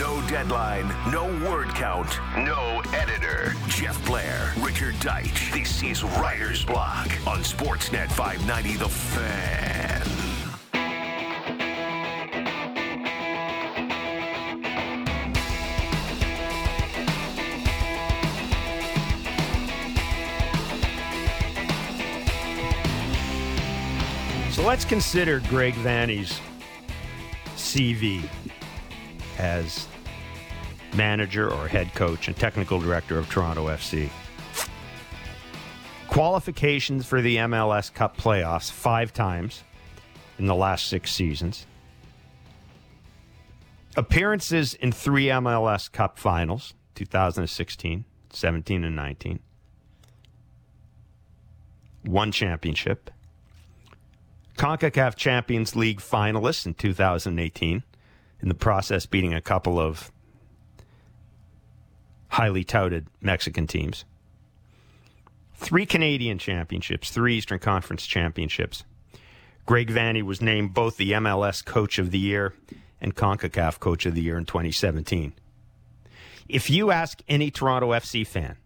No deadline, no word count, no editor. Jeff Blair, Richard Deitch. This is Writer's Block on Sportsnet 590 The Fan. So let's consider Greg Vanney's CV as manager or head coach and technical director of Toronto FC. Qualifications for the MLS Cup playoffs 5 times in the last 6 seasons. Appearances in 3 MLS Cup finals, 2016, 17, and 19. 1 championship. CONCACAF Champions League finalists in 2018, in the process beating a couple of highly touted Mexican teams. 3 Canadian championships, 3 Eastern Conference championships. Greg Vanney was named both the MLS Coach of the Year and CONCACAF Coach of the Year in 2017. If you ask any Toronto FC fan,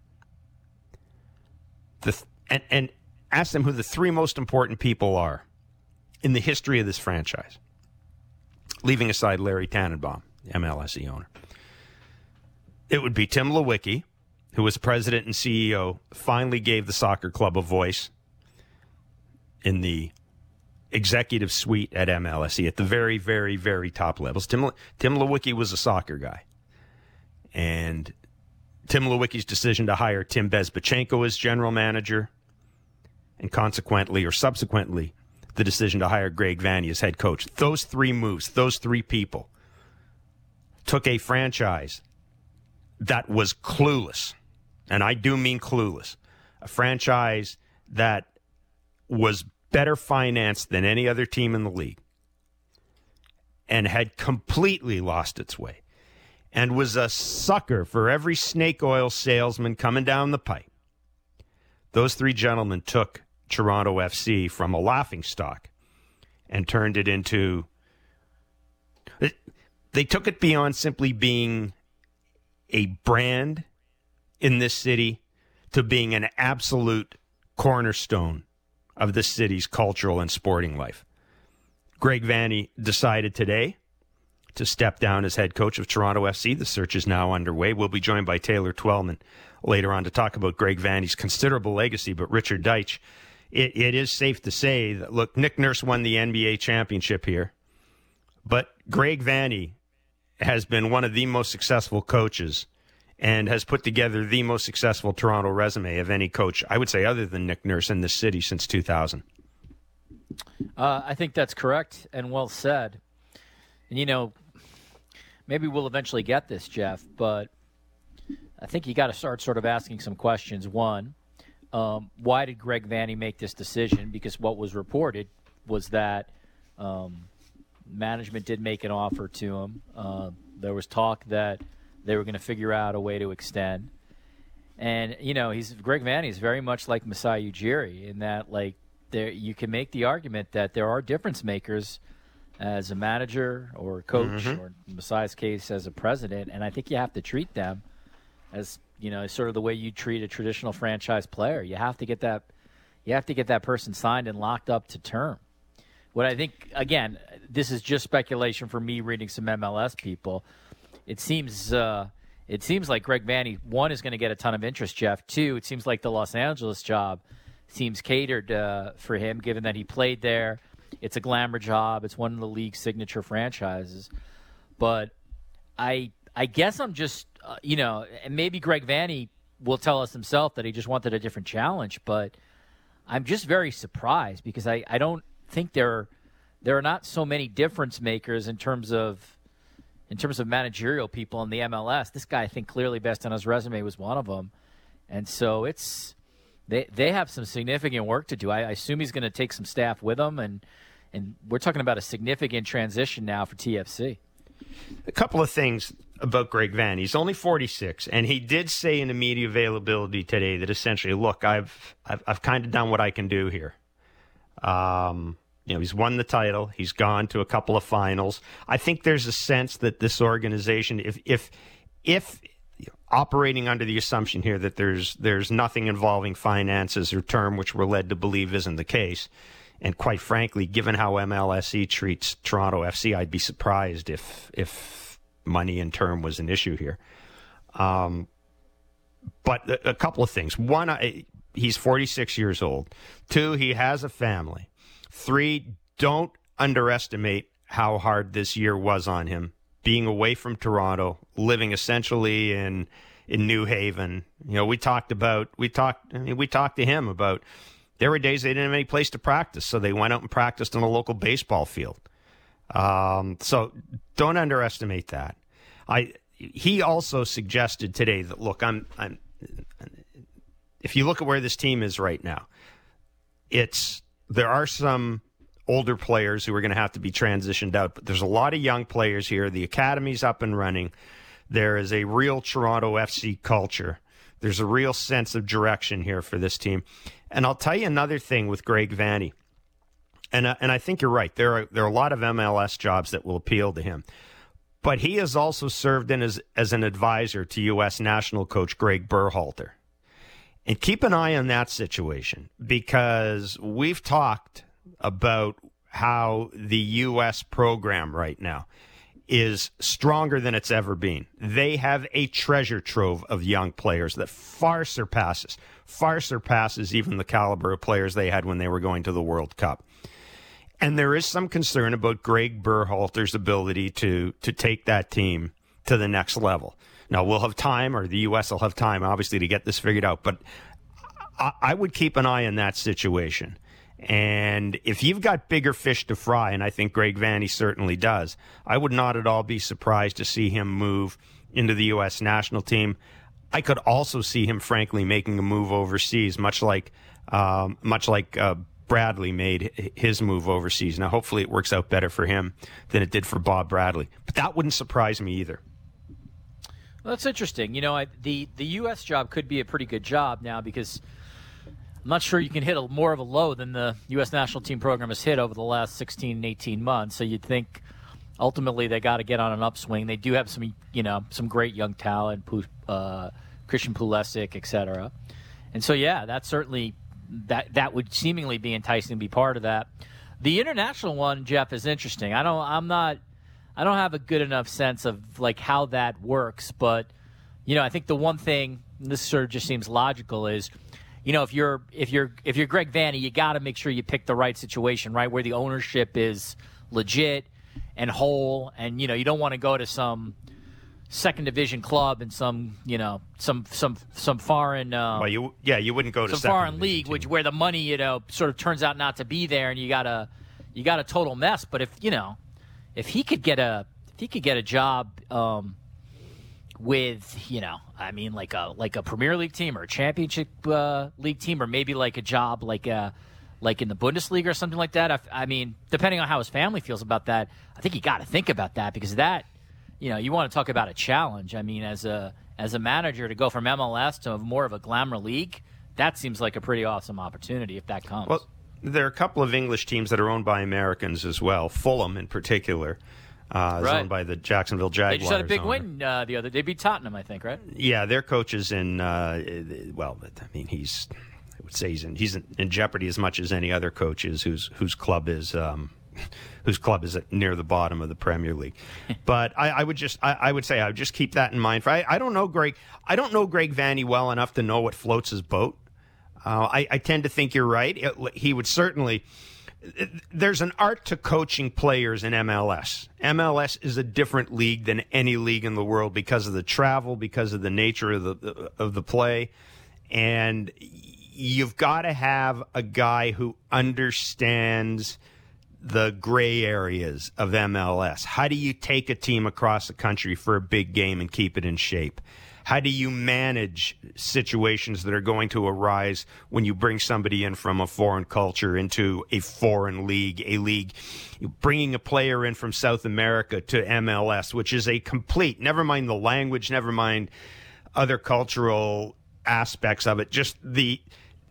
and ask them who the 3 most important people are in the history of this franchise, leaving aside Larry Tannenbaum, the MLSE owner, it would be Tim Lewicki, who was president and CEO, finally gave the soccer club a voice in the executive suite at MLSE at the very, very, very top levels. Tim Lewicki was a soccer guy. And Tim Lewicki's decision to hire Tim Bezbatchenko as general manager, and consequently or subsequently the decision to hire Greg Vanney as head coach. Those 3 moves, those 3 people took a franchise that was clueless, and I do mean clueless, a franchise that was better financed than any other team in the league and had completely lost its way and was a sucker for every snake oil salesman coming down the pipe. Those 3 gentlemen took Toronto FC from a laughingstock and turned it into... They took it beyond simply being a brand in this city to being an absolute cornerstone of this city's cultural and sporting life. Greg Vanney decided today to step down as head coach of Toronto FC. The search is now underway. We'll be joined by Taylor Twellman later on to talk about Greg Vanney's considerable legacy. But Richard Deitch, it is safe to say that, look, Nick Nurse won the NBA championship here, but Greg Vanney has been one of the most successful coaches and has put together the most successful Toronto resume of any coach, I would say, other than Nick Nurse in this city since 2000. I think that's correct and well said. And, you know, maybe we'll eventually get this, Jeff, but I think you got to start sort of asking some questions. One, why did Greg Vanney make this decision? Because what was reported was that management did make an offer to him. There was talk that they were going to figure out a way to extend. And, you know, Greg Vanney is very much like Masai Ujiri in that, like, you can make the argument that there are difference makers as a manager or a coach, or in Masai's case as a president, and I think you have to treat them as, you know, sort of the way you treat a traditional franchise player. You have to get that person signed and locked up to term. What I think, again, this is just speculation for me reading some MLS people. It seems like Greg Vanney, 1, is going to get a ton of interest, Jeff. 2, it seems like the Los Angeles job seems catered for him, given that he played there. It's a glamour job. It's one of the league's signature franchises. But I guess I'm just, and maybe Greg Vanney will tell us himself that he just wanted a different challenge. But I'm just very surprised because I don't think there are not so many difference makers in terms of managerial people in the MLS. This guy, I think, clearly best on his resume was one of them. And so they have some significant work to do. I assume he's going to take some staff with him, and we're talking about a significant transition now for TFC. A couple of things about Greg Vanney. He's only 46, and he did say in the media availability today that essentially, look, I've kind of done what I can do here. he's won the title. He's gone to a couple of finals. I think there's a sense that this organization, if operating under the assumption here that there's nothing involving finances or term, which we're led to believe isn't the case, and quite frankly, given how MLSE treats Toronto FC, I'd be surprised if money and term was an issue here. But a couple of things. One, he's 46 years old. 2, he has a family. 3, don't underestimate how hard this year was on him, being away from Toronto, living essentially in New Haven. We talked to him about there were days they didn't have any place to practice, so they went out and practiced on a local baseball field. So don't underestimate that. He also suggested today that, look, if you look at where this team is right now, there are some older players who are going to have to be transitioned out, but there's a lot of young players here. The academy's up and running. There is a real Toronto FC culture. There's a real sense of direction here for this team. And I'll tell you another thing with Greg Vanney, and I think you're right. There are a lot of MLS jobs that will appeal to him. But he has also served as an advisor to U.S. national coach Greg Berhalter. And keep an eye on that situation, because we've talked about how the U.S. program right now is stronger than it's ever been. They have a treasure trove of young players that far surpasses even the caliber of players they had when they were going to the World Cup. And there is some concern about Greg Berhalter's ability to take that team to the next level. Now, we'll have time, or the U.S. will have time, obviously, to get this figured out. But I would keep an eye on that situation. And if you've got bigger fish to fry, and I think Greg Vanney certainly does, I would not at all be surprised to see him move into the U.S. national team. I could also see him, frankly, making a move overseas, much like Bradley made his move overseas. Now, hopefully it works out better for him than it did for Bob Bradley. But that wouldn't surprise me either. Well, that's interesting. The U.S. job could be a pretty good job now, because I'm not sure you can hit more of a low than the U.S. national team program has hit over the last 16 and 18 months. So you'd think ultimately they got to get on an upswing. They do have some great young talent, Christian Pulisic, et cetera. And so, yeah, that's certainly that would seemingly be enticing to be part of that. The international one, Jeff, is interesting. I don't have a good enough sense of like how that works, but I think the one thing, and this sort of just seems logical, is if you're Greg Vanney, you got to make sure you pick the right situation, right, where the ownership is legit and whole, and you don't want to go to some second division club in some foreign you wouldn't go to some foreign league where the money sort of turns out not to be there, and you got a total mess. But if he could get a job with like a Premier League team or a Championship League team, or maybe like a job like in the Bundesliga or something like that. I mean, depending on how his family feels about that, I think you got to think about that, because that, you want to talk about a challenge. I mean, as a manager, to go from MLS to more of a glamour league, that seems like a pretty awesome opportunity if that comes. Well, there are a couple of English teams that are owned by Americans as well. Fulham, in particular, is owned by the Jacksonville Jaguars. They just had a big win the other day. They beat Tottenham, I think, right? Yeah, their coach is in. He's in jeopardy as much as any other coach is whose club is near the bottom of the Premier League. But I would just keep that in mind. I don't know Greg Vanney well enough to know what floats his boat. I tend to think you're right. He would certainly. There's an art to coaching players in MLS. MLS is a different league than any league in the world because of the travel, because of the nature of the play, and you've got to have a guy who understands the gray areas of MLS. How do you take a team across the country for a big game and keep it in shape? How do you manage situations that are going to arise when you bring somebody in from a foreign culture into a foreign league, bringing a player in from South America to MLS, which is a complete, never mind the language, never mind other cultural aspects of it, just the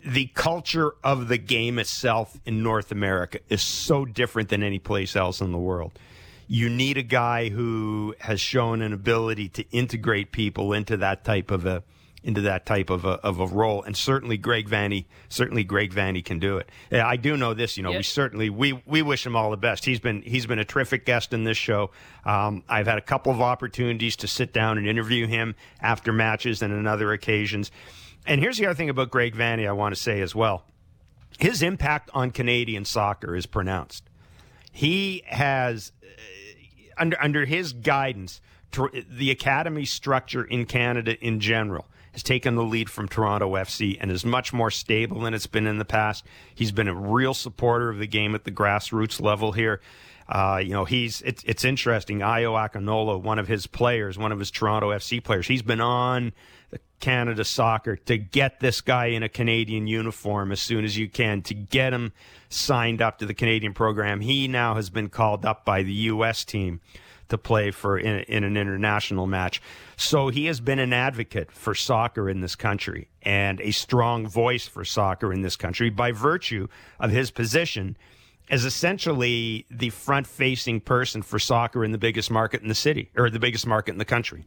the culture of the game itself in North America is so different than any place else in the world. You need a guy who has shown an ability to integrate people into that type of a role, and certainly Greg Vanney can do it. I do know this, we wish him all the best. He's been a terrific guest in this show. I've had a couple of opportunities to sit down and interview him after matches and on other occasions. And here's the other thing about Greg Vanney I want to say as well. His impact on Canadian soccer is pronounced. He has, under his guidance, the academy structure in Canada in general has taken the lead from Toronto FC and is much more stable than it's been in the past. He's been a real supporter of the game at the grassroots level here. It's interesting. Ayo Akinolo, one of his Toronto FC players, he's been on the Canada Soccer to get this guy in a Canadian uniform as soon as you can, to get him signed up to the Canadian program. He now has been called up by the U.S. team to play in an international match. So he has been an advocate for soccer in this country and a strong voice for soccer in this country by virtue of his position as essentially the front-facing person for soccer in the biggest market in the city, or the biggest market in the country.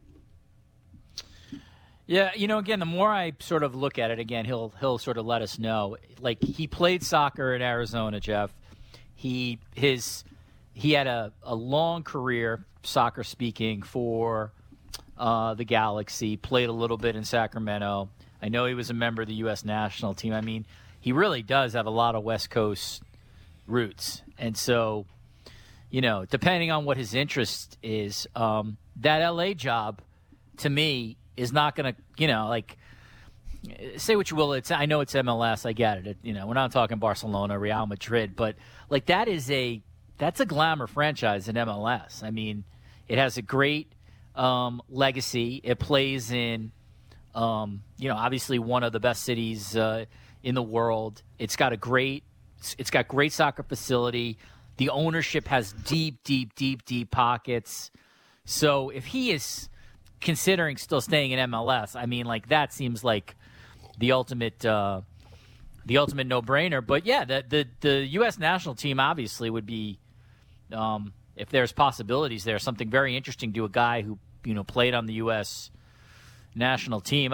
Yeah, again, the more I sort of look at it, again, he'll sort of let us know. Like, he played soccer in Arizona, Jeff. He had a long career, soccer speaking, for the Galaxy, played a little bit in Sacramento. I know he was a member of the U.S. national team. I mean, he really does have a lot of West Coast roots. And so, depending on what his interest is, that L.A. job, to me, is not going to, say what you will. I know it's MLS. I get it. We're not talking Barcelona, Real Madrid, but that's a glamour franchise in MLS. I mean, it has a great legacy. It plays in, obviously one of the best cities in the world. It's got great soccer facility. The ownership has deep pockets. So if he is considering still staying in MLS, I mean, that seems like the ultimate no-brainer. But yeah, the U.S. national team obviously would be, if there's possibilities there, something very interesting to a guy who played on the U.S. national team.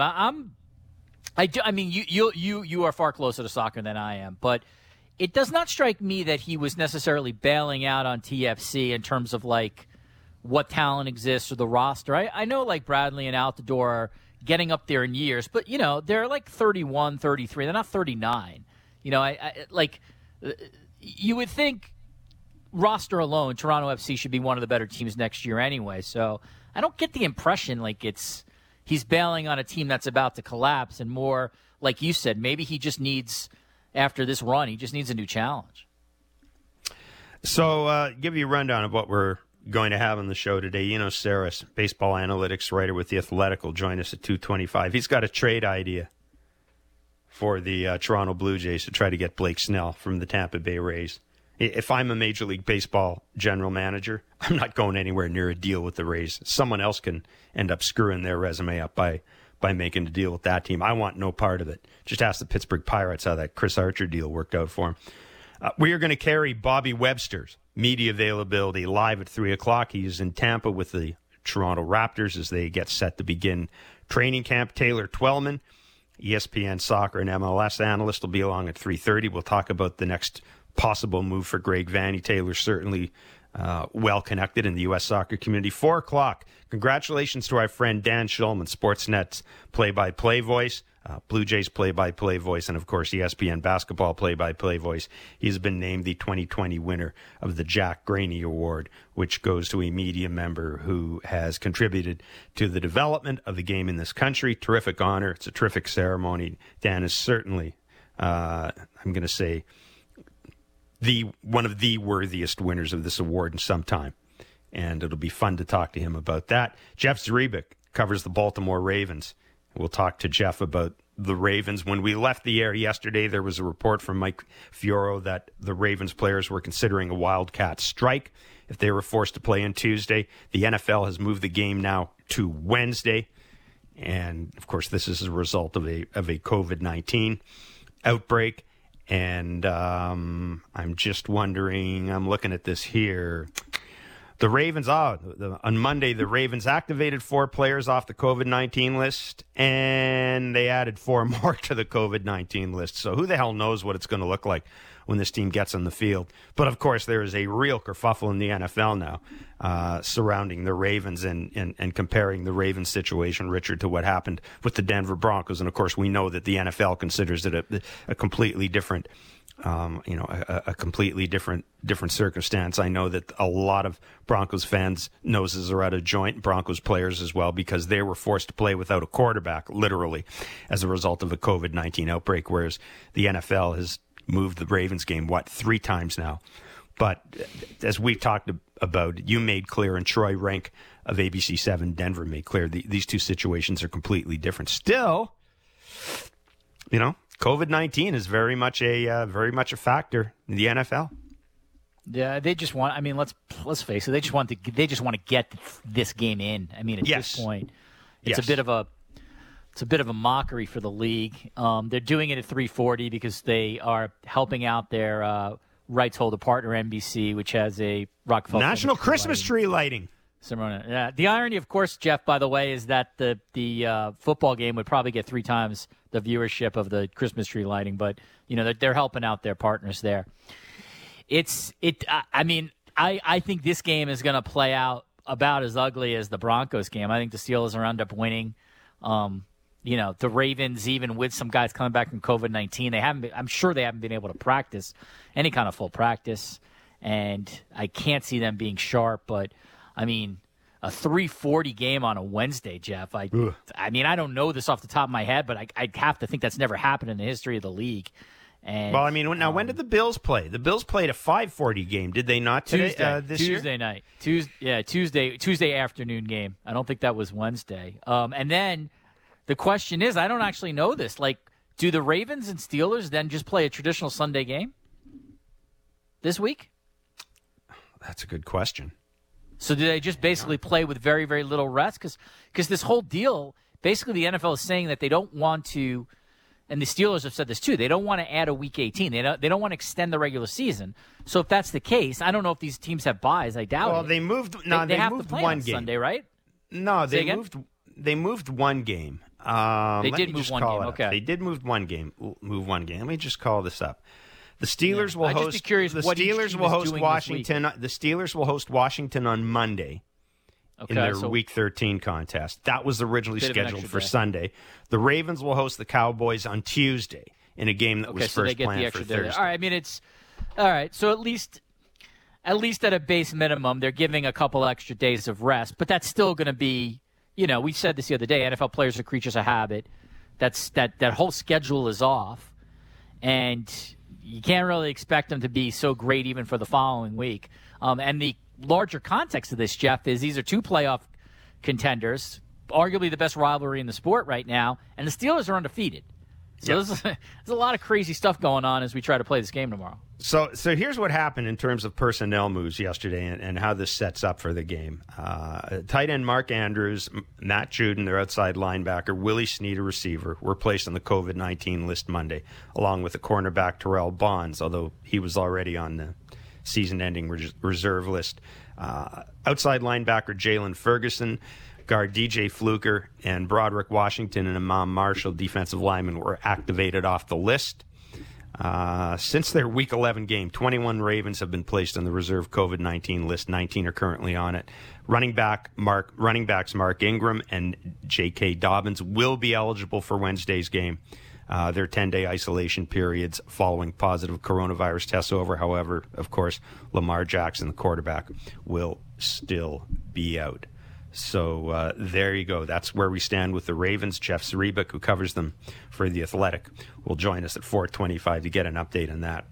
You are far closer to soccer than I am, but it does not strike me that he was necessarily bailing out on TFC in terms of what talent exists or the roster. I know Bradley and Altidore are getting up there in years, but they're 31, 33. They're not 39. You would think roster alone, Toronto FC should be one of the better teams next year anyway. So I don't get the impression he's bailing on a team that's about to collapse, and more, like you said, maybe he just needs, after this run, he just needs a new challenge. So give you a rundown of what we're going to have on the show today. Saris, baseball analytics writer with The Athletic, will join us at 2:25. He's got a trade idea for the Toronto Blue Jays to try to get Blake Snell from the Tampa Bay Rays. If I'm a Major League Baseball general manager, I'm not going anywhere near a deal with the Rays. Someone else can end up screwing their resume up by making a deal with that team. I want no part of it. Just ask the Pittsburgh Pirates how that Chris Archer deal worked out for him. We are going to carry Bobby Webster's media availability live at 3 o'clock. He is in Tampa with the Toronto Raptors as they get set to begin training camp. Taylor Twellman, ESPN soccer and MLS analyst, will be along at 3:30. We'll talk about the next possible move for Greg Vanney. Taylor's certainly well connected in the U.S. soccer community. 4 o'clock. Congratulations to our friend Dan Shulman, Sportsnet's play-by-play voice, Blue Jays play-by-play voice, and of course ESPN basketball play-by-play voice. He's been named the 2020 winner of the Jack Graney Award, which goes to a media member who has contributed to the development of the game in this country. Terrific honor. It's a terrific ceremony. Dan is certainly, I'm going to say, one of the worthiest winners of this award in some time. And it'll be fun to talk to him about that. Jeff Zrebic covers the Baltimore Ravens. We'll talk to Jeff about the Ravens. When we left the air yesterday, there was a report from Mike Fioro that the Ravens players were considering a wildcat strike if they were forced to play on Tuesday. The NFL has moved the game now to Wednesday. And, of course, this is a result of a COVID-19 outbreak. And I'm just wondering, I'm looking at this here. The Ravens, on Monday, the Ravens activated 4 players off the COVID-19 list, and they added 4 more to the COVID-19 list. So who the hell knows what it's going to look like when this team gets on the field. But, of course, there is a real kerfuffle in the NFL now surrounding the Ravens and comparing the Ravens situation, Richard, to what happened with the Denver Broncos. And, of course, we know that the NFL considers it a completely different a completely different circumstance. I know that a lot of Broncos fans' noses are out of joint, Broncos players as well, because they were forced to play without a quarterback, literally, as a result of a COVID-19 outbreak, whereas the NFL has moved the Ravens game, 3 times now. But as we talked about, you made clear, and Troy Rank of ABC 7 Denver made clear, these two situations are completely different. Still, COVID-19 is very much a factor in the NFL. Yeah, they just want. I mean, let's face it. They just want to get this game in. I mean, at this point, it's a bit of a mockery for the league. They're doing it at 3:40 because they are helping out their rights holder partner NBC, which has a Rockefeller National Christmas tree lighting. Yeah. The irony, of course, Jeff, by the way, is that the football game would probably get 3 times the viewership of the Christmas tree lighting, but they're helping out their partners there. I think this game is going to play out about as ugly as the Broncos game. I think the Steelers will end up winning. The Ravens, even with some guys coming back from COVID-19, I'm sure they haven't been able to practice any kind of full practice, and I can't see them being sharp. But I mean, a 3:40 game on a Wednesday, Jeff. I don't know this off the top of my head, but I have to think that's never happened in the history of the league. And, well, I mean, now when did the Bills play? The Bills played a 5:40 game, did they not? Today, Tuesday year? Night. Tuesday afternoon game. I don't think that was Wednesday. And then the question is, I don't actually know this. Like, do the Ravens and Steelers then just play a traditional Sunday game this week? That's a good question. So do they just basically play with very, very little rest? Because this whole deal, basically the NFL is saying that they don't want to, and the Steelers have said this too, they don't want to add a Week 18. They don't want to extend the regular season. So if that's the case, I don't know if these teams have buys. I doubt it. Well, they moved. No, they have moved to play one on game. Sunday, right? No, they moved one game. They did move one game. Okay, they did move one game. Let me just call this up. The Steelers will host. Just be curious the what Steelers will host Washington. The Steelers will host Washington on Monday in their Week 13 contest. That was originally scheduled for Sunday. The Ravens will host the Cowboys on Tuesday in a game that was first planned for Thursday. All right, I mean it's all right. So at least at a base minimum, they're giving a couple extra days of rest, but that's still going to be. We said this the other day. NFL players are creatures of habit. That whole schedule is off, and you can't really expect them to be so great even for the following week. And the larger context of this, Jeff, is these are 2 playoff contenders, arguably the best rivalry in the sport right now, and the Steelers are undefeated. So there's a lot of crazy stuff going on as we try to play this game tomorrow. So here's what happened in terms of personnel moves yesterday and how this sets up for the game. Tight end Mark Andrews, Matt Judon, their outside linebacker, Willie Snead, a receiver, were placed on the COVID-19 list Monday, along with the cornerback Terrell Bonds, although he was already on the season-ending reserve list. Outside linebacker Jalen Ferguson, guard DJ Fluker, and Broderick Washington and Imam Marshall, defensive linemen, were activated off the list. Since their Week 11 game, 21 Ravens have been placed on the reserve COVID-19 list. 19 are currently on it. Running backs Mark Ingram and J.K. Dobbins will be eligible for Wednesday's game. Their 10-day isolation periods following positive coronavirus tests over. However, of course, Lamar Jackson, the quarterback, will still be out. So there you go. That's where we stand with the Ravens. Jeff Zrebic, who covers them for The Athletic, will join us at 4:25 to get an update on that.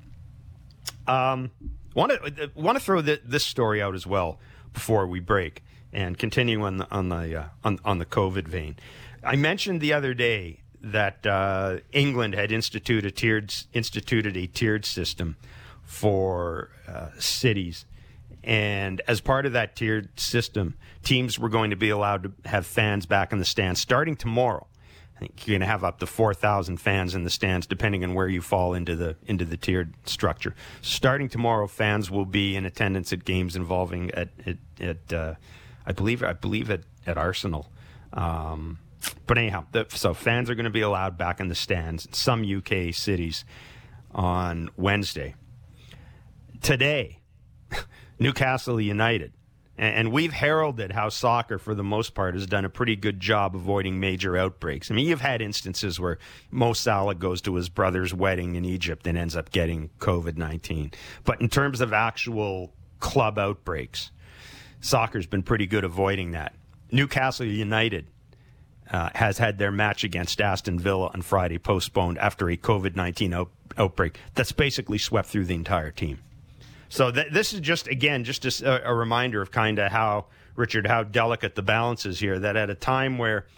Want to throw this story out as well before we break and continue on the COVID vein. I mentioned the other day that England had instituted a tiered system for cities. And as part of that tiered system, teams were going to be allowed to have fans back in the stands starting tomorrow. I think you're going to have up to 4,000 fans in the stands, depending on where you fall into the tiered structure. Starting tomorrow, fans will be in attendance at games involving I believe at Arsenal. But anyhow, so fans are going to be allowed back in the stands in some UK cities on Wednesday. Today, Newcastle United. And we've heralded how soccer, for the most part, has done a pretty good job avoiding major outbreaks. I mean, you've had instances where Mo Salah goes to his brother's wedding in Egypt and ends up getting COVID-19. But in terms of actual club outbreaks, soccer's been pretty good avoiding that. Newcastle United has had their match against Aston Villa on Friday postponed after a COVID-19 outbreak that's basically swept through the entire team. So this is just a reminder of kind of how, Richard, how delicate the balance is here, that at a time where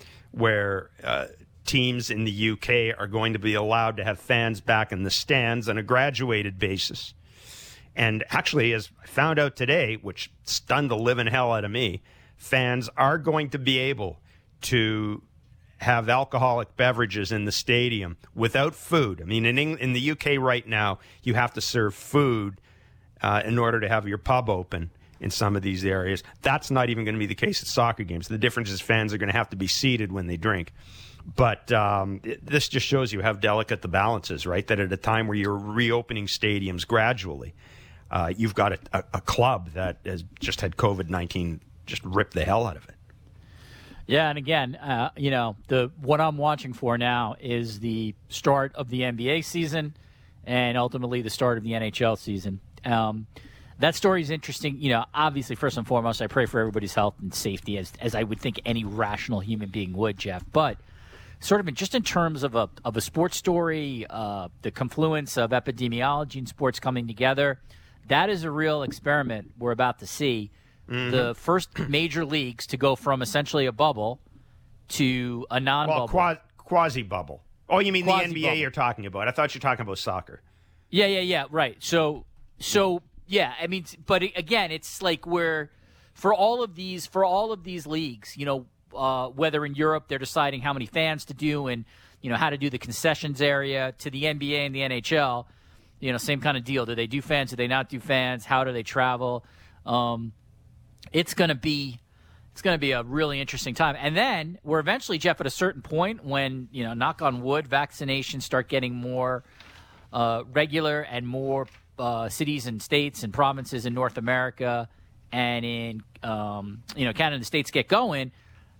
teams in the UK are going to be allowed to have fans back in the stands on a graduated basis. And actually, as I found out today, which stunned the living hell out of me, fans are going to be able to have alcoholic beverages in the stadium without food. I mean, in the UK right now, you have to serve food in order to have your pub open in some of these areas. That's not even going to be the case at soccer games. The difference is fans are going to have to be seated when they drink. But this just shows you how delicate the balance is, right? That at a time where you're reopening stadiums gradually, you've got a club that has just had COVID-19 just rip the hell out of it. Yeah, and again, what I'm watching for now is the start of the NBA season and ultimately the start of the NHL season. That story is interesting. Obviously, first and foremost, I pray for everybody's health and safety, as I would think any rational human being would, Jeff. But sort of just in terms of a sports story, the confluence of epidemiology and sports coming together, that is a real experiment we're about to see. Mm-hmm. The first major leagues to go from essentially a bubble to a non-bubble. Well, quasi-bubble. Oh, you mean the NBA you're talking about. I thought you were talking about soccer. Yeah, right. So yeah, I mean, but again, it's like where for all of these leagues, whether in Europe they're deciding how many fans to do and, how to do the concessions area, to the NBA and the NHL, same kind of deal. Do they do fans? Do they not do fans? How do they travel? It's going to be a really interesting time. And then we're eventually, Jeff, at a certain point when, knock on wood, vaccinations start getting more regular and more cities and states and provinces in North America and in, Canada and the States get going,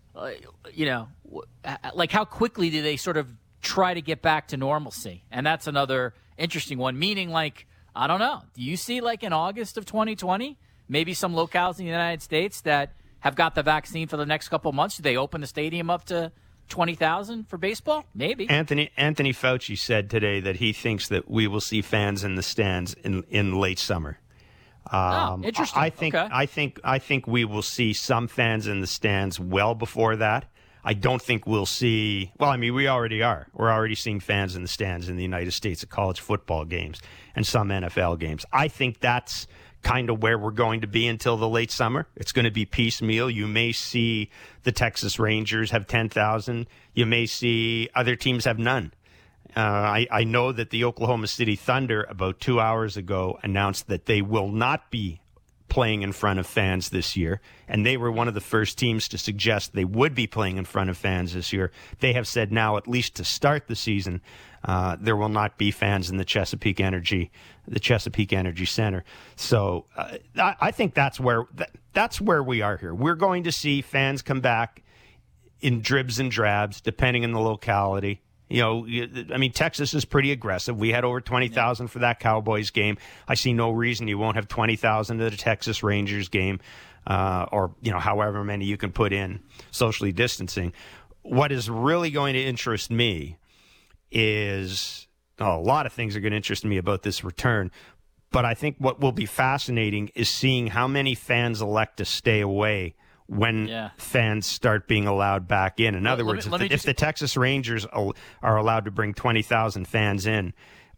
like how quickly do they sort of try to get back to normalcy? And that's another interesting one, meaning like, I don't know, do you see like in August of 2020, maybe some locales in the United States that have got the vaccine for the next couple of months? Do they open the stadium up to 20,000 for baseball? Maybe. Anthony Fauci said today that he thinks that we will see fans in the stands in late summer. Interesting. I think we will see some fans in the stands well before that. I don't think we'll see. Well, I mean, we already are. We're already seeing fans in the stands in the United States at college football games and some NFL games. I think that's kind of where we're going to be until the late summer. It's going to be piecemeal. You may see the Texas Rangers have 10,000. You may see other teams have none. I know that the Oklahoma City Thunder about 2 hours ago announced that they will not be playing in front of fans this year, and they were one of the first teams to suggest they would be playing in front of fans this year. They have said now, at least to start the season, there will not be fans in the Chesapeake Energy Center. So I think that's where we are here. We're going to see fans come back in dribs and drabs, depending on the locality. Texas is pretty aggressive. We had over 20,000 for that Cowboys game. I see no reason you won't have 20,000 at a Texas Rangers game, or however many you can put in socially distancing. What is really going to interest me is a lot of things are going to interest me about this return. But I think what will be fascinating is seeing how many fans elect to stay away when fans start being allowed back in. In other words, if the Texas Rangers are allowed to bring 20,000 fans in,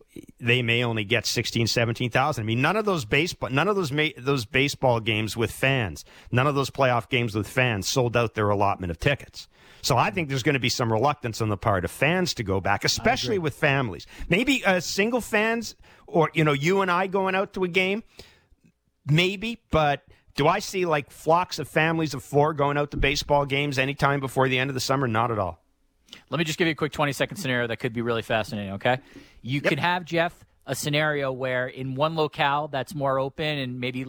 they may only get 16, 17,000. I mean, none of those baseball games with fans, none of those playoff games with fans sold out their allotment of tickets. So I think there's going to be some reluctance on the part of fans to go back, especially with families. Maybe single fans or, you and I going out to a game, maybe, but do I see like flocks of families of 4 going out to baseball games anytime before the end of the summer? Not at all. Let me just give you a quick 20-second scenario that could be really fascinating, okay? You could have, Jeff, a scenario where in one locale that's more open and maybe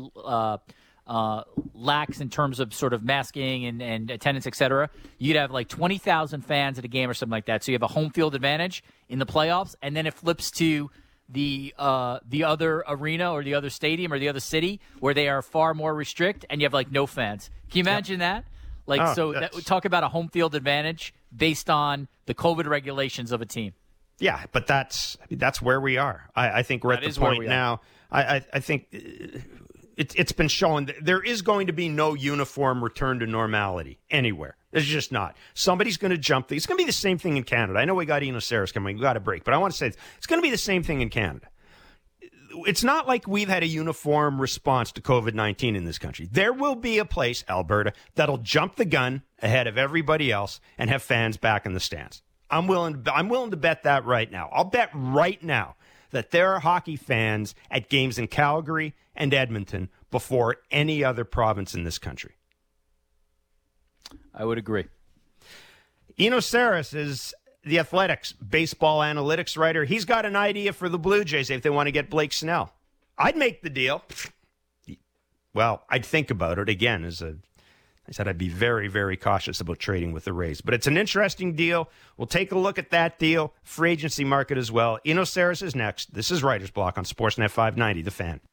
lax in terms of sort of masking and attendance, et cetera, you'd have like 20,000 fans at a game or something like that. So you have a home field advantage in the playoffs, and then it flips to the other arena or the other stadium or the other city where they are far more restrict, and you have like no fans. Can you imagine that? Talk about a home field advantage based on the COVID regulations of a team. Yeah, but that's where we are. I think we're at the point now. I think it's been shown that there is going to be no uniform return to normality anywhere. There's just not. Somebody's going to jump. It's going to be the same thing in Canada. I know we got Eno Saris coming. We got a break, but I want to say it's going to be the same thing in Canada. It's not like we've had a uniform response to COVID-19 in this country. There will be a place, Alberta, that'll jump the gun ahead of everybody else and have fans back in the stands. I'm willing to bet that right now. I'll bet right now that there are hockey fans at games in Calgary and Edmonton before any other province in this country. I would agree. Eno Saris is the Athletics baseball analytics writer. He's got an idea for the Blue Jays if they want to get Blake Snell. I'd make the deal. Well, I'd think about it. Again, I said I'd be very, very cautious about trading with the Rays. But it's an interesting deal. We'll take a look at that deal. Free agency market as well. Eno Saris is next. This is Writer's Block on Sportsnet 590, The Fan.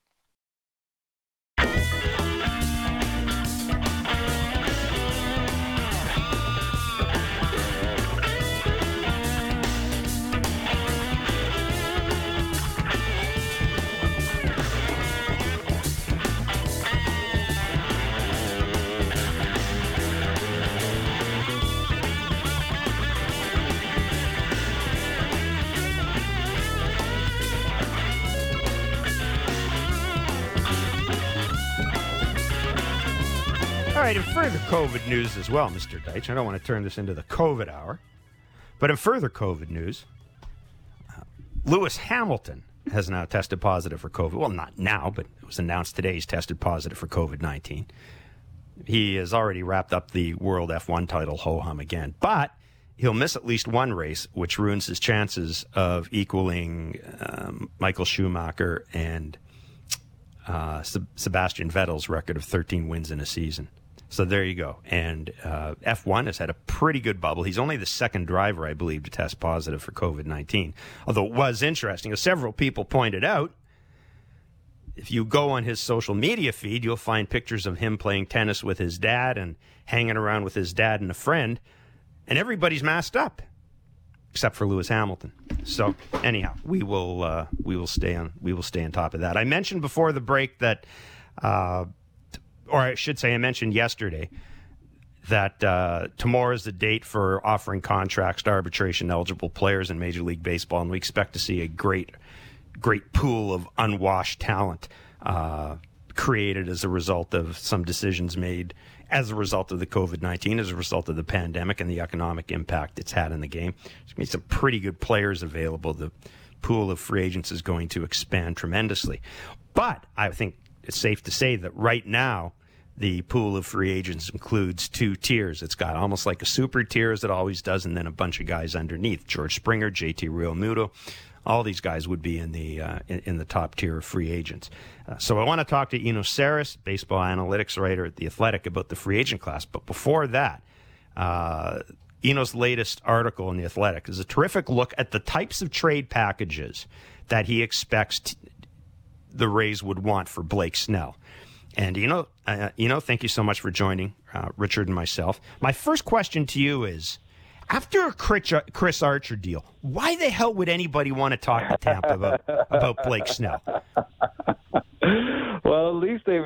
All right, in further COVID news as well, Mr. Deitch, I don't want to turn this into the COVID hour, but in further COVID news, Lewis Hamilton has now tested positive for COVID. Well, not now, but it was announced today he's tested positive for COVID-19. He has already wrapped up the World F1 title ho-hum again, but he'll miss at least one race, which ruins his chances of equaling Michael Schumacher and Sebastian Vettel's record of 13 wins in a season. So there you go. And F1 has had a pretty good bubble. He's only the second driver, I believe, to test positive for COVID-19. Although it was interesting, as several people pointed out, if you go on his social media feed, you'll find pictures of him playing tennis with his dad and hanging around with his dad and a friend. And everybody's masked up, except for Lewis Hamilton. So anyhow, we will stay on top of that. I mentioned before the break that, or I should say, I mentioned yesterday that tomorrow is the date for offering contracts to arbitration-eligible players in Major League Baseball, and we expect to see a great pool of unwashed talent created as a result of some decisions made as a result of the COVID-19, as a result of the pandemic and the economic impact it's had in the game. There's going to be some pretty good players available. The pool of free agents is going to expand tremendously. But I think it's safe to say that right now, the pool of free agents includes 2 tiers. It's got almost like a super tier, as it always does, and then a bunch of guys underneath. George Springer, JT Realmuto, all these guys would be in the top tier of free agents. So I want to talk to Eno Saris, baseball analytics writer at The Athletic, about the free agent class. But before that, Eno's latest article in The Athletic is a terrific look at the types of trade packages that he expects the Rays would want for Blake Snell. And, thank you so much for joining Richard and myself. My first question to you is, after a Chris Archer deal, why the hell would anybody want to talk to Tampa about Blake Snell? Well, at least they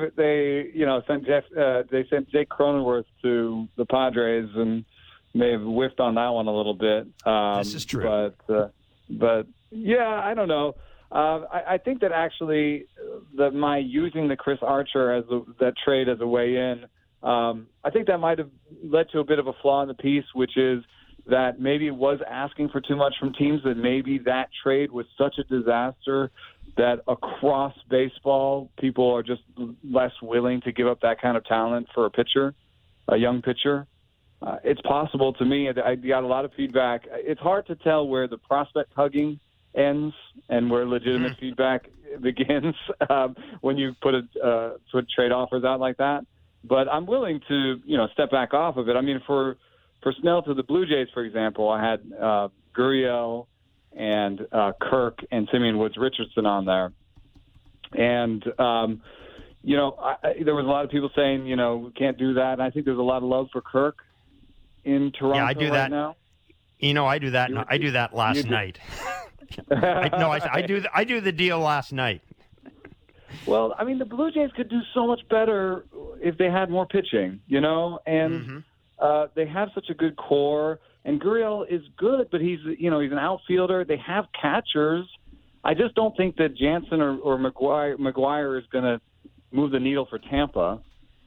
sent Jake Cronenworth to the Padres, and they've whiffed on that one a little bit. This is true. But yeah, I don't know. I think that actually my using the Chris Archer that trade as a way in, I think that might have led to a bit of a flaw in the piece, which is that maybe it was asking for too much from teams, that maybe that trade was such a disaster that across baseball people are just less willing to give up that kind of talent for a young pitcher. It's possible to me. I got a lot of feedback. It's hard to tell where the prospect hugging ends and where legitimate feedback begins when you put trade offers out like that. But I'm willing to, step back off of it. I mean, for Snell to the Blue Jays, for example, I had Gurriel and Kirk and Simeon Woods Richardson on there. And, there was a lot of people saying, we can't do that. And I think there's a lot of love for Kirk in Toronto I do that now. I do that. I do that last night. I do the deal last night. Well, I mean, the Blue Jays could do so much better if they had more pitching, and they have such a good core. And Gurriel is good, but he's an outfielder. They have catchers. I just don't think that Jansen or McGuire is going to move the needle for Tampa.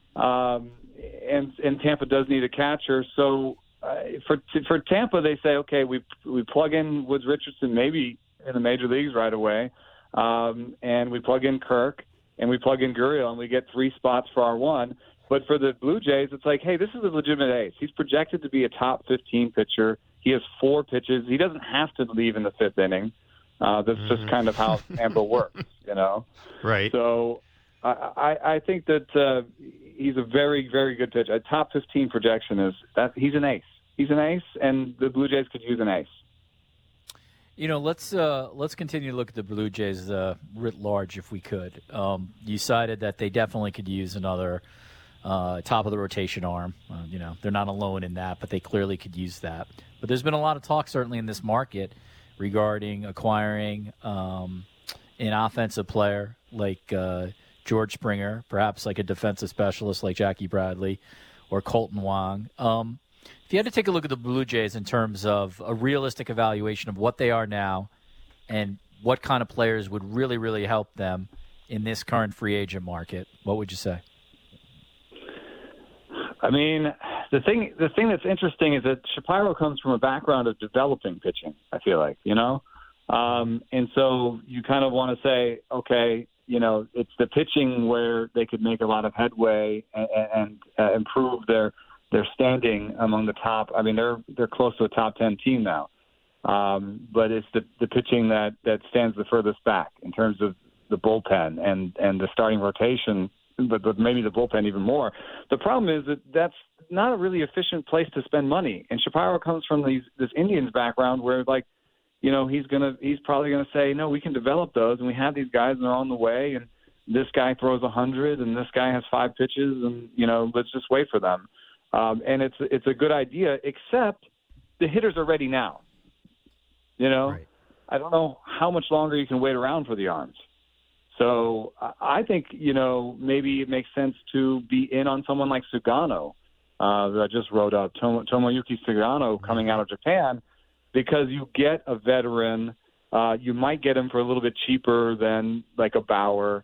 And Tampa does need a catcher. So for Tampa, they say, okay, we plug in Woods Richardson maybe in the major leagues right away, and we plug in Kirk, and we plug in Gurriel, and we get 3 spots for our one. But for the Blue Jays, it's like, hey, this is a legitimate ace. He's projected to be a top 15 pitcher. He has 4 pitches. He doesn't have to leave in the 5th inning. That's just kind of how Tampa works, Right. So I think that he's a very, very good pitcher. A top 15 projection is that he's an ace. He's an ace, and the Blue Jays could use an ace. Let's continue to look at the Blue Jays writ large, if we could. You cited that they definitely could use another top of the rotation arm. They're not alone in that, but they clearly could use that. But there's been a lot of talk, certainly in this market, regarding acquiring an offensive player like George Springer, perhaps like a defensive specialist like Jackie Bradley or Colton Wong. If you had to take a look at the Blue Jays in terms of a realistic evaluation of what they are now and what kind of players would really, really help them in this current free agent market, what would you say? I mean, the thing that's interesting is that Shapiro comes from a background of developing pitching, I feel like, and so you kind of want to say, okay, it's the pitching where they could make a lot of headway and improve their standing among the top. I mean, they're close to a top 10 team now, but it's the pitching that stands the furthest back in terms of the bullpen and the starting rotation, but maybe the bullpen even more. The problem is that that's not a really efficient place to spend money. And Shapiro comes from this Indians background where, he's probably gonna say, no, we can develop those, and we have these guys and they're on the way, and this guy throws 100 and this guy has 5 pitches, and let's just wait for them. And it's a good idea, except the hitters are ready now. Right. I don't know how much longer you can wait around for the arms. So I think, maybe it makes sense to be in on someone like Sugano, that I just wrote up, Tomoyuki Sugano coming out of Japan, because you get a veteran. You might get him for a little bit cheaper than like a Bauer,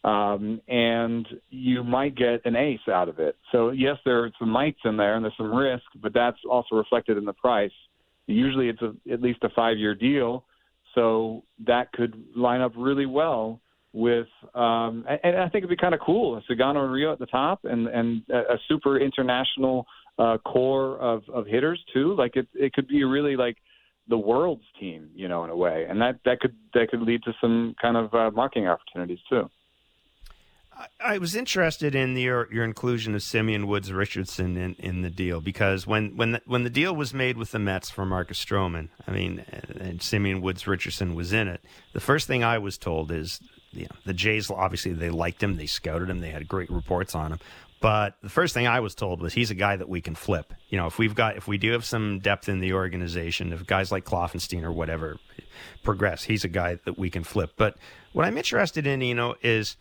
and you might get an ace out of it. So, yes, there are some mites in there and there's some risk, but that's also reflected in the price. Usually it's at least a 5-year deal, so that could line up really well with and I think it'd be kind of cool, Sugano and Rio at the top, and a super international core of hitters too. Like it could be really like the world's team, in a way, and that could lead to some kind of marketing opportunities too. I was interested in your inclusion of Simeon Woods Richardson in the deal, because when the deal was made with the Mets for Marcus Stroman, and Simeon Woods Richardson was in it, the first thing I was told is, the Jays, obviously they liked him, they scouted him, they had great reports on him. But the first thing I was told was he's a guy that we can flip. If we do have some depth in the organization, if guys like Kloffenstein or whatever progress, he's a guy that we can flip. But what I'm interested in, is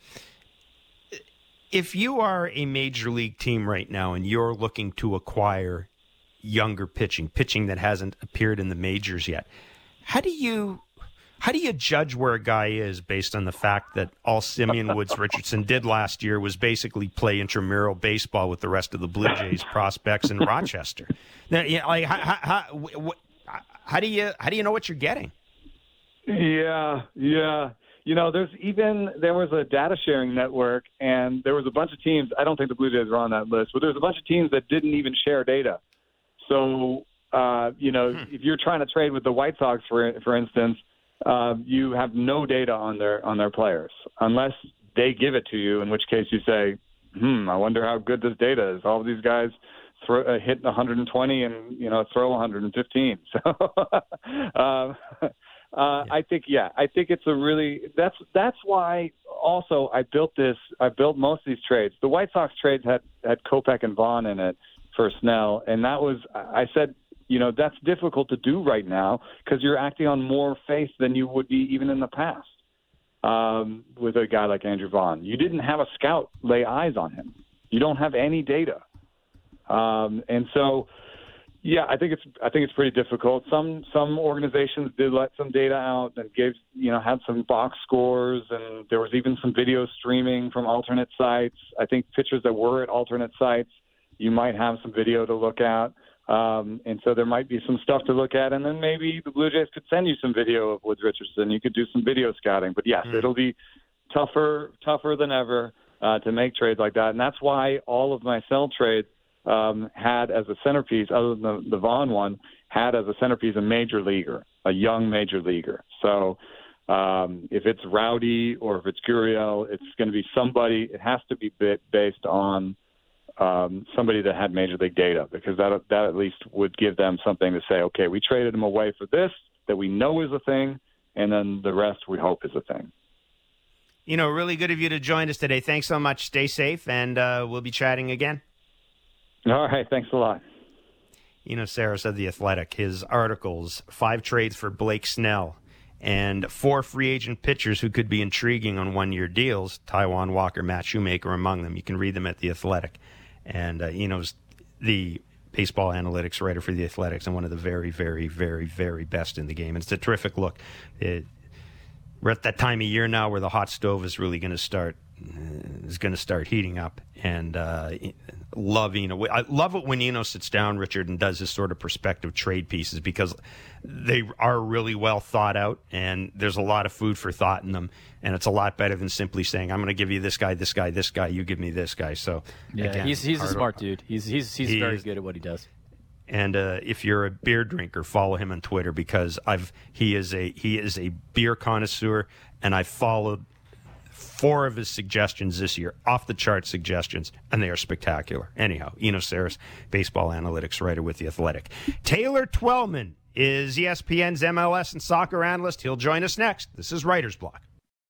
if you are a major league team right now and you're looking to acquire younger pitching that hasn't appeared in the majors yet, how How do you judge where a guy is based on the fact that all Simeon Woods Richardson did last year was basically play intramural baseball with the rest of the Blue Jays prospects in Rochester? Now, like, how do you know what you're getting? Yeah. You know, there was a data sharing network, and there was a bunch of teams. I don't think the Blue Jays were on that list, but there was a bunch of teams that didn't even share data. So, if you're trying to trade with the White Sox, for instance, you have no data on their players unless they give it to you, in which case you say, I wonder how good this data is. All of these guys hit 120 and, throw 115. So I think it's that's why also I built most of these trades. The White Sox trades had Kopech and Vaughn in it for Snell. And I said, that's difficult to do right now because you're acting on more faith than you would be even in the past with a guy like Andrew Vaughn. You didn't have a scout lay eyes on him. You don't have any data. And so, yeah, I think it's pretty difficult. Some organizations did let some data out and had some box scores, and there was even some video streaming from alternate sites. I think pitchers that were at alternate sites, you might have some video to look at. And so there might be some stuff to look at, and then maybe the Blue Jays could send you some video of Woods Richardson. You could do some video scouting. But yes, it'll be tougher than ever to make trades like that. And that's why all of my sell trades had as a centerpiece, other than the Vaughn one, had as a centerpiece a young major leaguer. So if it's Rowdy or if it's Gurriel, it's going to be somebody. It has to be based on somebody that had major league data, because that at least would give them something to say, okay, we traded him away for this that we know is a thing, and then the rest we hope is a thing. Really good of you to join us today. Thanks so much. Stay safe, and we'll be chatting again. All right. Thanks a lot. Saros of The Athletic, his articles, 5 trades for Blake Snell, and 4 free agent pitchers who could be intriguing on one-year deals, Taijuan Walker, Matt Shoemaker among them. You can read them at The Athletic. And, the baseball analytics writer for The Athletics and one of the very, very, very, very best in the game. And it's a terrific look. We're at that time of year now where the hot stove is really going to start heating up. And I love it when Eno sits down, Richard, and does his sort of perspective trade pieces, because they are really well thought out, and there's a lot of food for thought in them, and it's a lot better than simply saying, I'm going to give you this guy, you give me this guy. So yeah, again, he's a smart dude. He's very good at what he does. And if you're a beer drinker, follow him on Twitter, because he is a beer connoisseur, and I followed 4 of his suggestions this year, off-the-chart suggestions, and they are spectacular. Anyhow, Eno Saros, baseball analytics writer with The Athletic. Taylor Twellman is ESPN's MLS and soccer analyst. He'll join us next. This is Writer's Block.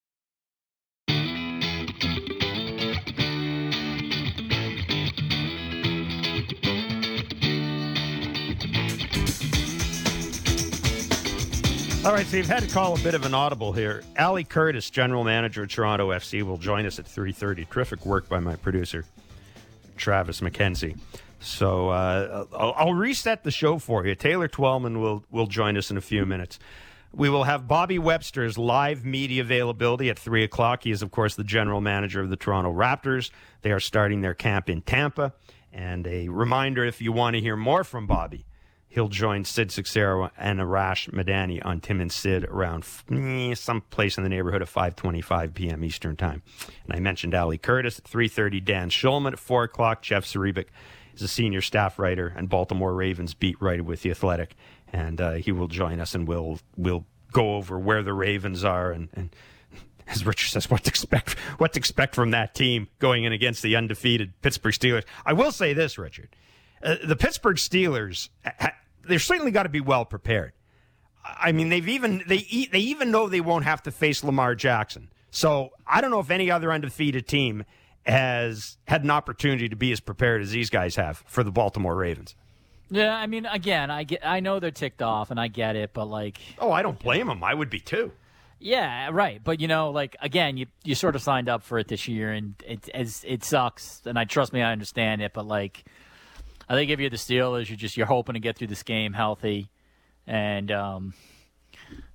All right, so you've had to call a bit of an audible here. Ali Curtis, general manager of Toronto FC, will join us at 3:30. Terrific work by my producer, Travis McKenzie. So I'll reset the show for you. Taylor Twellman will join us in a few minutes. We will have Bobby Webster's live media availability at 3 o'clock. He is, of course, the general manager of the Toronto Raptors. They are starting their camp in Tampa. And a reminder, if you want to hear more from Bobby, he'll join Sid Sixero and Arash Madani on Tim and Sid around someplace in the neighborhood of 5:25 p.m. Eastern Time. And I mentioned Ali Curtis at 3:30, Dan Schulman at 4 o'clock. Jeff Zrebic is a senior staff writer and Baltimore Ravens beat writer with The Athletic. And he will join us, and we'll go over where the Ravens are and as Richard says, what to expect from that team going in against the undefeated Pittsburgh Steelers. I will say this, Richard. The Pittsburgh Steelers, they're certainly got to be well prepared. I mean, they even know they won't have to face Lamar Jackson. So I don't know if any other undefeated team has had an opportunity to be as prepared as these guys have for the Baltimore Ravens. Yeah, I mean, again, I know they're ticked off, and I get it, but like, I don't blame them. I would be too. Yeah, right. But again, you sort of signed up for it this year, and it sucks. And trust me, I understand it, but like, I think if you're the Steelers, you're hoping to get through this game healthy, and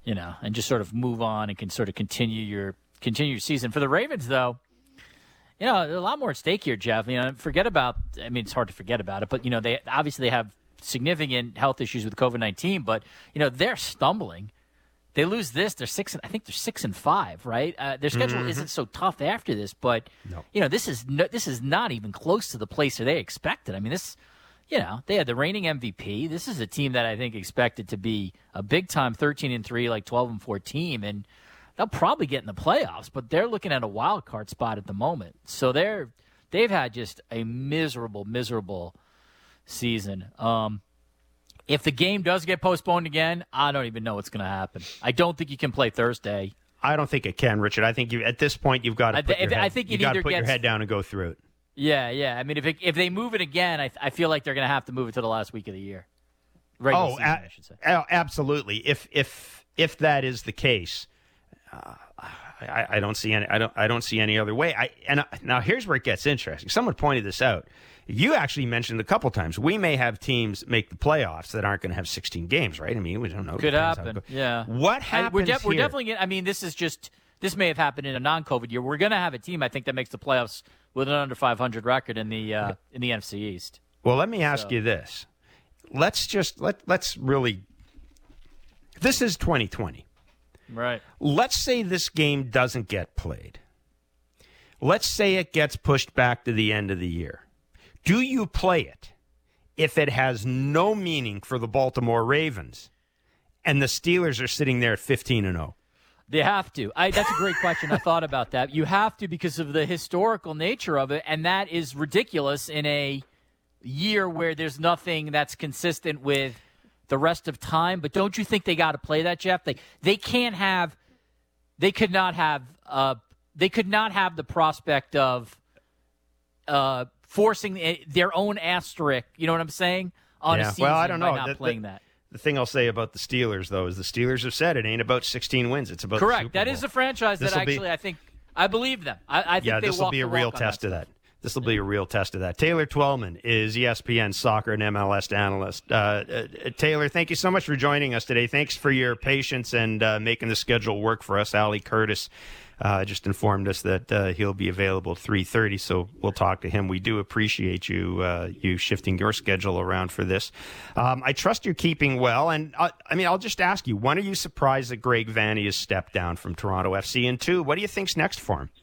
and just sort of move on and can sort of continue your season. For the Ravens, though, there's a lot more at stake here, Jeff. Forget about. I mean, it's hard to forget about it, but they obviously have significant health issues with COVID-19. But they're stumbling. They lose this, they're 6. I think they're 6-5, right? Their schedule isn't so tough after this, but this is not even close to the place that they expected. I mean, they had the reigning MVP. This is a team that I think expected to be a big time 13-3, like 12-4 team, and they'll probably get in the playoffs. But they're looking at a wild card spot at the moment, so they've had just a miserable season. If the game does get postponed again, I don't even know what's going to happen. I don't think you can play Thursday. I don't think it can, Richard. I think at this point you've got to put your head down and go through it. Yeah. I mean, if they move it again, I feel like they're going to have to move it to the last week of the year. Regular season, I should say. Absolutely. If that is the case, I don't see any other way. Now here's where it gets interesting. Someone pointed this out. You actually mentioned a couple times we may have teams make the playoffs that aren't going to have 16 games, right? I mean, we don't know. Could happen. Yeah. What happens We're definitely going to. I mean, this may have happened in a non-COVID year. We're going to have a team, I think, that makes the playoffs with an under 500 record in the NFC East. Well, let me ask you this. Let's really. This is 2020. Right. Let's say this game doesn't get played. Let's say it gets pushed back to the end of the year. Do you play it if it has no meaning for the Baltimore Ravens and the Steelers are sitting there at 15-0? They have to. That's a great question. I thought about that. You have to because of the historical nature of it, and that is ridiculous in a year where there's nothing that's consistent with the rest of time. But don't you think they got to play that, Jeff? They could not have the prospect of forcing their own asterisk, you know what I'm saying, on a season I don't know. By not playing that. The thing I'll say about the Steelers, though, is the Steelers have said it ain't about 16 wins. It's about correct. The Super Bowl. That is a franchise that actually I believe them. I think this will be a real test of that. This will be a real test of that. Taylor Twellman is ESPN soccer and MLS analyst. Taylor, thank you so much for joining us today. Thanks for your patience and making the schedule work for us. Ali Curtis just informed us that he'll be available at 3:30, so we'll talk to him. We do appreciate you shifting your schedule around for this. I trust you're keeping well, and I'll just ask you, one, are you surprised that Greg Vanney has stepped down from Toronto FC? And two, what do you think's next for him?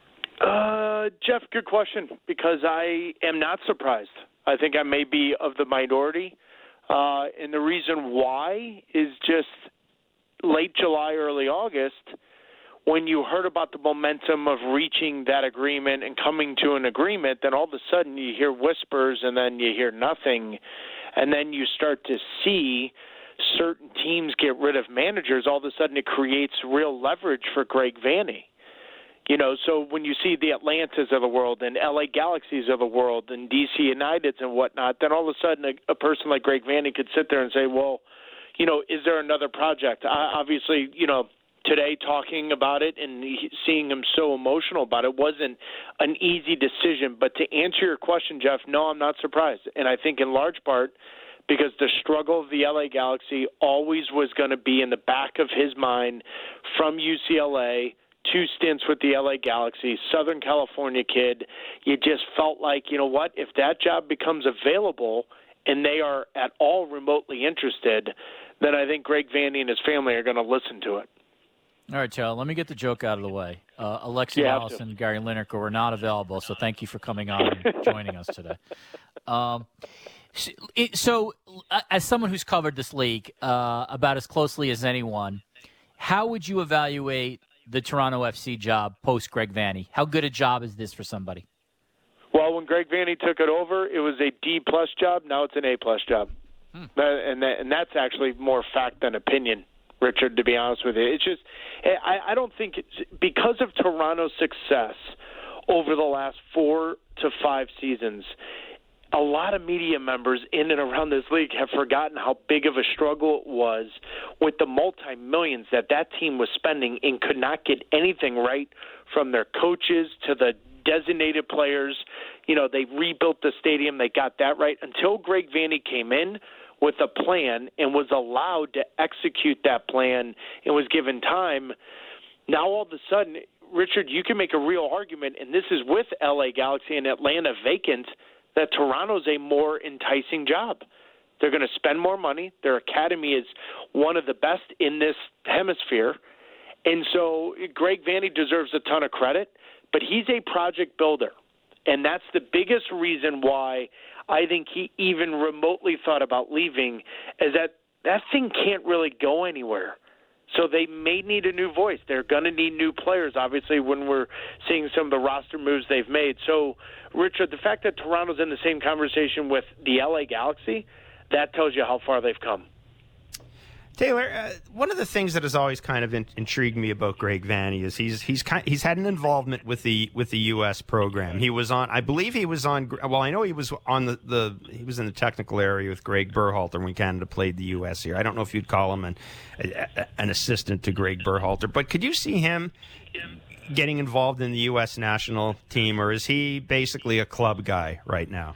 Jeff, good question, because I am not surprised. I think I may be of the minority, and the reason why is just late July, early August, when you heard about the momentum of reaching that agreement and coming to an agreement, then all of a sudden you hear whispers and then you hear nothing, and then you start to see certain teams get rid of managers. All of a sudden it creates real leverage for Greg Vanney. So when you see the Atlantas of the world and LA Galaxies of the world and DC Uniteds and whatnot, then all of a sudden a person like Greg Vanney could sit there and say, well, is there another project? Obviously, today talking about it and seeing him so emotional about it wasn't an easy decision. But to answer your question, Jeff, no, I'm not surprised. And I think in large part because the struggle of the LA Galaxy always was going to be in the back of his mind from UCLA, 2 stints with the LA Galaxy, Southern California kid. You just felt like, if that job becomes available and they are at all remotely interested, then I think Greg Vanney and his family are going to listen to it. All right, Charlie, let me get the joke out of the way. Alexi Wallace and Gary Lineker were not available, so thank you for coming on and joining us today. So, as someone who's covered this league about as closely as anyone, how would you evaluate the Toronto FC job post Greg Vanney? How good a job is this for somebody? Well, when Greg Vanney took it over, it was a D+ job. Now it's an A+ job. And that's actually more fact than opinion, Richard, to be honest with you. It's just, I don't think because of Toronto's success over the last 4 to 5 seasons, a lot of media members in and around this league have forgotten how big of a struggle it was with the multi-millions that team was spending and could not get anything right from their coaches to the designated players. They rebuilt the stadium. They got that right. Until Greg Vanney came in, with a plan and was allowed to execute that plan and was given time. Now all of a sudden, Richard, you can make a real argument, and this is with LA Galaxy and Atlanta vacant, that Toronto's a more enticing job. They're going to spend more money. Their academy is one of the best in this hemisphere. And so Greg Vanney deserves a ton of credit, but he's a project builder. And that's the biggest reason why I think he even remotely thought about leaving, is that thing can't really go anywhere. So they may need a new voice. They're going to need new players, obviously, when we're seeing some of the roster moves they've made. So, Richard, the fact that Toronto's in the same conversation with the LA Galaxy, that tells you how far they've come. Taylor, one of the things that has always kind of intrigued me about Greg Vanney is he's had an involvement with the U.S. program. He was on, I believe he was on. Well, I know he was on he was in the technical area with Greg Berhalter when Canada played the U.S. here. I don't know if you'd call him an assistant to Greg Berhalter, but could you see him getting involved in the U.S. national team, or is he basically a club guy right now?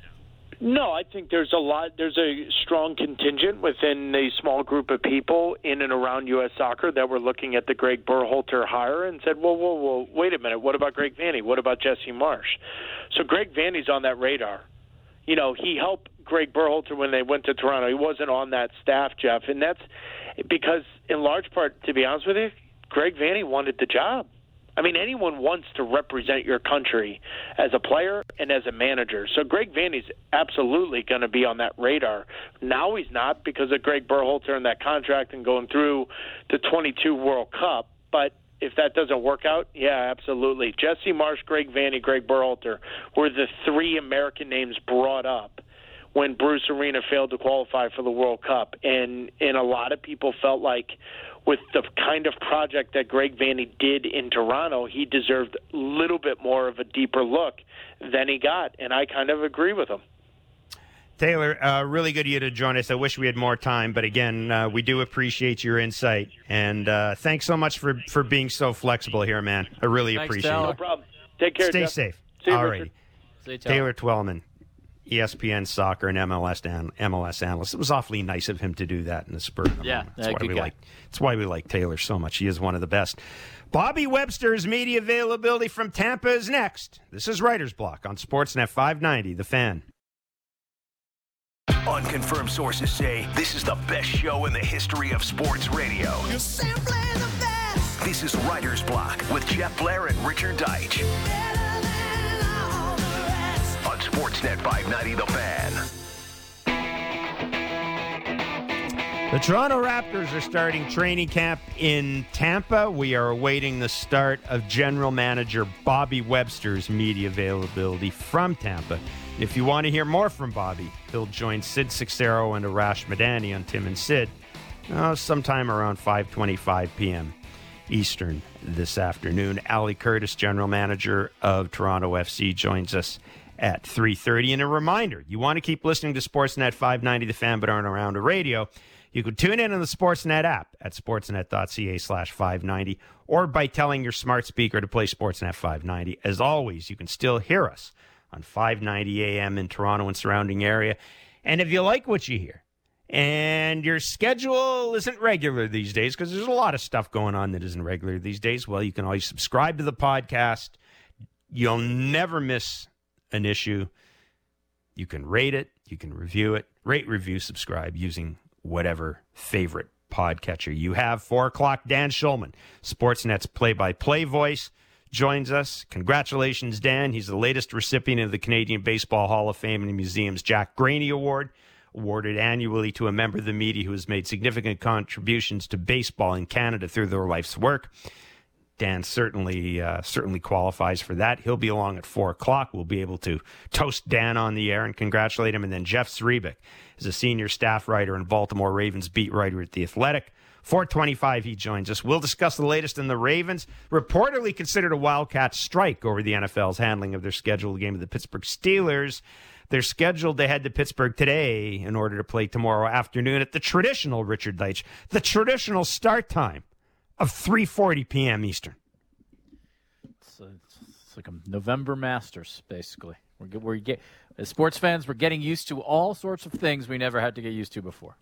No, I think there's a strong contingent within a small group of people in and around U.S. Soccer that were looking at the Greg Berhalter hire and said, whoa, wait a minute, what about Greg Vanney? What about Jesse Marsch? So Greg Vanney's on that radar. You know, he helped Greg Berhalter when they went to Toronto. He wasn't on that staff, Jeff, and that's because, in large part, to be honest with you, Greg Vanney wanted the job. I mean, anyone wants to represent your country as a player and as a manager. So Greg Vanney's absolutely going to be on that radar. Now he's not because of Greg Berhalter and that contract and going through the 22 World Cup. But if that doesn't work out, yeah, absolutely. Jesse Marsch, Greg Vanney, Greg Berhalter were the three American names brought up when Bruce Arena failed to qualify for the World Cup. And a lot of people felt like with the kind of project that Greg Vanney did in Toronto, he deserved a little bit more of a deeper look than he got, and I kind of agree with him. Taylor, really good of you to join us. I wish we had more time, but again, we do appreciate your insight, and thanks so much for being so flexible here, man. I really appreciate it. No problem. Take care, Stay Jeff. safe. See you, all Richard. right. See you, Taylor Twellman, ESPN Soccer and MLS analyst. It was awfully nice of him to do that in the spur of the moment. That's why we like Taylor so much. He is one of the best. Bobby Webster's media availability from Tampa is next. This is Writer's Block on Sportsnet 590, The Fan. Unconfirmed sources say this is the best show in the history of sports radio. You're simply the best. This is Writer's Block with Jeff Blair and Richard Deitch. On Sportsnet 590, The Fan. The Toronto Raptors are starting training camp in Tampa. We are awaiting the start of general manager Bobby Webster's media availability from Tampa. If you want to hear more from Bobby, he'll join Sid Sixero and Arash Madani on Tim and Sid sometime around 5:25 p.m. Eastern this afternoon. Ali Curtis, general manager of Toronto FC, joins us at 3:30. And a reminder, you want to keep listening to Sportsnet 590, The Fan, but aren't around a radio, you can tune in on the Sportsnet app at sportsnet.ca/590 or by telling your smart speaker to play Sportsnet 590. As always, you can still hear us on 590 AM in Toronto and surrounding area. And if you like what you hear and your schedule isn't regular these days, because there's a lot of stuff going on that isn't regular these days, well, you can always subscribe to the podcast. You'll never miss an issue. You can rate it. You can review it. Rate, review, subscribe using whatever favorite podcatcher you have. 4 o'clock, Dan Schulman, Sportsnet's play-by-play voice, joins us. Congratulations, Dan. He's the latest recipient of the Canadian Baseball Hall of Fame and the Museum's Jack Graney Award, awarded annually to a member of the media who has made significant contributions to baseball in Canada through their life's work. Dan certainly qualifies for that. He'll be along at 4 o'clock. We'll be able to toast Dan on the air and congratulate him. And then Jeff Zrebic is a senior staff writer and Baltimore Ravens beat writer at The Athletic. 4:25, he joins us. We'll discuss the latest in the Ravens, reportedly considered a Wildcat strike over the NFL's handling of their scheduled game of the Pittsburgh Steelers. They're scheduled to head to Pittsburgh today in order to play tomorrow afternoon at the traditional, Richard Deitch, the traditional start time of 3:40 p.m. Eastern. It's like a November Masters, basically. As sports fans, we're getting used to all sorts of things we never had to get used to before.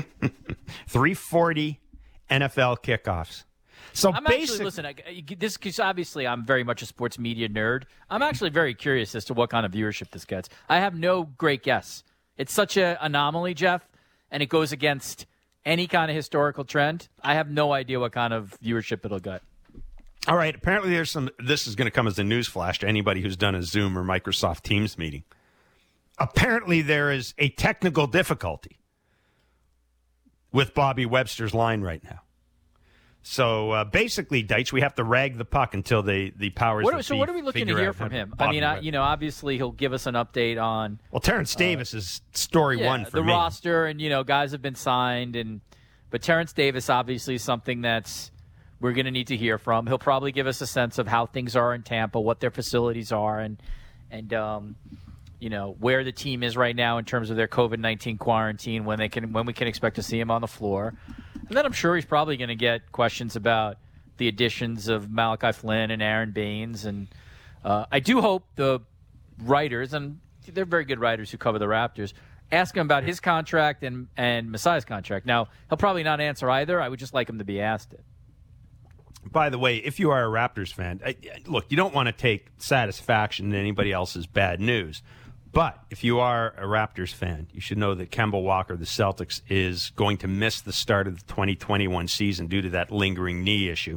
3:40 NFL kickoffs. So I'm actually, listen, this because obviously I'm very much a sports media nerd. I'm actually very curious as to what kind of viewership this gets. I have no great guess. It's such an anomaly, Jeff, and it goes against any kind of historical trend. I have no idea what kind of viewership it'll get. All right. Apparently, this is going to come as a news flash to anybody who's done a Zoom or Microsoft Teams meeting. Apparently, there is a technical difficulty with Bobby Webster's line right now. So basically, Deitch, we have to rag the puck until the powers that be. So what are we looking to hear from him? I mean, obviously he'll give us an update on. Well, Terrence Davis is story one for the me. roster, and guys have been signed, but Terrence Davis obviously is something that's we're going to need to hear from. He'll probably give us a sense of how things are in Tampa, what their facilities are, and where the team is right now in terms of their COVID-19 quarantine, when we can expect to see him on the floor. And then I'm sure he's probably going to get questions about the additions of Malachi Flynn and Aaron Baines. And I do hope the writers, and they're very good writers who cover the Raptors, ask him about his contract and Masai's contract. Now, he'll probably not answer either. I would just like him to be asked it. By the way, if you are a Raptors fan, look, you don't want to take satisfaction in anybody else's bad news. But if you are a Raptors fan, you should know that Kemba Walker, the Celtics, is going to miss the start of the 2021 season due to that lingering knee issue.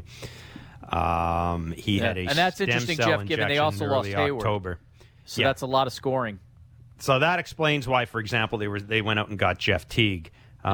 He had a and that's stem interesting, cell Jeff, given they also lost Hayward. October. So that's a lot of scoring. So that explains why, for example, they went out and got Jeff Teague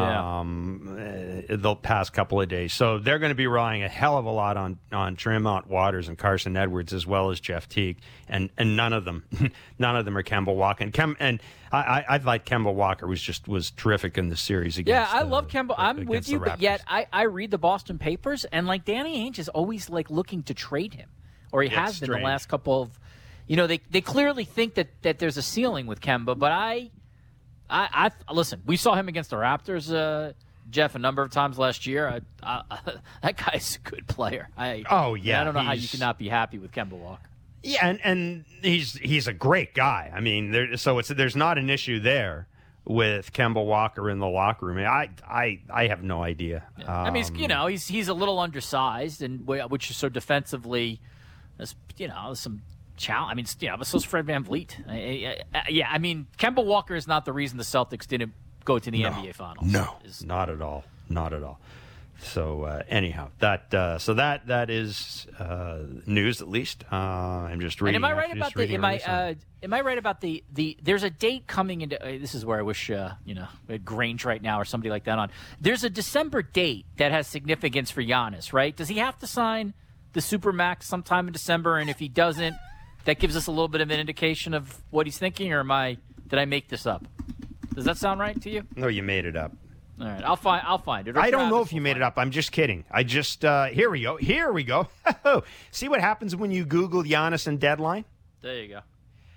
the past couple of days. So they're going to be relying a hell of a lot on Tremont Waters and Carson Edwards as well as Jeff Teague, and none of them are Kemba Walker. And I thought Kemba Walker was terrific in the series against. Yeah, I love Kemba. I'm with you, but yet I read the Boston papers, and Danny Ainge is always looking to trade him, or he has been the last couple of. They clearly think that there's a ceiling with Kemba, but I listen. We saw him against the Raptors, Jeff, a number of times last year. That guy's a good player. I don't know how you can not be happy with Kemba Walker. Yeah, and he's a great guy. I mean, there's not an issue there with Kemba Walker in the locker room. I have no idea. Yeah. I mean, he's a little undersized, and which is so defensively, some. I mean, but so's Fred VanVleet. I mean, Kemba Walker is not the reason the Celtics didn't go to the NBA Finals. No, not at all. Not at all. So anyhow, that is news at least. I'm just reading. And am I right about am I right about the there's a date coming into this is where I wish we had Grange right now or somebody like that on. There's a December date that has significance for Giannis, right? Does he have to sign the Supermax sometime in December? And if he doesn't, that gives us a little bit of an indication of what he's thinking, or did I make this up? Does that sound right to you? No, you made it up. All right, I'll find it. I don't know if you made it up. I'm just kidding. I just here we go. See what happens when you Google Giannis and deadline? There you go.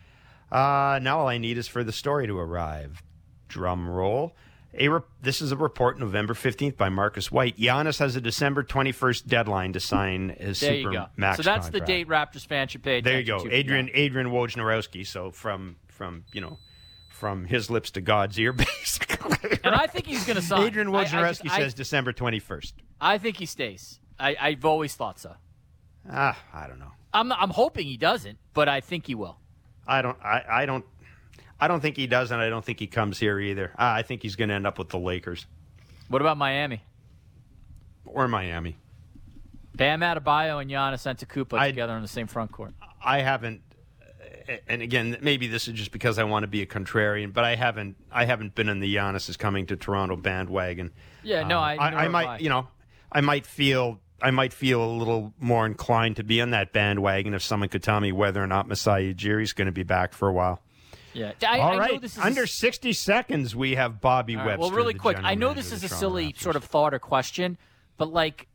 Now all I need is for the story to arrive. Drum roll. This is a report November 15th by Marcus White. Giannis has a December 21st deadline to sign his Super Max So that's contract. the date Raptors fans should pay attention to. There you go. Adrian Wojnarowski. So from his lips to God's ear, basically. And I think he's going to sign. Adrian Wojnarowski says December 21st. I think he stays. I've always thought so. I don't know. I'm hoping he doesn't, but I think he will. I don't think he does, and I don't think he comes here either. I think he's going to end up with the Lakers. What about Miami? Or Miami. Bam Adebayo and Giannis Antetokounmpo together on the same front court. I haven't, and again, maybe this is just because I want to be a contrarian, but I haven't been in the Giannis is coming to Toronto bandwagon. Yeah, no, I might feel a little more inclined to be on that bandwagon if someone could tell me whether or not Masai Ujiri is going to be back for a while. Yeah. All right. Know this is Under 60 seconds, we have Bobby Webster. Well, really quick, I know this is a silly Raptors. sort of thought or question, but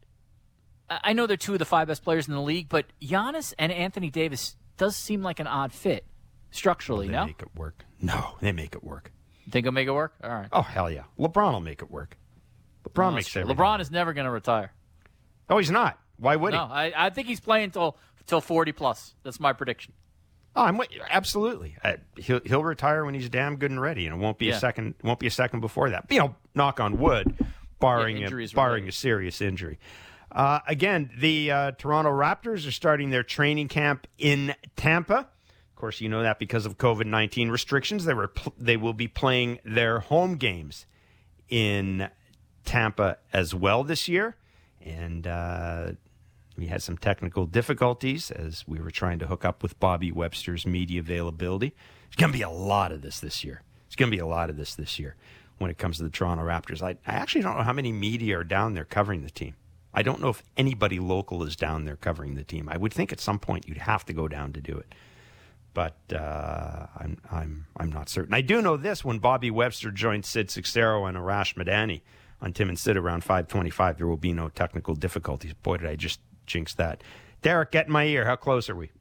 I know they're two of the 5 best players in the league, but Giannis and Anthony Davis does seem like an odd fit structurally, They make it work. No, they make it work. You think they'll make it work? All right. Oh, hell yeah. LeBron will make it work. LeBron makes everything. LeBron is never going to retire. Oh, he's not. Why would he? No, I think he's playing till 40 plus. That's my prediction. Oh, absolutely. He'll retire when he's damn good and ready, and it won't be a second. Won't be a second before that. Knock on wood, barring a serious injury. Again, the Toronto Raptors are starting their training camp in Tampa. Of course, you know that because of COVID-19 restrictions, they will be playing their home games in Tampa as well this year, and we had some technical difficulties as we were trying to hook up with Bobby Webster's media availability. There's going to be a lot of this year. When it comes to the Toronto Raptors. I actually don't know how many media are down there covering the team. I don't know if anybody local is down there covering the team. I would think at some point you'd have to go down to do it. But I'm not certain. I do know this: when Bobby Webster joins Sid Sixero and Arash Madani on Tim and Sid around 5:25, there will be no technical difficulties. Boy, did I just jinx that. Derek, get in my ear. How close are we?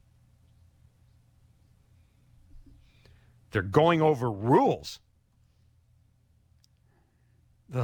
They're going over rules. Ugh.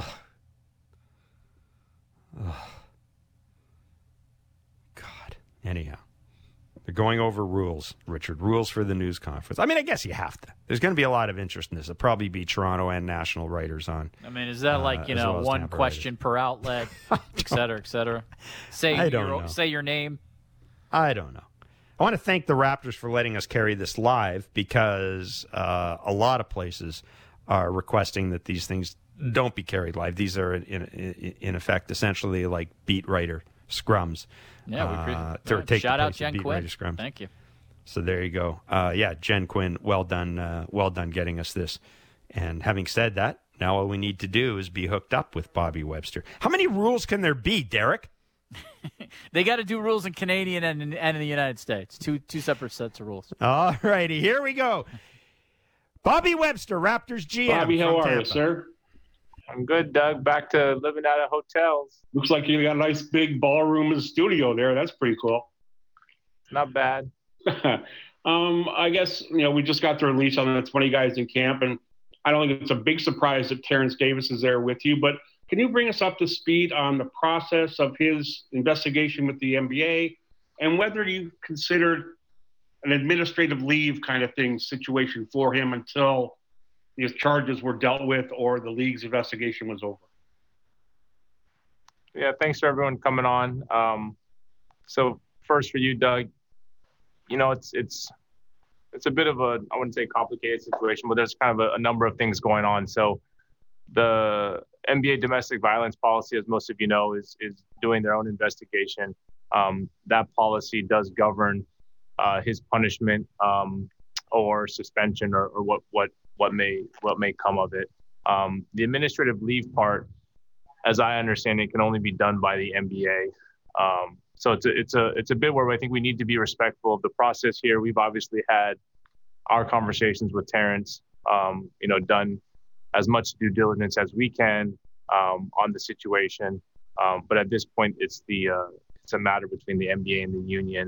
God. Anyhow. They're going over rules, Richard. Rules for the news conference. I mean, I guess you have to. There's going to be a lot of interest in this. There'll probably be Toronto and national writers on. I mean, is that one question per outlet, et cetera, et cetera? Say your name. I don't know. I want to thank the Raptors for letting us carry this live because a lot of places are requesting that these things don't be carried live. These are, in effect, essentially like beat writer scrums. Yeah, shout out Jen Quinn. Thank you. So there you go. Jen Quinn, well done getting us this. And having said that, now all we need to do is be hooked up with Bobby Webster. How many rules can there be, Derek? They got to do rules in Canadian and in the United States. Two separate sets of rules. All righty, here we go. Bobby Webster, Raptors GM. Bobby, how are you, sir? I'm good, Doug. Back to living out of hotels. Looks like you got a nice big ballroom and studio there. That's pretty cool. Not bad. I guess, we just got the release on the 20 guys in camp, and I don't think it's a big surprise that Terrence Davis is there with you, but can you bring us up to speed on the process of his investigation with the NBA and whether you considered an administrative leave kind of thing situation for him until his charges were dealt with or the league's investigation was over? Yeah, thanks for everyone coming on. So first for you, Doug, it's a bit of a, I wouldn't say complicated situation, but there's kind of a number of things going on. So the NBA domestic violence policy, as most of you know, is doing their own investigation. That policy does govern his punishment or suspension or what may come of it. The administrative leave part, as I understand it, can only be done by the NBA. So it's a bit where I think we need to be respectful of the process here. We've obviously had our conversations with Terrence, done as much due diligence as we can on the situation. But at this point, it's a matter between the NBA and the union.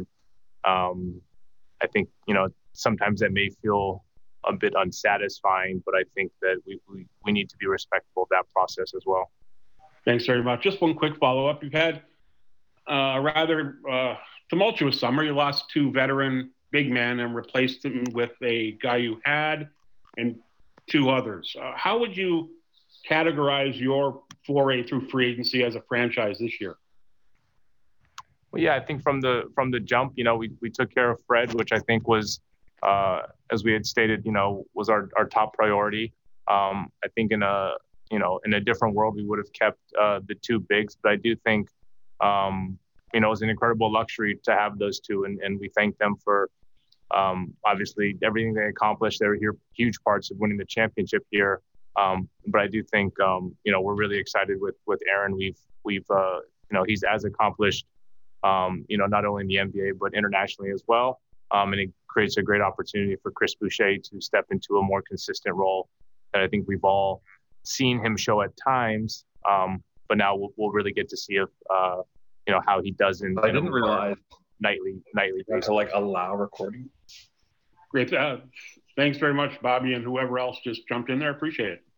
I think, sometimes that may feel a bit unsatisfying, but I think that we need to be respectful of that process as well. Thanks very much. Just one quick follow-up. You've had a rather tumultuous summer. You lost two veteran big men and replaced them with a guy you had and two others. How would you categorize your foray through free agency as a franchise this year? Well, yeah, I think from the jump, we took care of Fred, which I think was, as we had stated, was our top priority. I think in a different world, we would have kept the two bigs, but I do think, it was an incredible luxury to have those two, and we thank them for obviously everything they accomplished. They were huge parts of winning the championship here. But I do think, we're really excited with Aaron. We've he's as accomplished, not only in the NBA, but internationally as well. And it creates a great opportunity for Chris Boucher to step into a more consistent role that I think we've all seen him show at times. But now we'll really get to see if, how he does in. I didn't realize nightly basis. To allow recording. Great. Thanks very much, Bobby, and whoever else just jumped in there. Appreciate it.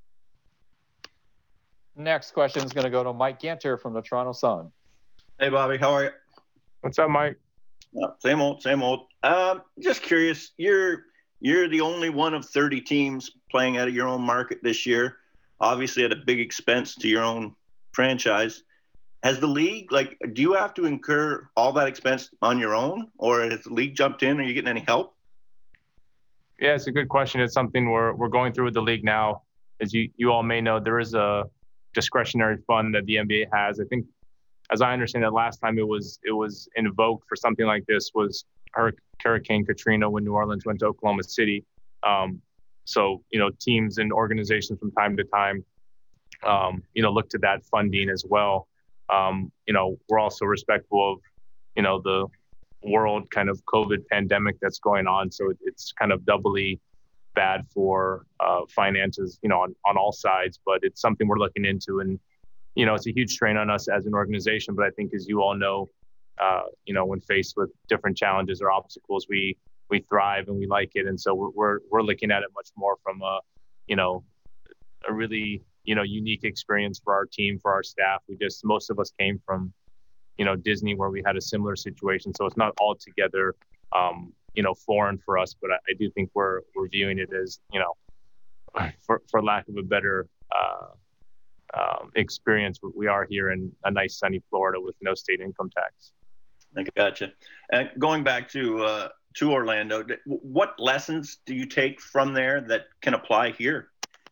Next question is going to go to Mike Ganter from the Toronto Sun. Hey, Bobby. How are you? What's up, Mike? Same old, same old. Just curious, you're the only one of 30 teams playing out of your own market this year, obviously at a big expense to your own franchise. Has the league, do you have to incur all that expense on your own, or has the league jumped in? Are you getting any help? Yeah, it's a good question. It's something we're going through with the league now. As you all may know, there is a discretionary fund that the NBA has. I think, as I understand it, last time it was invoked for something like this was Hurricane Katrina when New Orleans went to Oklahoma City. So teams and organizations from time to time, look to that funding as well. We're also respectful of, the world kind of COVID pandemic that's going on. So it's kind of doubly bad for finances, on all sides, but it's something we're looking into. And, it's a huge strain on us as an organization, but I think, as you all know, when faced with different challenges or obstacles, we thrive and we like it. And so we're looking at it much more from a really, unique experience for our team, for our staff. Most of us came from, Disney, where we had a similar situation. So it's not altogether, foreign for us, but I do think we're viewing it as, for lack of a better experience, we are here in a nice sunny Florida with no state income tax. I gotcha. And going back to Orlando, what lessons do you take from there that can apply here?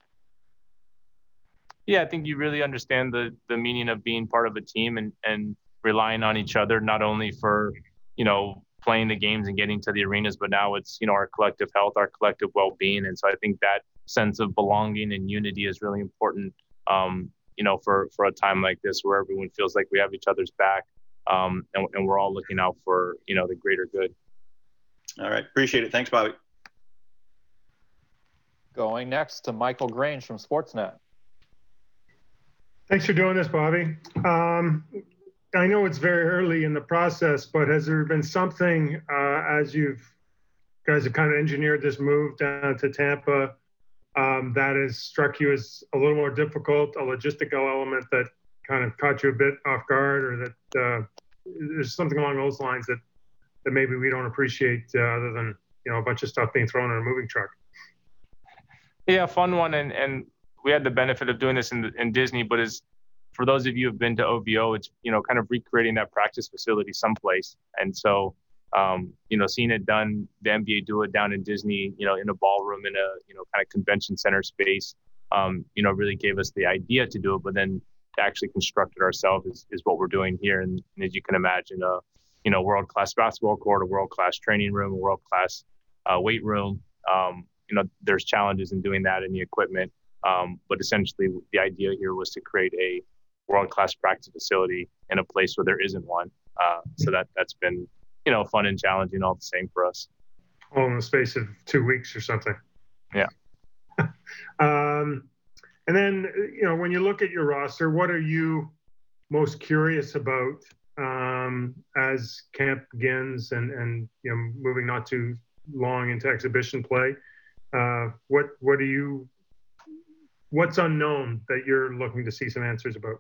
Yeah, I think you really understand the meaning of being part of a team and relying on each other, not only for, playing the games and getting to the arenas, but now it's, our collective health, our collective well-being. And so I think that sense of belonging and unity is really important, for a time like this where everyone feels like we have each other's back, and we're all looking out for, the greater good. All right. Appreciate it. Thanks, Bobby. Going next to Michael Grange from Sportsnet. Thanks for doing this, Bobby. I know it's very early in the process, but has there been something as you guys have kind of engineered this move down to Tampa that has struck you as a little more difficult, a logistical element that kind of caught you a bit off guard, or that there's something along those lines that maybe we don't appreciate other than, a bunch of stuff being thrown in a moving truck? Yeah, fun one. And we had the benefit of doing this in Disney, but for those of you who've been to OVO, it's, kind of recreating that practice facility someplace. And so, seeing it done, the NBA do it down in Disney, in a ballroom, in a, kind of convention center space, really gave us the idea to do it, but then to actually construct it ourselves is what we're doing here. And as you can imagine, world-class basketball court, a world-class training room, a world-class weight room. There's challenges in doing that in the equipment. But essentially the idea here was to create a world-class practice facility in a place where there isn't one. So that's been, fun and challenging all the same for us. All in the space of 2 weeks or something. Yeah. And then, when you look at your roster, what are you most curious about as camp begins and moving not too long into exhibition play? What's unknown that you're looking to see some answers about?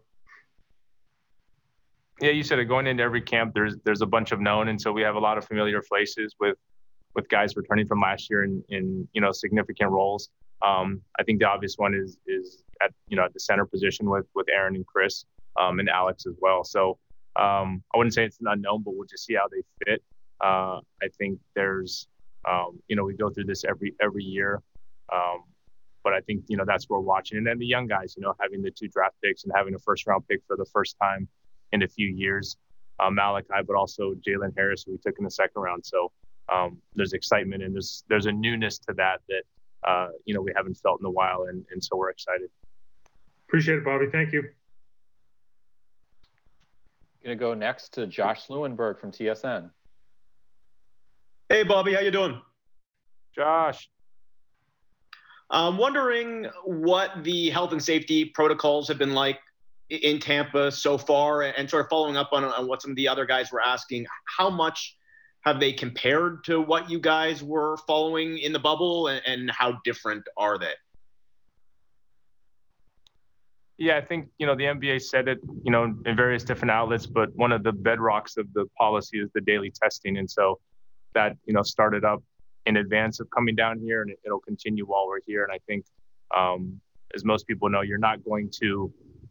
Yeah, you said it. Going into every camp, there's a bunch of known, and so we have a lot of familiar faces with guys returning from last year in significant roles. I think the obvious one is at the center position with Aaron and Chris, and Alex as well. So I wouldn't say it's an unknown, but we'll just see how they fit. I think there's we go through this every year. But I think, that's what we're watching. And then the young guys, having the 2 draft picks and having a first-round pick for the first time in a few years. Malachi, but also Jalen Harris, who we took in the second round. So there's excitement, and there's a newness to that we haven't felt in a while, and so we're excited. Appreciate it, Bobby. Thank you. Going to go next to Josh Lewenberg from TSN. Hey, Bobby, how you doing? Josh. I'm wondering what the health and safety protocols have been like in Tampa so far, and sort of following up on what some of the other guys were asking, how much have they compared to what you guys were following in the bubble, and how different are they? Yeah, I think, the NBA said it, in various different outlets, but one of the bedrocks of the policy is the daily testing. And so that, started up in advance of coming down here, and it'll continue while we're here. And I think, as most people know, you're not going to,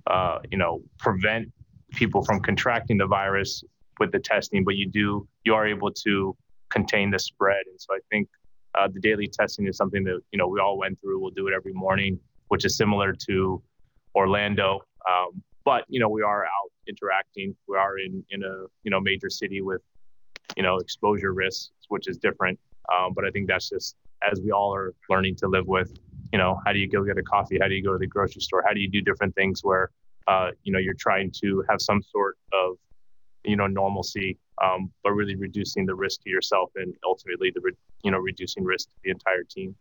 prevent people from contracting the virus with the testing, but you are able to contain the spread. And so I think the daily testing is something that, we all went through. We'll do it every morning, which is similar to Orlando. But, we are out interacting. We are in a, major city with, exposure risks, which is different. But I think that's just, as we all are learning to live with, how do you go get a coffee? How do you go to the grocery store? How do you do different things where, you're trying to have some sort of, normalcy, but really reducing the risk to yourself and ultimately reducing risk to the entire team.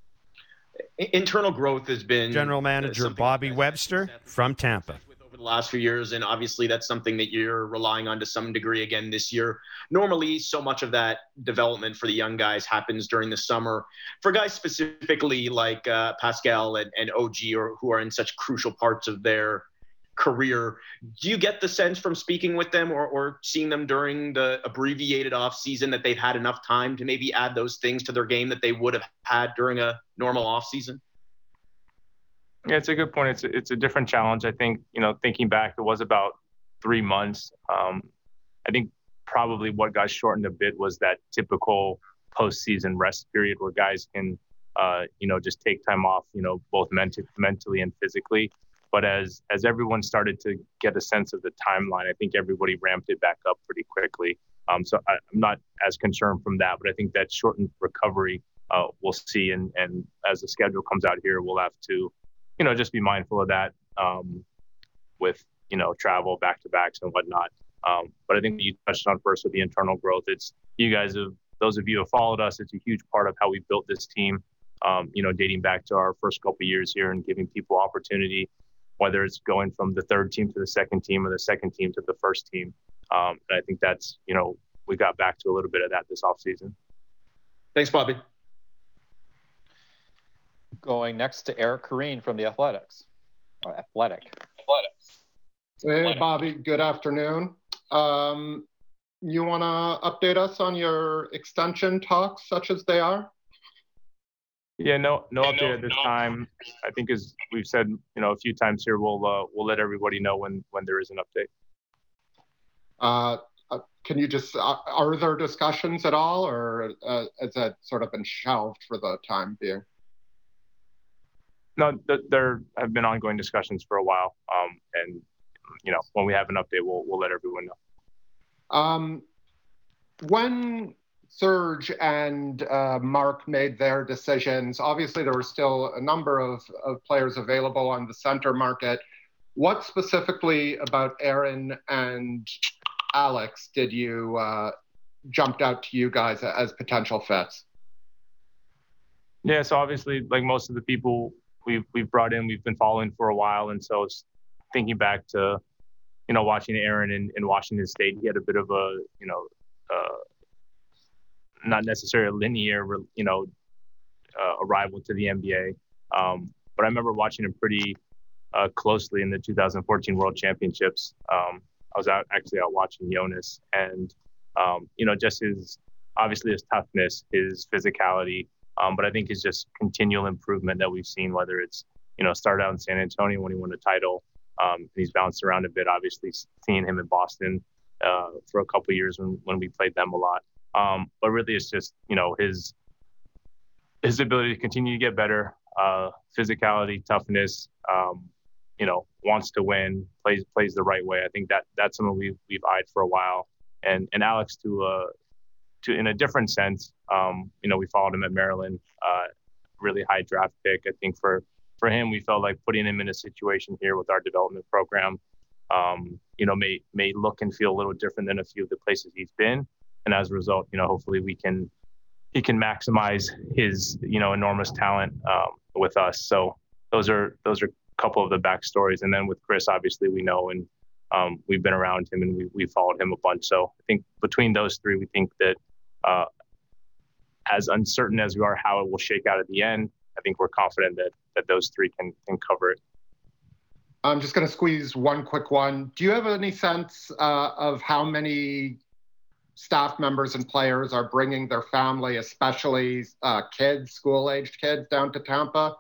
Internal growth has been General Manager Bobby Webster from Tampa. Over the last few years, and obviously that's something that you're relying on to some degree again this year. Normally, so much of that development for the young guys happens during the summer. For guys specifically like Pascal and OG, or who are in such crucial parts of their career, do you get the sense from speaking with them or seeing them during the abbreviated off season that they've had enough time to maybe add those things to their game that they would have had during a normal off season? Yeah, it's a good point. It's a different challenge. I think, thinking back, it was about 3 months. I think probably what got shortened a bit was that typical postseason rest period where guys can, just take time off, both mentally and physically. But as everyone started to get a sense of the timeline, I think everybody ramped it back up pretty quickly. So I'm not as concerned from that, but I think that shortened recovery we'll see. And as the schedule comes out here, we'll have to, just be mindful of that with, travel back-to-backs and whatnot. But I think you touched on first with the internal growth. It's you guys those of you who have followed us, it's a huge part of how we built this team, dating back to our first couple of years here and giving people opportunity, whether it's going from the third team to the second team or the second team to the first team. And I think that's, we got back to a little bit of that this offseason. Thanks, Bobby. Going next to Eric Corrine from the Athletic. Hey, Bobby. Good afternoon. You want to update us on your extension talks, such as they are? Yeah, no update at this time. I think, as we've said, a few times here, we'll let everybody know when there is an update. Can you just are there discussions at all, or has that sort of been shelved for the time being? No, there have been ongoing discussions for a while, and when we have an update, we'll let everyone know. When Serge and Mark made their decisions, obviously there were still a number of players available on the center market. What specifically about Aaron and Alex did you jumped out to you guys as potential fits? Yeah, so obviously, like most of the people we've brought in, we've been following for a while, and so it's thinking back to watching Aaron in Washington State. He had a bit of a not necessarily a linear arrival to the NBA, but I remember watching him pretty closely in the 2014 World Championships. I was out watching Jonas, and just his toughness, his physicality, but I think his just continual improvement that we've seen, whether it's started out in San Antonio when he won a title, he's bounced around a bit. Obviously, seeing him in Boston for a couple of years when we played them a lot, but really it's just his ability to continue to get better, physicality, toughness. Wants to win, plays the right way. I think that's something we've eyed for a while. And Alex to in a different sense, we followed him at Maryland, really high draft pick. I think for him, we felt like putting him in a situation here with our development program, may look and feel a little different than a few of the places he's been. And as a result, hopefully he can maximize his, enormous talent with us. So those are couple of the backstories. And then with Chris, obviously we know, and we've been around him and we followed him a bunch. So I think between those three, we think that as uncertain as we are how it will shake out at the end, I think we're confident that those three can cover it. I'm just going to squeeze one quick one. Do you have any sense of how many staff members and players are bringing their family, especially kids, school-aged kids, down to Tampa?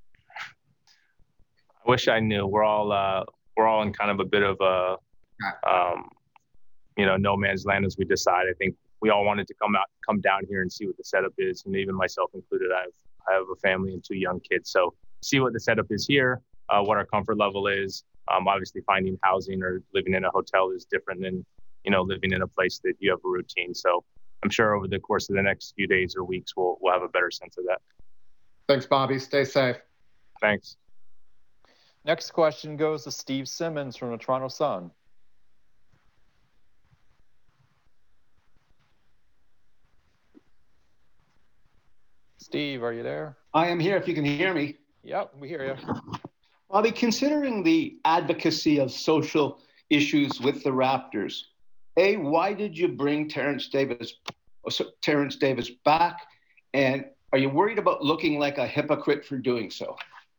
I wish I knew. We're all in kind of a bit of a no man's land as we decide. I think we all wanted to come down here and see what the setup is, and even myself included. I have a family and 2 young kids, so see what the setup is here, what our comfort level is. Obviously, finding housing or living in a hotel is different than living in a place that you have a routine. So I'm sure over the course of the next few days or weeks, we'll have a better sense of that. Thanks, Bobby. Stay safe. Thanks. Next question goes to Steve Simmons from the Toronto Sun. Steve, are you there? I am here if you can hear me. Yep, we hear you. Bobby, considering the advocacy of social issues with the Raptors, A, why did you bring Terrence Davis back? And are you worried about looking like a hypocrite for doing so?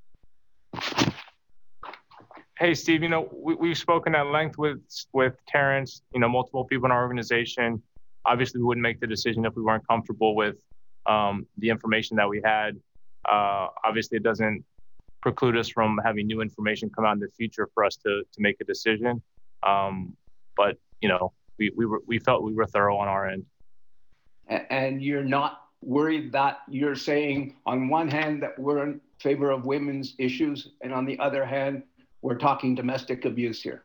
Hey, Steve, we've spoken at length with Terrence, multiple people in our organization. Obviously, we wouldn't make the decision if we weren't comfortable with the information that we had. Obviously, it doesn't preclude us from having new information come out in the future for us to make a decision. But, we felt we were thorough on our end. And you're not worried that you're saying on one hand that we're in favor of women's issues, and on the other hand, we're talking domestic abuse here?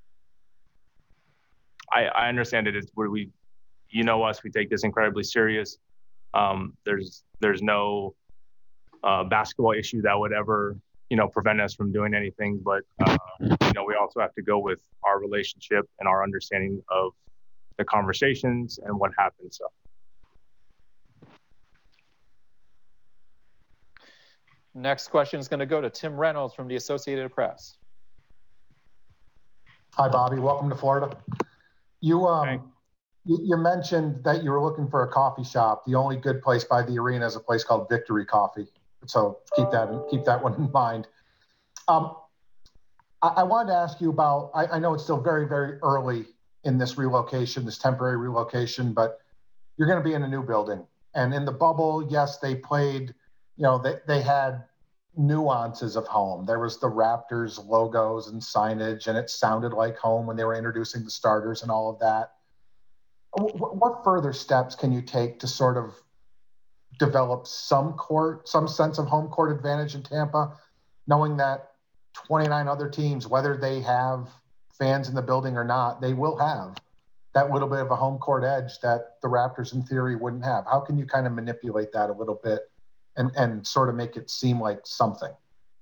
I understand it. It's where we take this incredibly serious. There's no basketball issue that would ever, prevent us from doing anything. But, we also have to go with our relationship and our understanding of the conversations and what happened. So. Next question is going to go to Tim Reynolds from the Associated Press. Hi, Bobby. Welcome to Florida. You mentioned that you were looking for a coffee shop. The only good place by the arena is a place called Victory Coffee. So keep that one in mind. I wanted to ask you about, I know it's still very, very early in this relocation, this temporary relocation, but you're going to be in a new building. And in the bubble, yes, they played, they had nuances of home. There was the Raptors logos and signage, and it sounded like home when they were introducing the starters and all of that. What further steps can you take to sort of develop some sense of home court advantage in Tampa, knowing that 29 other teams, whether they have fans in the building or not, they will have that little bit of a home court edge that the Raptors in theory wouldn't have? How can you kind of manipulate that a little bit and sort of make it seem like something?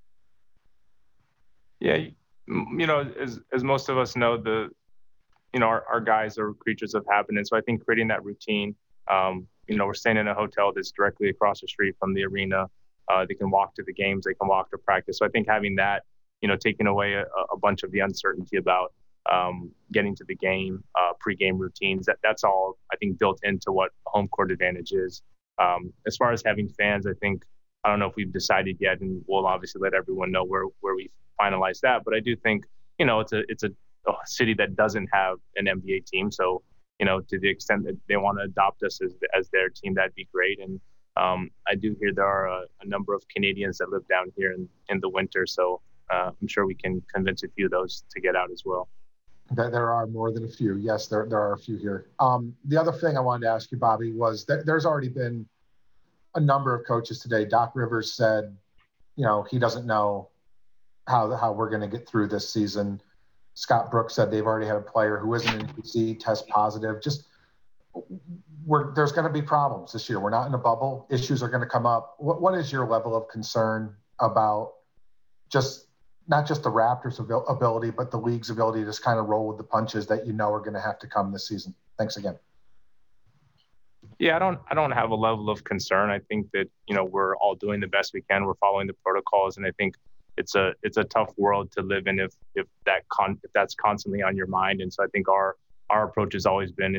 Yeah, as most of us know, our guys are creatures of habit, and so I think creating that routine. We're staying in a hotel that's directly across the street from the arena. They can walk to the games, they can walk to practice. So I think having that, taking away a bunch of the uncertainty about getting to the game, pre-game routines, that's all I think built into what home court advantage is. As far as having fans, I don't know if we've decided yet, and we'll obviously let everyone know where we finalize that. But I do think, it's a city that doesn't have an NBA team. So, to the extent that they want to adopt us as their team, that'd be great. And I do hear there are a number of Canadians that live down here in the winter. So I'm sure we can convince a few of those to get out as well. There are more than a few. Yes, there are a few here. The other thing I wanted to ask you, Bobby, was that there's already been a number of coaches today. Doc Rivers said, he doesn't know how we're going to get through this season. Scott Brooks said they've already had a player who isn't in PC test positive. There's going to be problems this year. We're not in a bubble. Issues are going to come up. What is your level of concern about not just the Raptors' ability, but the league's ability to just kind of roll with the punches that are going to have to come this season? Thanks again. Yeah, I don't have a level of concern. I think that, we're all doing the best we can. We're following the protocols, and I think it's a tough world to live in if that's constantly on your mind. And so I think our approach has always been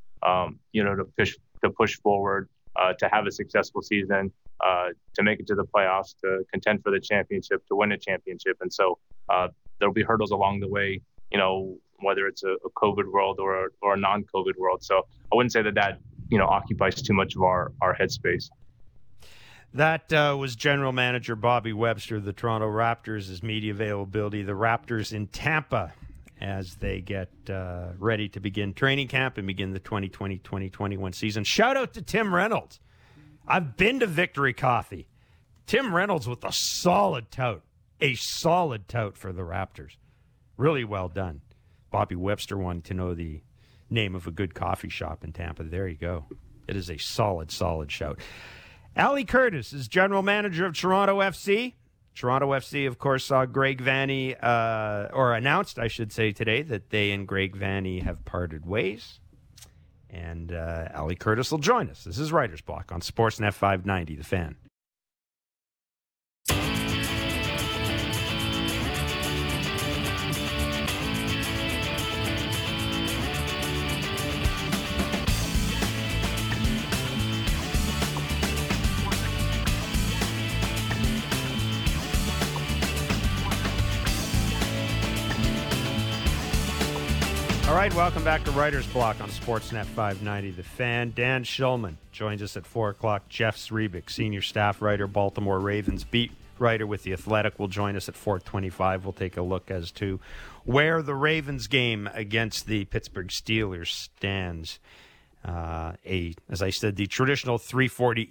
to push forward, to have a successful season, to make it to the playoffs, to contend for the championship, to win a championship. And so there'll be hurdles along the way, whether it's a COVID world or a non-COVID world. So I wouldn't say that occupies too much of our headspace. That was General Manager Bobby Webster of the Toronto Raptors. His media availability. The Raptors in Tampa as they get ready to begin training camp and begin the 2020-2021 season. Shout out to Tim Reynolds. I've been to Victory Coffee. Tim Reynolds with a solid tout for the Raptors. Really well done. Bobby Webster wanted to know the name of a good coffee shop in Tampa. There you go. It is a solid shout. Ali Curtis is general manager of Toronto FC. Toronto FC, of course, saw Greg Vanney, or announced, I should say, today that they and Greg Vanney have parted ways. And Ali Curtis will join us. This is Writer's Block on Sportsnet 590, The Fan. All right, welcome back to Writer's Block on Sportsnet 590, The Fan. Dan Shulman joins us at 4 o'clock. Jeff Zrebiec, senior staff writer, Baltimore Ravens beat writer with The Athletic, will join us at 4:25. We'll take a look as to where the Ravens game against the Pittsburgh Steelers stands. As I said, the traditional 3:40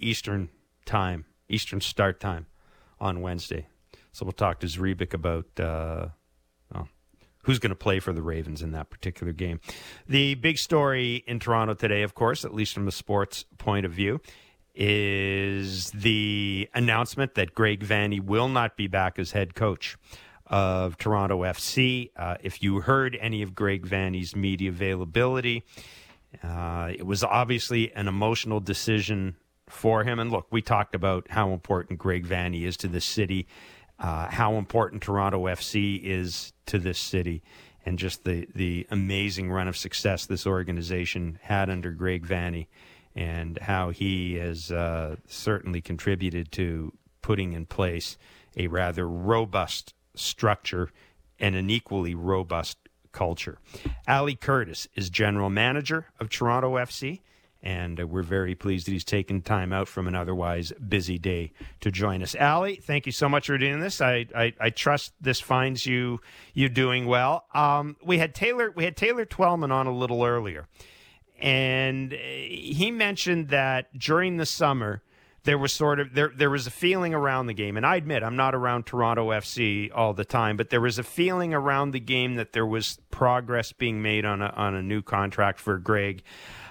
Eastern start time on Wednesday. So we'll talk to Zrebiec about who's going to play for the Ravens in that particular game. The big story in Toronto today, of course, at least from a sports point of view, is the announcement that Greg Vanney will not be back as head coach of Toronto FC. If you heard any of Greg Vanney's media availability, it was obviously an emotional decision for him. And look, we talked about how important Greg Vanney is to this city, how important Toronto FC is to this city, and just the amazing run of success this organization had under Greg Vanney, and how he has certainly contributed to putting in place a rather robust structure and an equally robust culture. Ali Curtis is general manager of Toronto FC, and we're very pleased that he's taken time out from an otherwise busy day to join us. Ali, thank you so much for doing this. I trust this finds you doing well. We had Taylor Twellman on a little earlier, and he mentioned that during the summer there was there was a feeling around the game, and I admit I'm not around Toronto FC all the time, but there was a feeling around the game that there was progress being made on a new contract for Greg.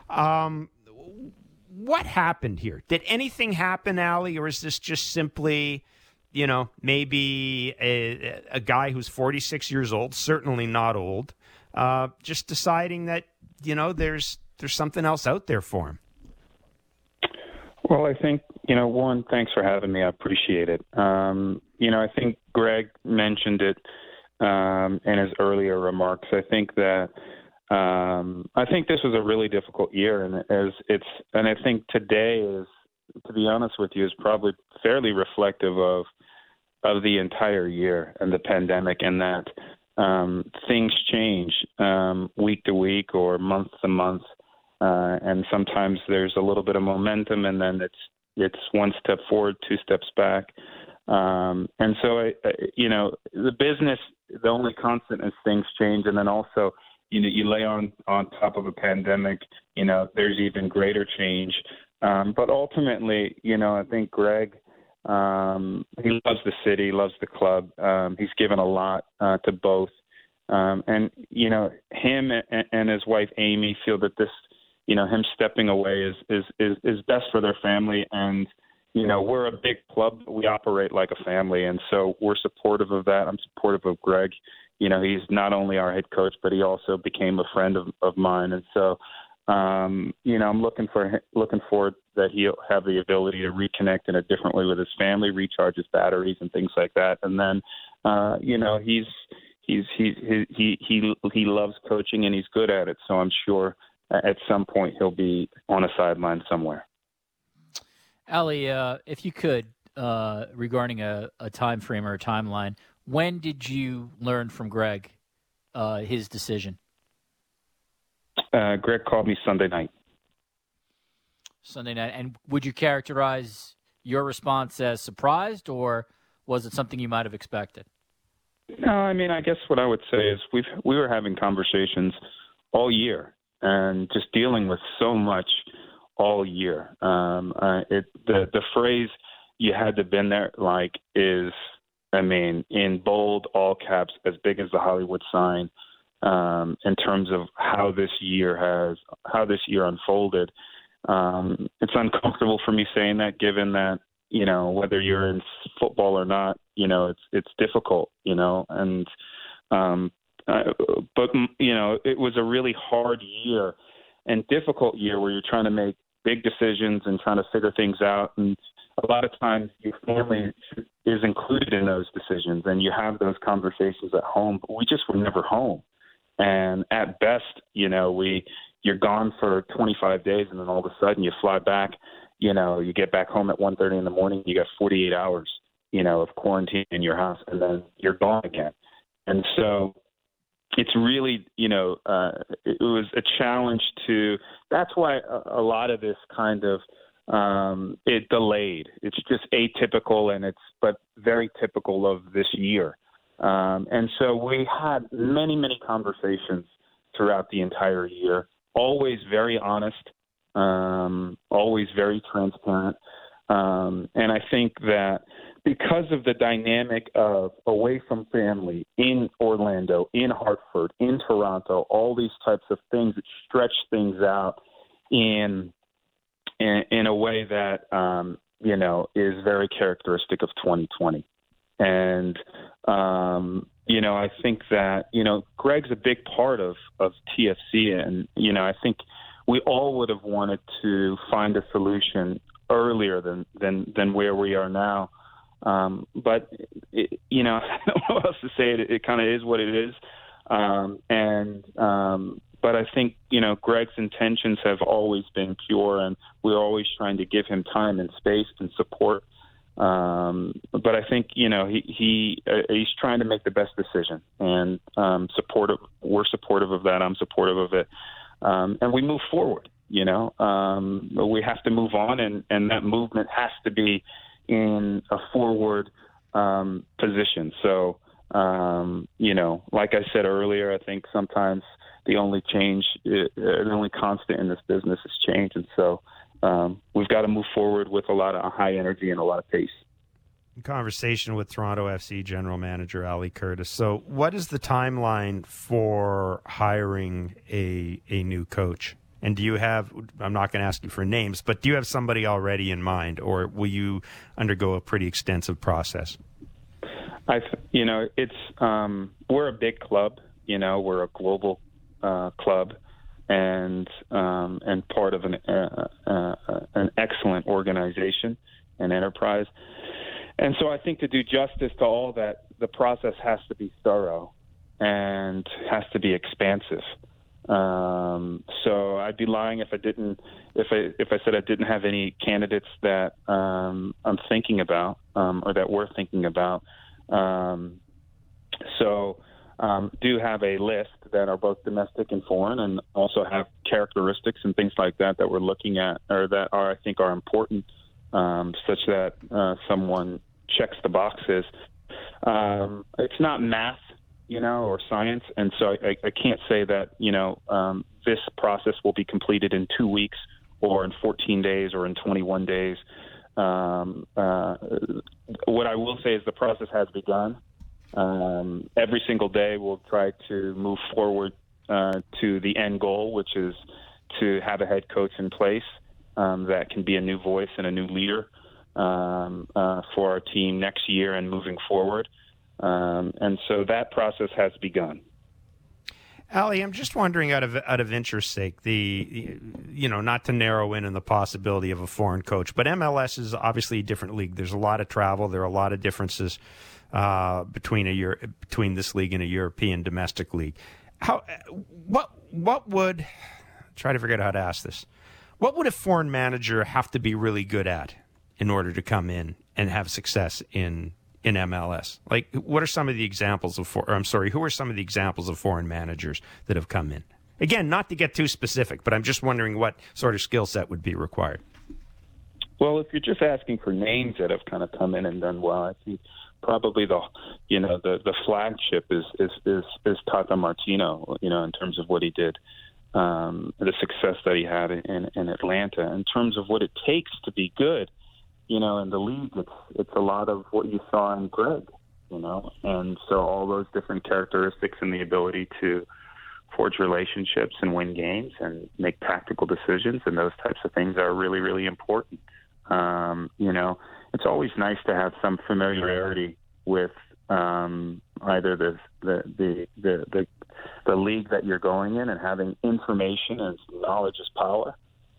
What happened here? Did anything happen, Ali, or is this just simply, maybe a guy who's 46 years old, certainly not old, just deciding that, there's something else out there for him? Well, I think, one, thanks for having me. I appreciate it. I think Greg mentioned it in his earlier remarks. I think that I think this was a really difficult year, and I think today is, to be honest with you, is probably fairly reflective of the entire year and the pandemic, and that things change week to week or month to month, and sometimes there's a little bit of momentum, and then it's one step forward, two steps back, and so the business, the only constant is things change, and then also, you lay on top of a pandemic, there's even greater change. But ultimately, I think Greg, he loves the city, loves the club. He's given a lot to both. And him and his wife, Amy, feel that this, him stepping away is best for their family. And, we're a big club. We operate like a family. And so we're supportive of that. I'm supportive of Greg. He's not only our head coach, but he also became a friend of mine. And so, I'm looking forward that he'll have the ability to reconnect in a different way with his family, recharge his batteries and things like that. And then, he loves coaching and he's good at it. So I'm sure at some point he'll be on a sideline somewhere. Ali, if you could, regarding a time frame or a timeline, When did you learn from Greg his decision? Greg called me Sunday night. Sunday night. And would you characterize your response as surprised, or was it something you might have expected? No, I mean, I guess what I would say is we were having conversations all year and just dealing with so much all year. The phrase "you had to been there" is, I mean, in bold, all caps, as big as the Hollywood sign, in terms of how this year unfolded. It's uncomfortable for me saying that, given that, whether you're in football or not, it's difficult, and, but, it was a really hard year and difficult year where you're trying to make big decisions and trying to figure things out. And a lot of times your family is included in those decisions and you have those conversations at home, but we just were never home. And at best, you're gone for 25 days and then all of a sudden you fly back, you get back home at 1:30 in the morning, you got 48 hours, of quarantine in your house, and then you're gone again. And so it's really, it was a challenge that's why a lot of this kind of, it delayed. It's just atypical but very typical of this year. And so we had many, many conversations throughout the entire year, always very honest, always very transparent. And I think that because of the dynamic of away from family in Orlando, in Hartford, in Toronto, all these types of things that stretch things out in a way that, is very characteristic of 2020. And, I think that, Greg's a big part of TFC. And, I think we all would have wanted to find a solution earlier than where we are now. But, I don't know what else to say. It kind of is what it is. But I think, Greg's intentions have always been pure, and we're always trying to give him time and space and support. But I think, he's trying to make the best decision, and we're supportive of that. I'm supportive of it. And we move forward, we have to move on, and that movement has to be in a forward position. So, like I said earlier, I think sometimes the only constant in this business is change. And so we've got to move forward with a lot of high energy and a lot of pace. Conversation with Toronto FC General Manager Ali Curtis. So what is the timeline for hiring a new coach? And do you have, I'm not going to ask you for names, but do you have somebody already in mind, or will you undergo a pretty extensive process? We're a big club, we're a global club, and part of an excellent organization and enterprise. And so I think to do justice to all that, the process has to be thorough and has to be expansive. So I'd be lying if I said I didn't have any candidates that I'm thinking about or that we're thinking about. Do have a list that are both domestic and foreign, and also have characteristics and things like that we're looking at, or that I think are important, such that someone checks the boxes. It's not math, or science, and so I can't say that this process will be completed in 2 weeks, or in 14 days, or in 21 days. What I will say is the process has begun. Every single day we'll try to move forward to the end goal, which is to have a head coach in place that can be a new voice and a new leader for our team next year and moving forward. And so that process has begun. Ali, I'm just wondering, out of interest's sake, not to narrow in on the possibility of a foreign coach, but MLS is obviously a different league. There's a lot of travel. There are a lot of differences between this league and a European domestic league. What would, try to figure out how to ask this, what would a foreign manager have to be really good at in order to come in and have success in in MLS? Like, what are some of the examples of who are some of the examples of foreign managers that have come in? Again, not to get too specific, but I'm just wondering what sort of skill set would be required. Well, if you're just asking for names that have kind of come in and done well, I think probably the flagship is Tata Martino, in terms of what he did, the success that he had in Atlanta. In terms of what it takes to be good, in the league, it's a lot of what you saw in Greg, and so all those different characteristics and the ability to forge relationships and win games and make tactical decisions and those types of things are really, really important. It's always nice to have some familiarity with either the league that you're going in and having information and knowledge is power.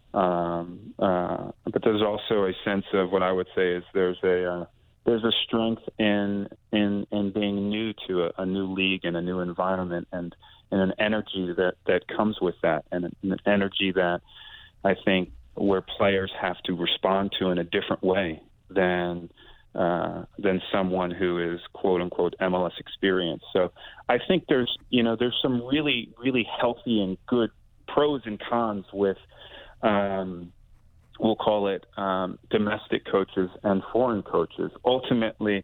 But there's also a sense of what I would say is there's a strength in being new to a new league and a new environment and an energy that comes with that, and an energy that I think where players have to respond to in a different way than someone who is quote unquote MLS experienced. So I think there's some really, really healthy and good pros and cons with we'll call it domestic coaches and foreign coaches. Ultimately,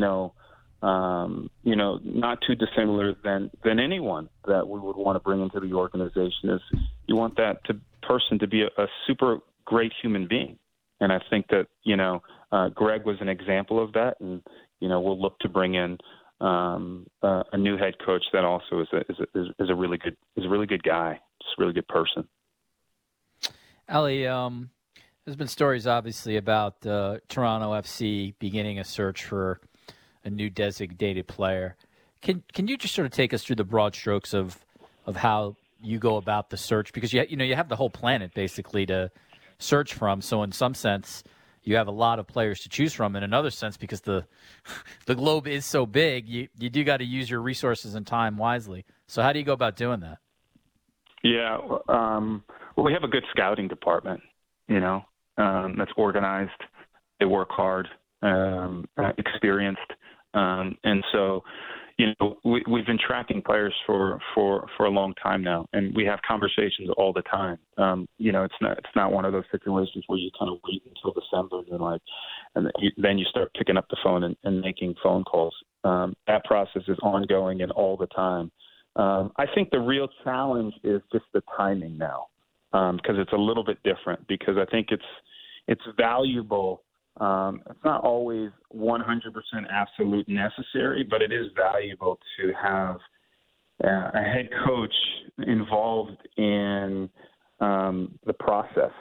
not too dissimilar than anyone that we would want to bring into the organization is you want that person to be a super great human being. And I think that, Greg was an example of that. And, we'll look to bring in a new head coach that also is a really good guy, just a really good person. Ali, there's been stories obviously about Toronto FC beginning a search for a new designated player. Can you just sort of take us through the broad strokes of how you go about the search? Because you have the whole planet basically to search from. So in some sense, you have a lot of players to choose from. In another sense, because the globe is so big, you do got to use your resources and time wisely. So how do you go about doing that? Yeah, well, we have a good scouting department, that's organized. They work hard, experienced. And so, we've been tracking players for a long time now, and we have conversations all the time. It's not one of those situations where you kind of wait until December and then you start picking up the phone and making phone calls. That process is ongoing and all the time. I think the real challenge is just the timing now, because it's a little bit different. Because I think it's valuable. It's not always 100% absolute necessary, but it is valuable to have a head coach involved in the process,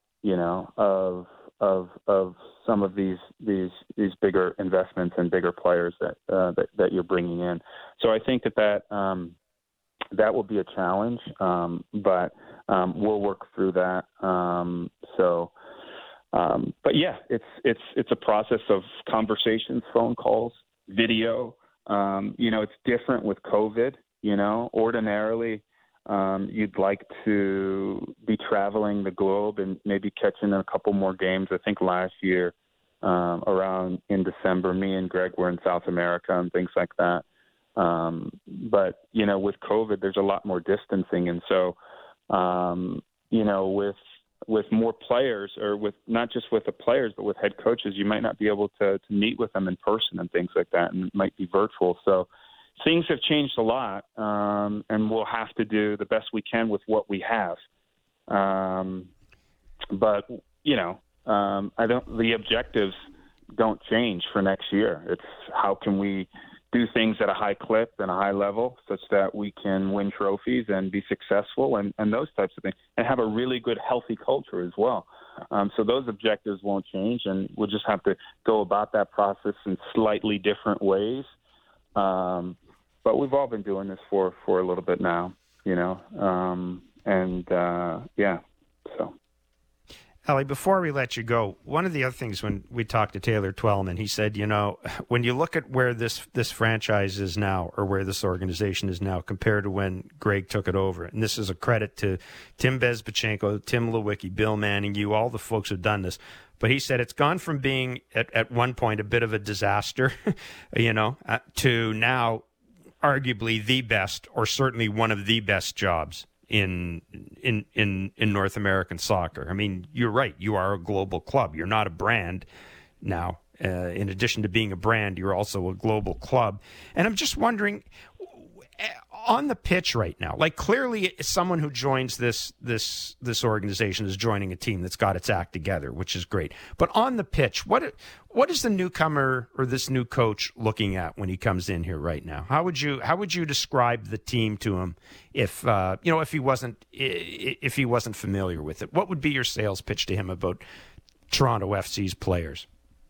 of some of these bigger investments and bigger players that you're bringing in. So I think that will be a challenge, but we'll work through that. But yeah, it's a process of conversations, phone calls, video. It's different with COVID. Ordinarily, you'd like to be traveling the globe and maybe catching a couple more games. I think last year, around in December, me and Greg were in South America and things like that. But with COVID, there's a lot more distancing, and so with more players, or with not just with the players, but with head coaches, you might not be able to meet with them in person and things like that, and it might be virtual. So things have changed a lot, and we'll have to do the best we can with what we have. But the objectives don't change for next year. It's how can we do things at a high clip and a high level such that we can win trophies and be successful and those types of things, and have a really good, healthy culture as well. So those objectives won't change, and we'll just have to go about that process in slightly different ways. But we've all been doing this for a little bit now, so. Ali, before we let you go, one of the other things when we talked to Taylor Twellman, he said, when you look at where this franchise is now, or where this organization is now compared to when Greg took it over, and this is a credit to Tim Bezbatchenko, Tim Lewicki, Bill Manning, all the folks who've done this, But he said it's gone from being at one point a bit of a disaster, to now arguably the best, or certainly one of the best jobs in North American soccer. I mean, you're right. You are a global club. You're not a brand now. In addition to being a brand, you're also a global club. And I'm just wondering, on the pitch right now, like clearly someone who joins this organization is joining a team that's got its act together, which is great. But on the pitch, what is the newcomer or this new coach looking at when he comes in here right now? How would you describe the team to him if he wasn't familiar with it? What would be your sales pitch to him about Toronto FC's players?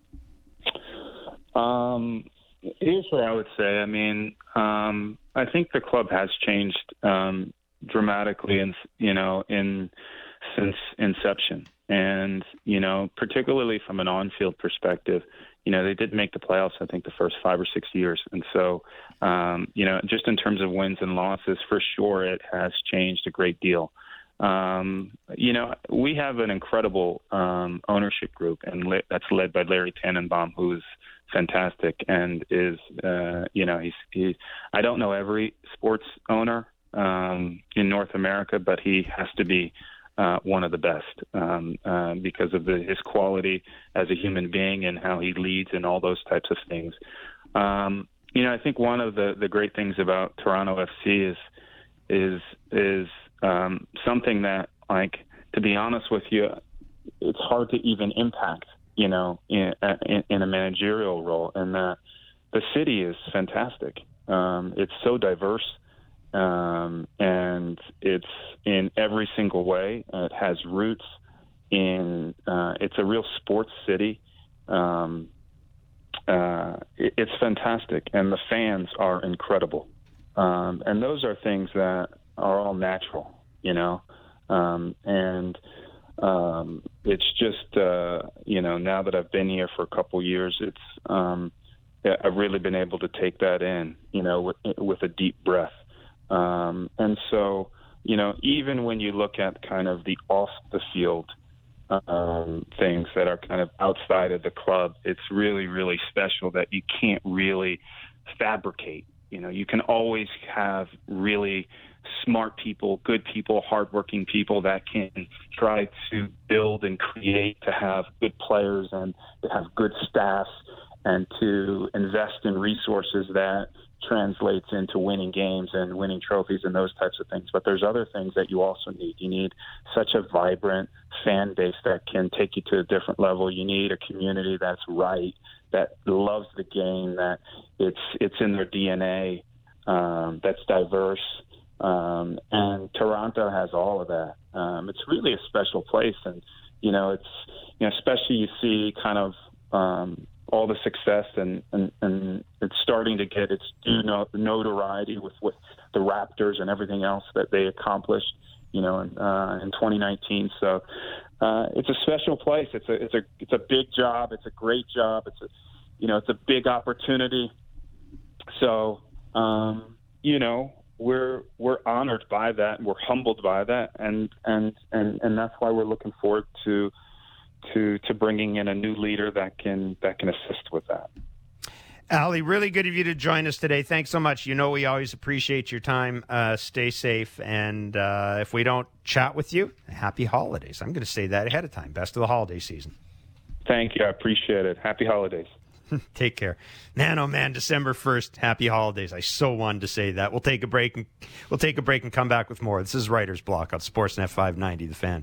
Here's what I would say. I mean, I think the club has changed dramatically, since inception, and particularly from an on-field perspective. They did make the playoffs, I think, the first 5 or 6 years, and so just in terms of wins and losses, for sure, it has changed a great deal. We have an incredible ownership group, and that's led by Larry Tannenbaum, who's fantastic, and is I don't know every sports owner in North America, but he has to be one of the best because of his quality as a human being and how he leads and all those types of things. I think one of the great things about Toronto FC is something that, like, to be honest with you, it's hard to even impact, in a managerial role, and that the city is fantastic. It's so diverse, and it's in every single way. It has roots in, it's a real sports city. It's fantastic, and the fans are incredible. And those are things that are all natural, and it's just, now that I've been here for a couple years, it's, I've really been able to take that in, with a deep breath. And so, even when you look at kind of the off the field things that are kind of outside of the club, it's really, really special that you can't really fabricate. You can always have really smart people, good people, hardworking people that can try to build and create, to have good players and to have good staffs and to invest in resources that translates into winning games and winning trophies and those types of things. But there's other things that you also need. You need such a vibrant fan base that can take you to a different level. You need a community that's right, that loves the game, that it's in their DNA, that's diverse. And Toronto has all of that. It's really a special place. And, especially you see kind of all the success and it's starting to get its due notoriety with the Raptors and everything else that they accomplished, in 2019. So it's a special place. It's a big job. It's a great job. It's a big opportunity. So, we're honored by that, and we're humbled by that, and that's why we're looking forward to bringing in a new leader that can assist with that. Ali, really good of you to join us today. Thanks so much. We always appreciate your time. Stay safe, and if we don't chat with you, happy holidays. I'm going to say that ahead of time. Best of the holiday season. Thank you. I appreciate it. Happy holidays. Take care. Man, oh man, December 1st, happy holidays. I so wanted to say that. We'll take a break and come back with more. This is Writer's Block on Sportsnet 590, The Fan.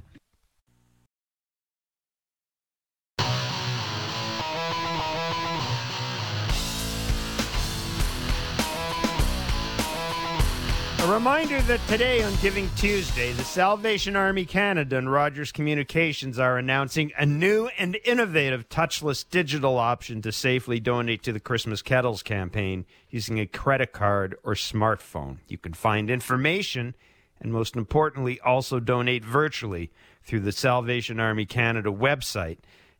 A reminder that today on Giving Tuesday, the Salvation Army Canada and Rogers Communications are announcing a new and innovative touchless digital option to safely donate to the Christmas Kettles campaign using a credit card or smartphone. You can find information and, most importantly, also donate virtually through the Salvation Army Canada website,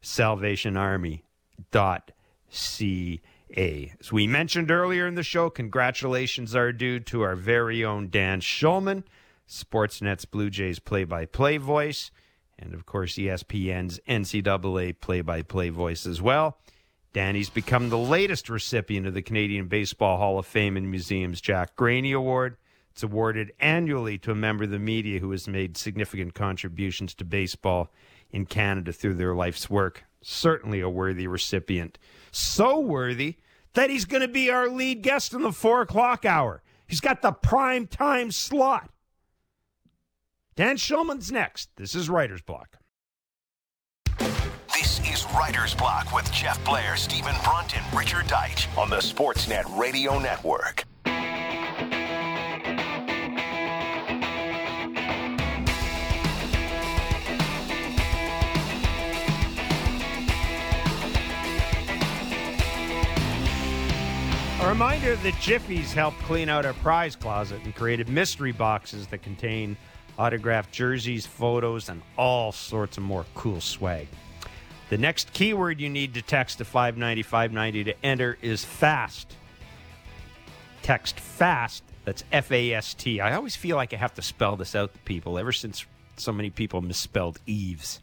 salvationarmy.ca. As we mentioned earlier in the show, congratulations are due to our very own Dan Schulman, Sportsnet's Blue Jays play-by-play voice, and, of course, ESPN's NCAA play-by-play voice as well. Danny's become the latest recipient of the Canadian Baseball Hall of Fame and Museum's Jack Graney Award. It's awarded annually to a member of the media who has made significant contributions to baseball in Canada through their life's work. Certainly a worthy recipient. So worthy that he's going to be our lead guest in the 4 o'clock hour. He's got the prime time slot. Dan Shulman's next. This is Writer's Block. This is Writer's Block with Jeff Blair, Stephen Brunt, and Richard Deitch on the Sportsnet Radio Network. A reminder that Jiffy's helped clean out our prize closet and created mystery boxes that contain autographed jerseys, photos, and all sorts of more cool swag. The next keyword you need to text to 590-590 to enter is FAST. Text FAST. That's F-A-S-T. I always feel like I have to spell this out to people ever since so many people misspelled Eves.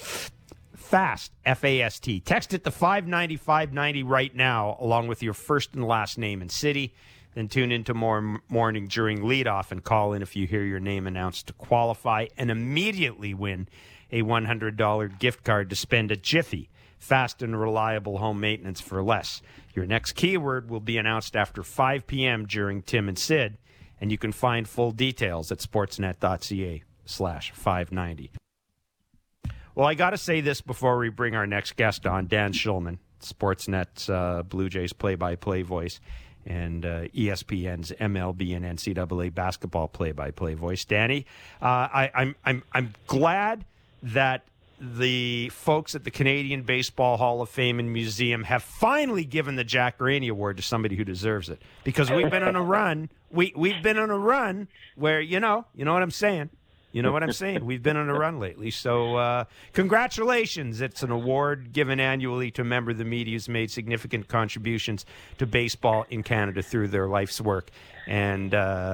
FAST, F-A-S-T. Text it to 590-590 right now, along with your first and last name and city. Then tune in tomorrow morning during leadoff and call in if you hear your name announced to qualify and immediately win a $100 gift card to spend at Jiffy. Fast and reliable home maintenance for less. Your next keyword will be announced after 5 p.m. during Tim and Sid, and you can find full details at sportsnet.ca/590. Well, I got to say this before we bring our next guest on, Dan Shulman, Sportsnet's Blue Jays play-by-play voice, and ESPN's MLB and NCAA basketball play-by-play voice. Danny, I'm glad that the folks at the Canadian Baseball Hall of Fame and Museum have finally given the Jack Graney Award to somebody who deserves it, because we've been on a run. We've been on a run where you know what I'm saying. You know what I'm saying? We've been on a run lately. So congratulations. It's an award given annually to a member of the media who's made significant contributions to baseball in Canada through their life's work. And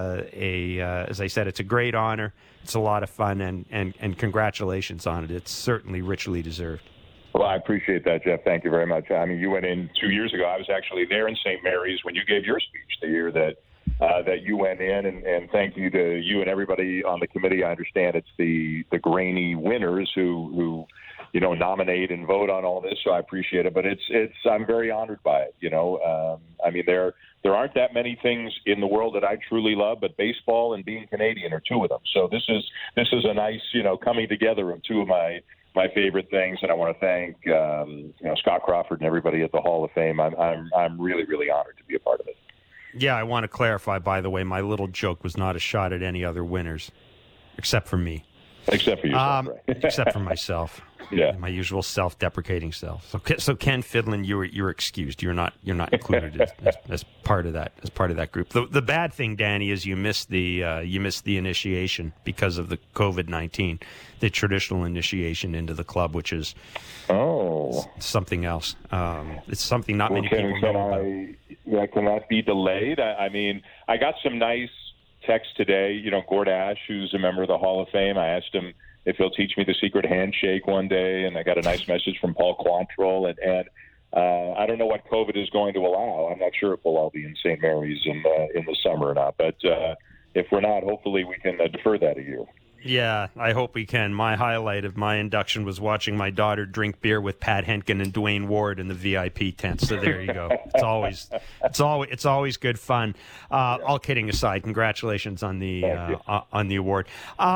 as I said, it's a great honor. It's a lot of fun, and congratulations on it. It's certainly richly deserved. Well, I appreciate that, Jeff. Thank you very much. I mean, you went in 2 years ago. I was actually there in St. Mary's when you gave your speech the year that you went in, and thank you to you and everybody on the committee. I understand it's the Graney winners who nominate and vote on all this, so I appreciate it. But I'm very honored by it. I mean, there aren't that many things in the world that I truly love, but baseball and being Canadian are two of them. So this is a nice coming together of two of my favorite things, and I want to thank Scott Crawford and everybody at the Hall of Fame. I'm really, really honored to be a part of it. Yeah, I want to clarify, by the way, my little joke was not a shot at any other winners, except for me. Except for yourself, right? Except for myself. Yeah, my usual self-deprecating self. So Ken Fidlin, you're excused. You're not included as part of that group. The bad thing, Danny, is you missed the initiation because of the COVID-19, the traditional initiation into the club, which is something else. It's something not many people know about. Can that be delayed? I mean, I got some nice text today. Gord Ash, who's a member of the Hall of Fame, I asked him if he'll teach me the secret handshake one day, and I got a nice message from Paul Quantrill, and I don't know what COVID is going to allow. I'm not sure if we'll all be in St. Mary's in the summer or not, but if we're not, hopefully we can defer that a year. Yeah, I hope we can. My highlight of my induction was watching my daughter drink beer with Pat Henkin and Dwayne Ward in the VIP tent. So there you go. It's always good fun. All kidding aside, congratulations on the award.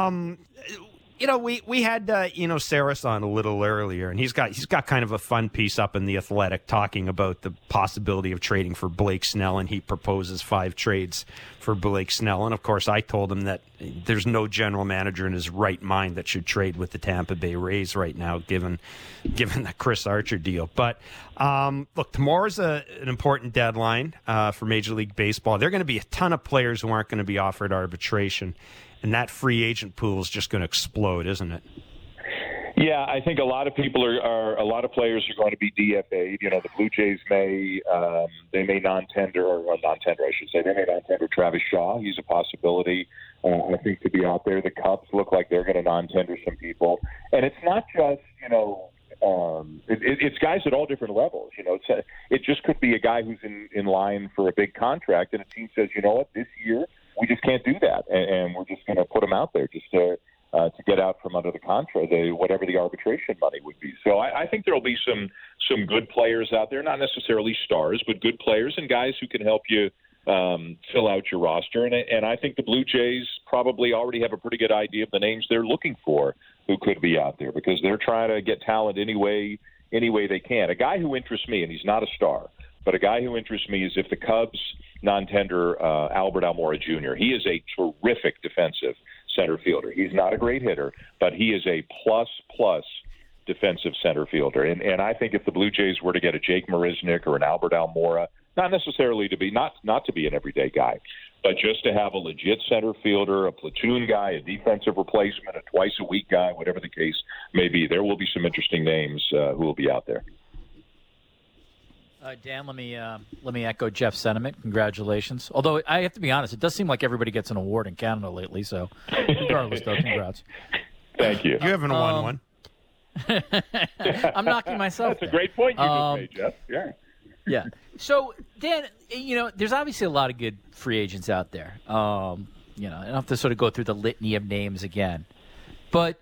We had Saris on a little earlier, and he's got kind of a fun piece up in The Athletic talking about the possibility of trading for Blake Snell, and he proposes 5 trades for Blake Snell. And of course, I told him that there's no general manager in his right mind that should trade with the Tampa Bay Rays right now, given the Chris Archer deal. But look, tomorrow's an important deadline for Major League Baseball. There are going to be a ton of players who aren't going to be offered arbitration. And that free agent pool is just going to explode, isn't it? Yeah, I think a lot of people a lot of players are going to be DFA'd. You know, the Blue Jays may non-tender, I should say. They may non-tender Travis Shaw. He's a possibility, I think, to be out there. The Cubs look like they're going to non-tender some people. And it's not just, it's guys at all different levels. You know, it just could be a guy who's in line for a big contract, and a team says, you know what, this year we just can't do that, and we're just going to put him out there just to get out from under the contract, whatever the arbitration money would be. So I think there will be some good players out there, not necessarily stars, but good players and guys who can help you fill out your roster. And I think the Blue Jays probably already have a pretty good idea of the names they're looking for who could be out there, because they're trying to get talent any way they can. A guy who interests me, and he's not a star, but a guy who interests me is if the Cubs non-tender Albert Almora Jr. He is a terrific defensive center fielder. He's not a great hitter, but he is a plus defensive center fielder. And I think if the Blue Jays were to get a Jake Marisnick or an Albert Almora, not necessarily to be not to be an everyday guy, but just to have a legit center fielder, a platoon guy, a defensive replacement, a twice-a-week guy, whatever the case may be, there will be some interesting names who will be out there. Dan, let me echo Jeff's sentiment. Congratulations. Although I have to be honest, it does seem like everybody gets an award in Canada lately. So, regardless, though, congrats. Thank you. You haven't won one. I'm knocking myself. That's a great point you just made, Jeff. Yeah. Yeah. So, Dan, there's obviously a lot of good free agents out there. I don't have to sort of go through the litany of names again, but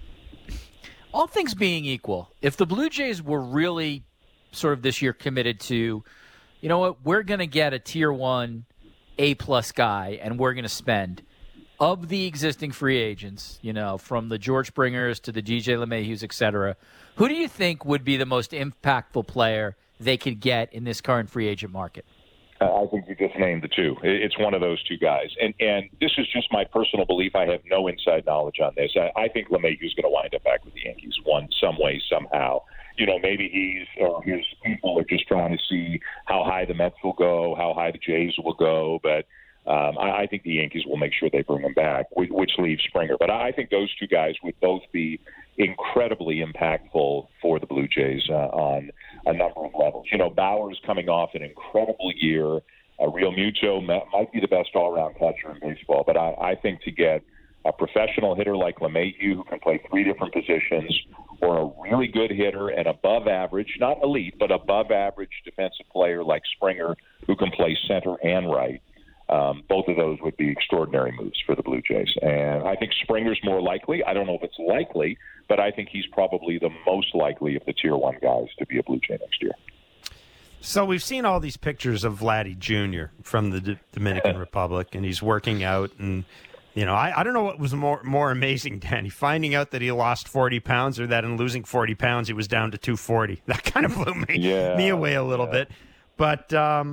all things being equal, if the Blue Jays were really sort of this year committed to, you know what, we're going to get a tier 1 A-plus guy, and we're going to spend, of the existing free agents, from the George Springers to the DJ LeMahieu's, et cetera, who do you think would be the most impactful player they could get in this current free agent market? I think you just named the two. It's one of those two guys. And this is just my personal belief. I have no inside knowledge on this. I think LeMahieu's going to wind up back with the Yankees some way, somehow. Maybe his people are just trying to see how high the Mets will go, how high the Jays will go. But I think the Yankees will make sure they bring him back, which leaves Springer. But I think those two guys would both be incredibly impactful for the Blue Jays on a number of levels. Bauer's coming off an incredible year. Real Muto might be the best all-around catcher in baseball. But I think to get a professional hitter like LeMahieu, who can play 3 different positions, or a really good hitter and above average, not elite, but above average defensive player like Springer, who can play center and right, both of those would be extraordinary moves for the Blue Jays. And I think Springer's more likely. I don't know if it's likely, but I think he's probably the most likely of the tier 1 guys to be a Blue Jay next year. So we've seen all these pictures of Vladdy Jr. from the Dominican Republic, and he's working out. And, I don't know what was more amazing, Danny, finding out that he lost 40 pounds or that in losing 40 pounds he was down to 240. That kind of blew me away a little bit. But,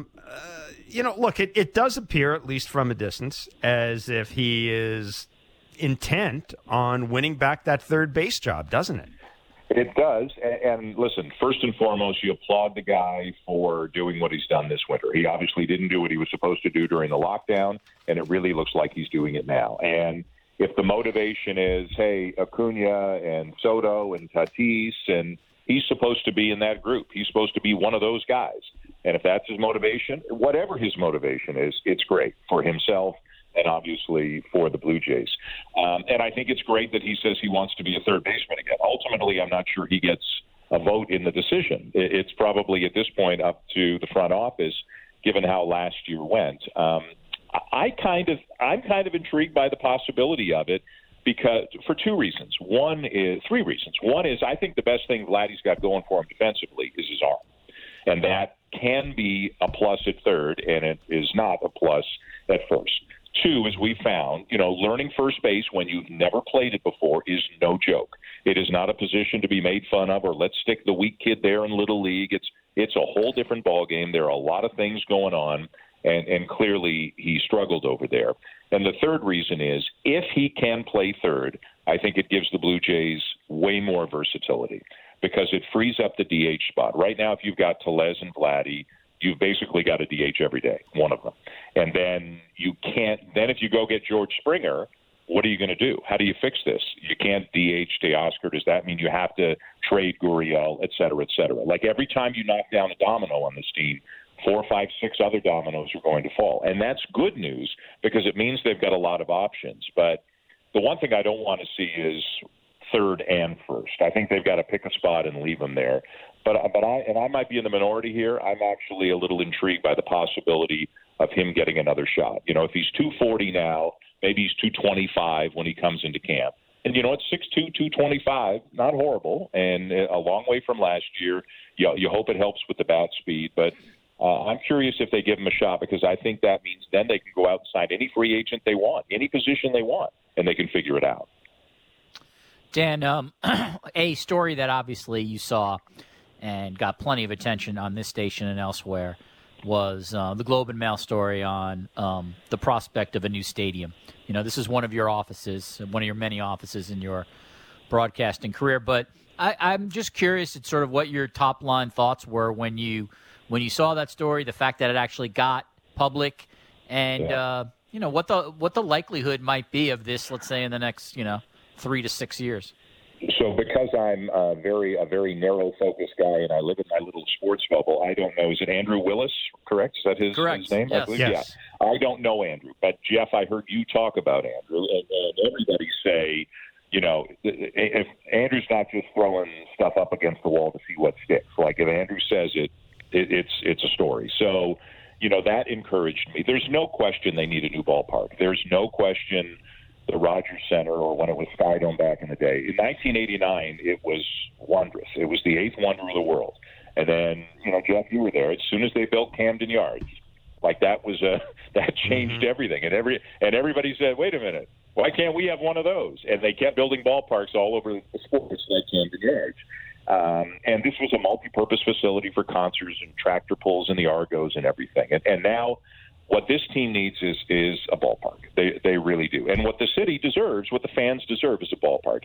look, it does appear, at least from a distance, as if he is intent on winning back that third base job, doesn't it? It does. And listen, first and foremost, you applaud the guy for doing what he's done this winter. He obviously didn't do what he was supposed to do during the lockdown, and it really looks like he's doing it now. And if the motivation is, hey, Acuna and Soto and Tatis, and he's supposed to be in that group. He's supposed to be one of those guys. And if that's his motivation, whatever his motivation is, it's great for himself and obviously for the Blue Jays. And I think it's great that he says he wants to be a third baseman again. Ultimately, I'm not sure he gets a vote in the decision. It's probably at this point up to the front office, given how last year went. I'm kind of intrigued by the possibility of it, because for 3 reasons. One is I think the best thing Vladdy's got going for him defensively is his arm. And that can be a plus at third, and it is not a plus at first. 2, as we found, learning first base when you've never played it before is no joke. It is not a position to be made fun of, or let's stick the weak kid there in Little League. It's a whole different ballgame. There are a lot of things going on, and clearly he struggled over there. And the 3rd reason is, if he can play third, I think it gives the Blue Jays way more versatility, because it frees up the DH spot. Right now, if you've got Tellez and Vladdy, you've basically got a DH every day, one of them. And then if you go get George Springer, what are you going to do? How do you fix this? You can't DH Teoscar. Does that mean you have to trade Gurriel, et cetera, et cetera? Like every time you knock down a domino on this team, 4, 5, 6 other dominoes are going to fall. And that's good news because it means they've got a lot of options. But the one thing I don't want to see is third and first. I think they've got to pick a spot and leave them there. But I might be in the minority here. I'm actually a little intrigued by the possibility of him getting another shot. You know, if he's 240 now, maybe he's 225 when he comes into camp. And, you know, it's 6'2", 225, not horrible, and a long way from last year. You hope it helps with the bat speed. But I'm curious if they give him a shot because I think that means then they can go out and sign any free agent they want, any position they want, and they can figure it out. Dan, a story that obviously you saw and got plenty of attention on this station and elsewhere was the Globe and Mail story on the prospect of a new stadium. You know, this is one of your offices, one of your many offices in your broadcasting career. But I'm just curious at sort of what your top-line thoughts were when you saw that story, the fact that it actually got public, and, you know, what the likelihood might be of this, let's say, in the next, 3 to 6 years. So because I'm a very narrow-focused guy and I live in my little sports bubble, I don't know. Is it Andrew Willis, correct? Is that his name? Yes. I believe? Yes. Yeah. I don't know Andrew. But, Jeff, I heard you talk about Andrew, and everybody say, you know, if Andrew's not just throwing stuff up against the wall to see what sticks. Like if Andrew says it's a story. So, you know, that encouraged me. There's no question they need a new ballpark. There's no question the Rogers Center, or when it was Skydome back in the day. In 1989, it was wondrous. It was the 8th wonder of the world. And then, you know, Jeff, you were there. As soon as they built Camden Yards, like that changed everything. And everybody said, wait a minute, why can't we have one of those? And they kept building ballparks all over the sports like Camden Yards. And this was a multi-purpose facility for concerts and tractor pulls and the Argos and everything. And now what this team needs is a ballpark. They really do. And what the city deserves, what the fans deserve, is a ballpark.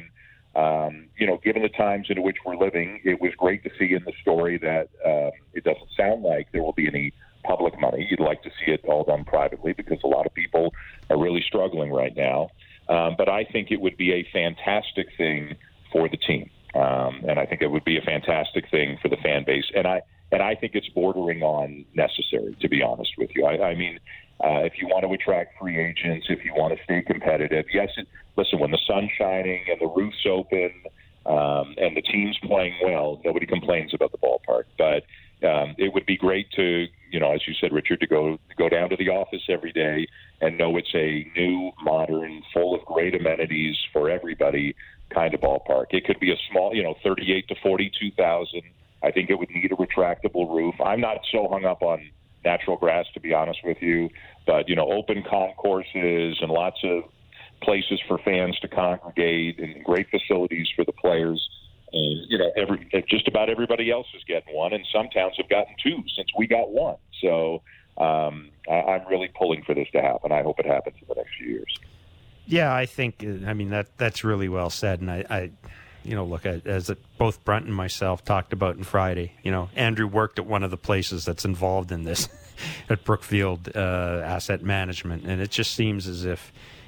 And you know, given the times into which we're living, it was great to see in the story that it doesn't sound like there will be any public money. You'd like to see it all done privately because a lot of people are really struggling right now. But I think it would be a fantastic thing for the team. And I think it would be a fantastic thing for the fan base. And I think it's bordering on necessary, to be honest with you. I mean, if you want to attract free agents, if you want to stay competitive, yes, listen, when the sun's shining and the roof's open and the team's playing well, nobody complains about the ballpark. But it would be great to, you know, as you said, Richard, to go down to the office every day and know it's a new, modern, full of great amenities for everybody kind of ballpark. It could be a small, you know, 38 to 42,000. I think it would need a retractable roof. I'm not so hung up on natural grass, to be honest with you, but, you know, open concourses and lots of places for fans to congregate and great facilities for the players. And, you know, just about everybody else is getting one, and some towns have gotten 2 since we got 1. So I'm really pulling for this to happen. I hope it happens in the next few years. Yeah, I think, I mean, that's really well said. And I you know, look, as both Brent and myself talked about on Friday, you know, Andrew worked at one of the places that's involved in this at Brookfield Asset Management. And it just seems as if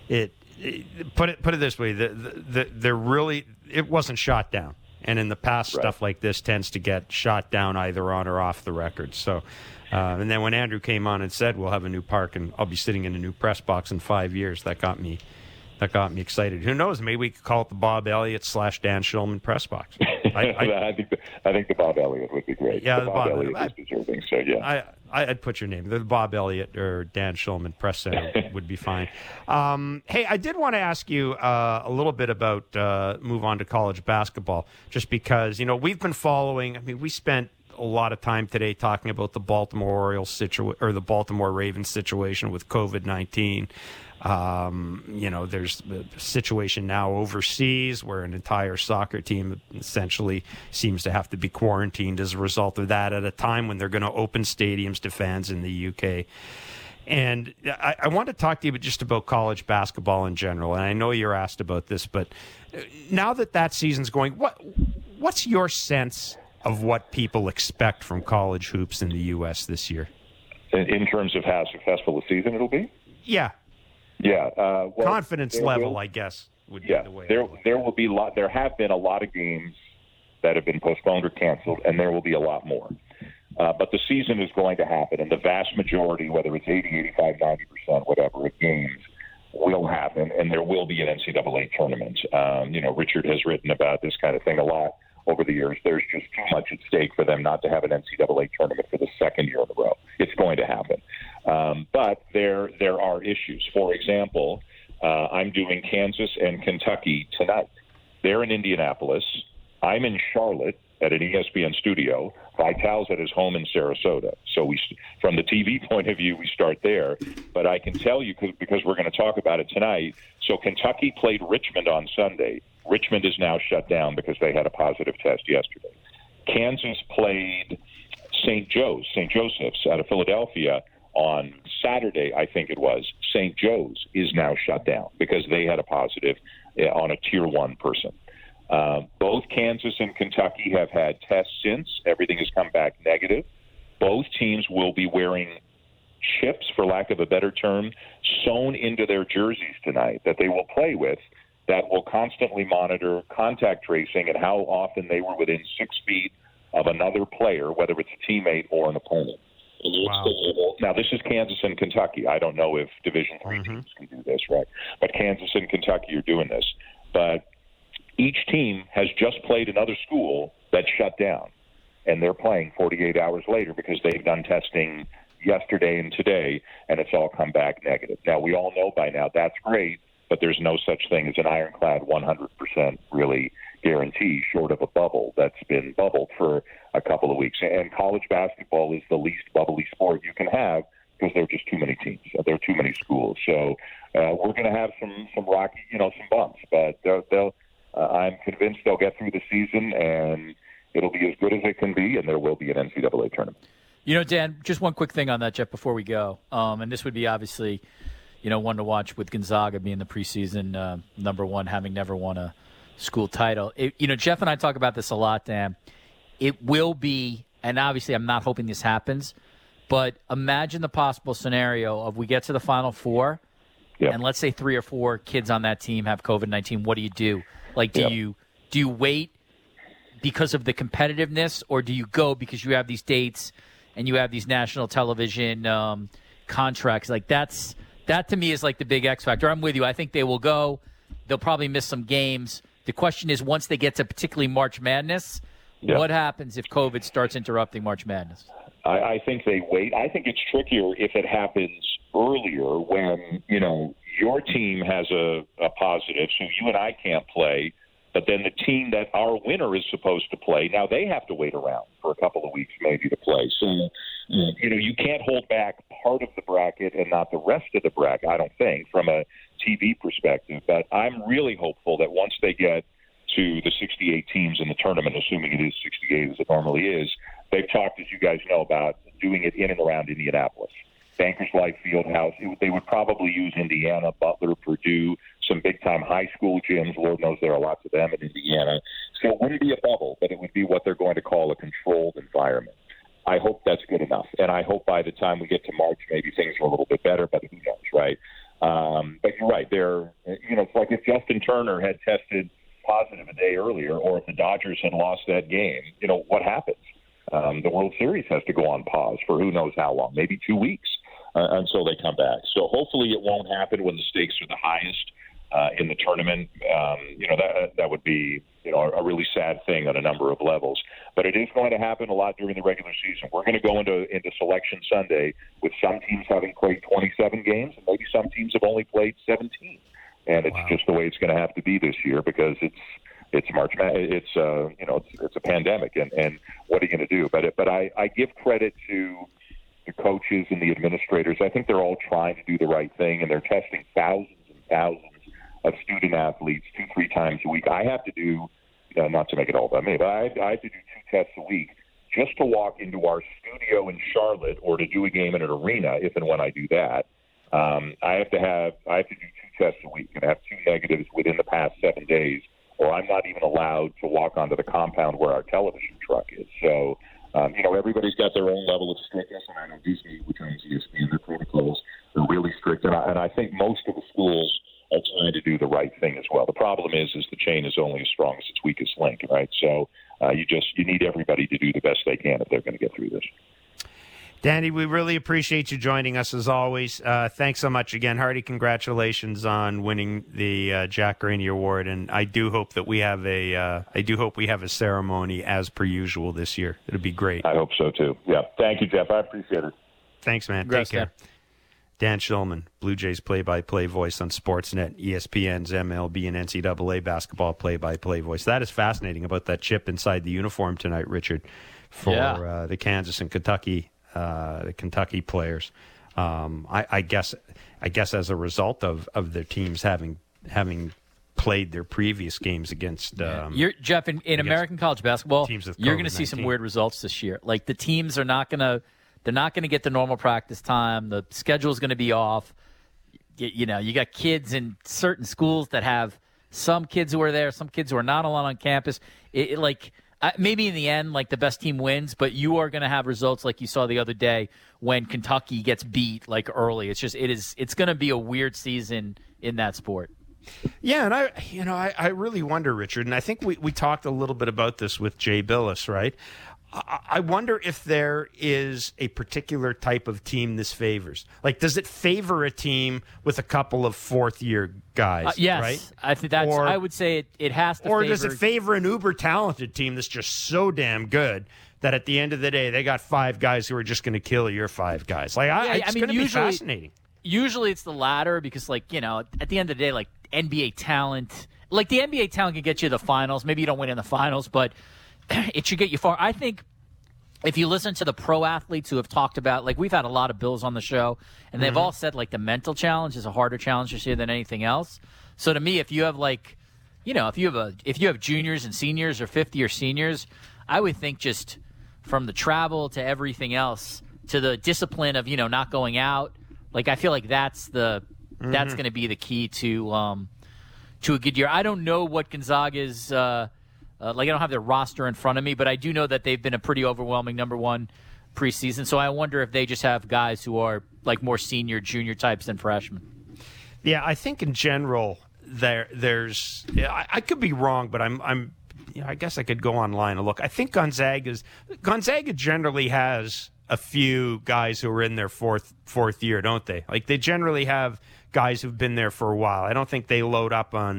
put it this way, it wasn't shot down. And in the past, stuff like this tends to get shot down either on or off the record. So, and then when Andrew came on and said, we'll have a new park and I'll be sitting in a new press box in 5 years, that got me excited. Who knows? Maybe we could call it the Bob Elliott / Dan Shulman press box. I think the Bob Elliott would be great. Yeah, the Bob Elliott is deserving. So yeah, I'd put your name. The Bob Elliott or Dan Shulman press center would be fine. Hey, I did want to ask you a little bit about move on to college basketball, just because, you know, we've been following. I mean, we spent a lot of time today talking about the Baltimore Orioles or the Baltimore Ravens situation with COVID-19. You know, there's a situation now overseas where an entire soccer team essentially seems to have to be quarantined as a result of that at a time when they're going to open stadiums to fans in the UK. And I want to talk to you just about college basketball in general. And I know you're asked about this, but now that season's going, what's your sense of what people expect from college hoops in the U.S. this year? In terms of how successful the season it'll be? Yeah. Yeah. Confidence level, I guess, would be the way. There will be there have been a lot of games that have been postponed or canceled, and there will be a lot more. But the season is going to happen, and the vast majority, whether it's 80, 85, 90%, whatever, of games will happen, and there will be an NCAA tournament. Richard has written about this kind of thing a lot over the years. There's just too much at stake for them not to have an NCAA tournament for the second year in a row. It's going to happen. But there are issues. For example, I'm doing Kansas and Kentucky tonight. They're in Indianapolis. I'm in Charlotte at an ESPN studio. Vital's at his home in Sarasota. So from the TV point of view, we start there. But I can tell you, because we're going to talk about it tonight, so Kentucky played Richmond on Sunday. Richmond is now shut down because they had a positive test yesterday. Kansas played St. Joseph's out of Philadelphia on Saturday, I think it was. St. Joe's is now shut down because they had a positive on a Tier 1 person. Both Kansas and Kentucky have had tests since. Everything has come back negative. Both teams will be wearing chips, for lack of a better term, sewn into their jerseys tonight that they will play with that will constantly monitor contact tracing and how often they were within 6 feet of another player, whether it's a teammate or an opponent. Wow. Now, this is Kansas and Kentucky. I don't know if Division III teams can do this, right? But Kansas and Kentucky are doing this. But each team has just played another school that shut down, and they're playing 48 hours later because they've done testing yesterday and today, and it's all come back negative. Now, we all know by now that's great, but there's no such thing as an ironclad 100% really guarantee short of a bubble that's been bubbled for a couple of weeks. And college basketball is the least bubbly sport you can have because there are just too many teams. There are too many schools. So we're going to have some rocky, some bumps, but I'm convinced they'll get through the season, and it'll be as good as it can be, and there will be an NCAA tournament. Dan, just one quick thing on that, Jeff, before we go. And this would be obviously, one to watch with Gonzaga being the preseason number one, having never won a school title. Jeff and I talk about this a lot, Dan. It will be, and obviously I'm not hoping this happens, but imagine the possible scenario of we get to the Final Four, and let's say 3 or 4 kids on that team have COVID-19. What do you do? Like, do you wait because of the competitiveness, or do you go because you have these dates and you have these national television contracts? Like, that to me is like the big X factor. I'm with you. I think they will go. They'll probably miss some games. The question is, once they get to particularly March Madness, what happens if COVID starts interrupting March Madness? I think they wait. I think it's trickier if it happens earlier when, your team has a positive, so you and I can't play, but then the team that our winner is supposed to play, now they have to wait around for a couple of weeks maybe to play. So, you can't hold back part of the bracket and not the rest of the bracket, I don't think, from a TV perspective. But I'm really hopeful that once they get to the 68 teams in the tournament, assuming it is 68 as it normally is, they've talked, as you guys know, about doing it in and around Indianapolis. Bankers Life Fieldhouse. They would probably use Indiana, Butler, Purdue, some big-time high school gyms. Lord knows there are lots of them in Indiana. So it wouldn't be a bubble, but it would be what they're going to call a controlled environment. I hope that's good enough. And I hope by the time we get to March, maybe things are a little bit better, but who knows, right? But you're right. It's like if Justin Turner had tested positive a day earlier, or if the Dodgers had lost that game, what happens? The World Series has to go on pause for who knows how long, maybe 2 weeks until they come back. So hopefully it won't happen when the stakes are the highest in the tournament. That would be a really sad thing on a number of levels. But it is going to happen a lot during the regular season. We're going to go into Selection Sunday with some teams having played 27 games, and maybe some teams have only played 17. And it's just the way it's going to have to be this year because it's March. It's a pandemic, and what are you going to do? But I give credit to the coaches and the administrators. I think they're all trying to do the right thing, and they're testing thousands and thousands of student athletes 2-3 times a week. I have to do, not to make it all about me, but I have to do 2 tests a week just to walk into our studio in Charlotte or to do a game in an arena. If and when I do that, I have to do 2 tests a week and have 2 negatives within the past 7 days, or I'm not even allowed to walk onto the compound where our television truck is. So, everybody's got their own level of strictness, and I know Disney, which owns ESPN, their protocols They're really strict, and I think most of the schools are trying to do the right thing as well. The problem is the chain is only as strong as its weakest link, right? So you need everybody to do the best they can if they're going to get through this. Danny, we really appreciate you joining us as always. Thanks so much again, Hardy. Congratulations on winning the Jack Rainey Award, and I do hope that we have a ceremony as per usual this year. It'll be great. I hope so too. Yeah, thank you, Jeff. I appreciate it. Thanks, man. Congrats, Take care. Dan Shulman, Blue Jays play-by-play voice on Sportsnet, ESPN's MLB and NCAA basketball play-by-play voice. That is fascinating about that chip inside the uniform tonight, Richard, for the Kansas and Kentucky. The Kentucky players, I guess as a result of their teams having played their previous games against. Jeff, in American college basketball, you're going to see some weird results this year. Like the teams are not going to, they're not going to get the normal practice time. The schedule is going to be off. You got kids in certain schools that have some kids who are there, some kids who are not allowed on campus. Maybe in the end, like the best team wins, but you are going to have results like you saw the other day when Kentucky gets beat like early. It's going to be a weird season in that sport. Yeah, and I really wonder, Richard, and I think we talked a little bit about this with Jay Billis, right? I wonder if there is a particular type of team this favors. Like, does it favor a team with a couple of fourth-year guys? Yes, right? I think that's. I would say it has to. Or favor... does it favor an uber-talented team that's just so damn good that at the end of the day they got five guys who are just going to kill your five guys? It's going to be fascinating. Usually, it's the latter because, at the end of the day, like NBA talent, like the NBA talent can get you to the finals. Maybe you don't win in the finals, but it should get you far. I think if you listen to the pro athletes who have talked about, like we've had a lot of Bills on the show, and they've all said like the mental challenge is a harder challenge this year than anything else. So to me, if you have if you have juniors and seniors or fifth-year seniors, I would think just from the travel to everything else to the discipline of not going out, like I feel like that's going to be the key to a good year. I don't know what Gonzaga's. I don't have their roster in front of me, but I do know that they've been a pretty overwhelming number one preseason. So I wonder if they just have guys who are like more senior, junior types than freshmen. Yeah, I think in general there's. I could be wrong, but I guess I could go online and look. I think Gonzaga generally has a few guys who are in their fourth year, don't they? Like they generally have guys who've been there for a while. I don't think they load up on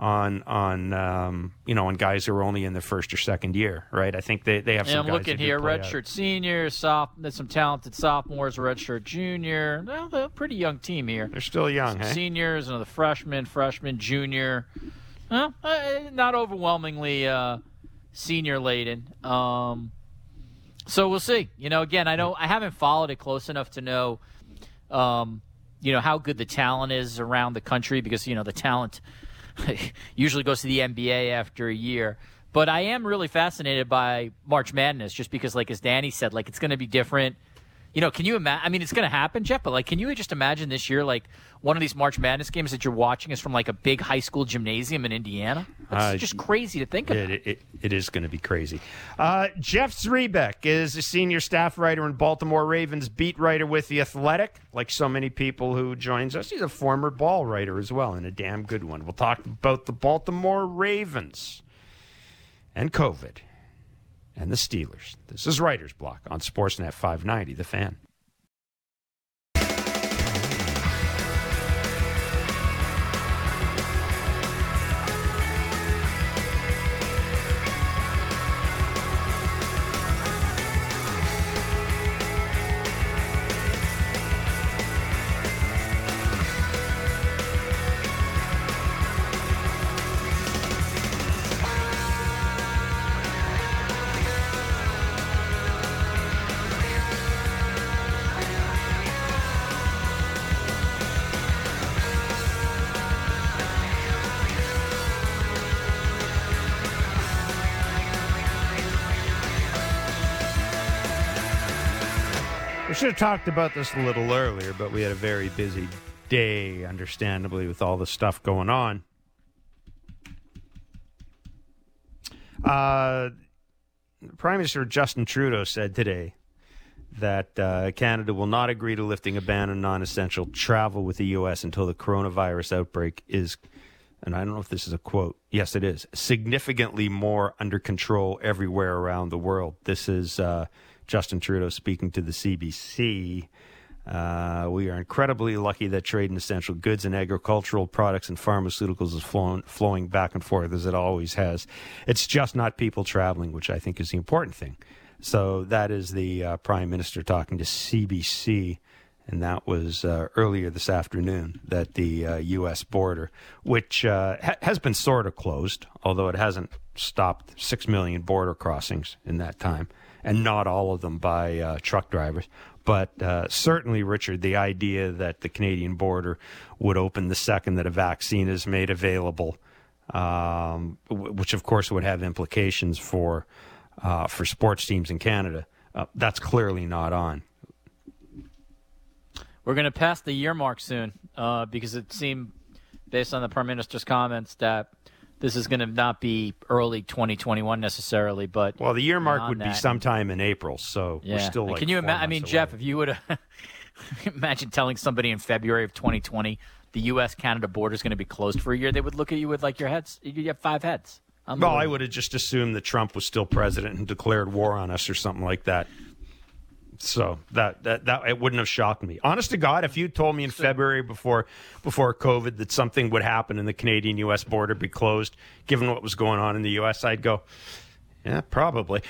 guys who are only in their first or second year, right? I think they have some guys. I'm looking here, redshirt senior, there's some talented sophomores, redshirt junior. Well, they're a pretty young team here. They're still young, some seniors, another freshman, junior. Well, not overwhelmingly senior laden. So we'll see. Again, I haven't followed it close enough to know, how good the talent is around the country because the talent usually goes to the NBA after a year. But I am really fascinated by March Madness just because, like, as Danny said, like, it's going to be different. Can you imagine? I mean, it's going to happen, Jeff, but, like, can you just imagine this year, like, one of these March Madness games that you're watching is from, like, a big high school gymnasium in Indiana? That's just crazy to think about. It is going to be crazy. Jeff Zrebiec is a senior staff writer and Baltimore Ravens beat writer with The Athletic, like so many people who joins us. He's a former ball writer as well, and a damn good one. We'll talk about the Baltimore Ravens and COVID. And the Steelers. This is Writer's Block on Sportsnet 590, The Fan. We should have talked about this a little earlier, but we had a very busy day, understandably, with all the stuff going on. Prime Minister Justin Trudeau said today that Canada will not agree to lifting a ban on non-essential travel with the U.S. until the coronavirus outbreak is, and I don't know if this is a quote, yes it is, significantly more under control everywhere around the world. This is Justin Trudeau speaking to the CBC. We are incredibly lucky that trade in essential goods and agricultural products and pharmaceuticals is flowing back and forth as it always has. It's just not people traveling, which I think is the important thing. So that is the Prime Minister talking to CBC, and that was earlier this afternoon, that the U.S. border, which has been sort of closed, although it hasn't stopped 6 million border crossings in that time, and not all of them by truck drivers. But certainly, Richard, the idea that the Canadian border would open the second that a vaccine is made available, which of course would have implications for sports teams in Canada, that's clearly not on. We're going to pass the year mark soon because it seemed, based on the Prime Minister's comments, that this is going to not be early 2021 necessarily. But well, the year mark would be sometime in April, so we're still like. Can you imagine? I mean, Jeff, if you would imagine telling somebody in February of 2020 the U.S.-Canada border is going to be closed for a year, they would look at you with like your heads. You have 5 heads. Well, I would have just assumed that Trump was still president and declared war on us or something like that. So that it wouldn't have shocked me. Honest to God, if you told me in February before COVID that something would happen and the Canadian-U.S. border be closed, given what was going on in the U.S., I'd go, yeah, probably.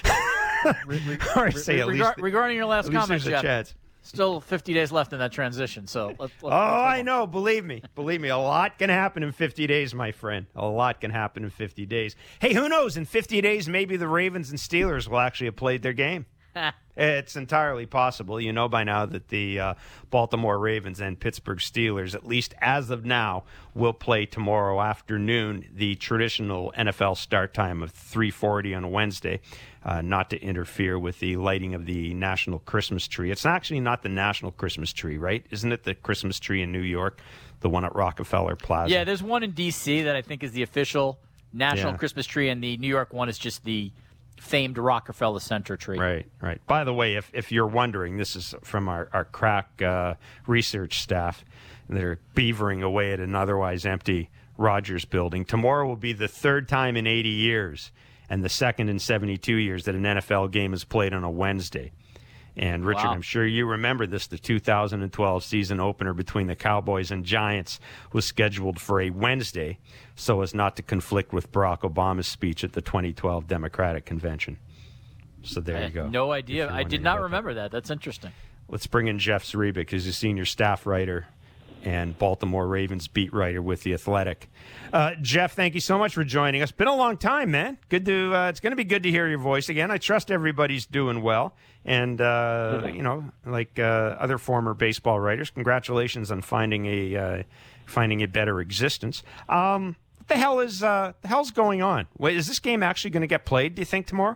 Regarding your last comment, Jeff, chance. Still 50 days left in that transition. So let's I know. Believe me, a lot can happen in 50 days, my friend. A lot can happen in 50 days. Hey, who knows? In 50 days, maybe the Ravens and Steelers will actually have played their game. It's entirely possible. You know by now that the Baltimore Ravens and Pittsburgh Steelers, at least as of now, will play tomorrow afternoon, the traditional NFL start time of 3:40 on Wednesday, not to interfere with the lighting of the national Christmas tree. It's actually not the national Christmas tree, right? Isn't it the Christmas tree in New York, the one at Rockefeller Plaza? Yeah, there's one in D.C. that I think is the official national Christmas tree, and the New York one is just the famed Rockefeller Center tree. Right. By the way, if you're wondering, this is from our crack research staff. They're beavering away at an otherwise empty Rogers building. Tomorrow will be the third time in 80 years and the second in 72 years that an NFL game is played on a Wednesday. And, Richard, I'm sure you remember this. The 2012 season opener between the Cowboys and Giants was scheduled for a Wednesday so as not to conflict with Barack Obama's speech at the 2012 Democratic Convention. So there you go. No idea. I did not remember that. That's interesting. Let's bring in Jeff Zrebiec, who's a senior staff writer and Baltimore Ravens beat writer with The Athletic. Jeff, thank you so much for joining us. Been a long time, man. Good to. It's going to be good to hear your voice again. I trust everybody's doing well. And, like other former baseball writers, congratulations on finding a better existence. What the hell's going on? Wait, is this game actually going to get played, do you think, tomorrow?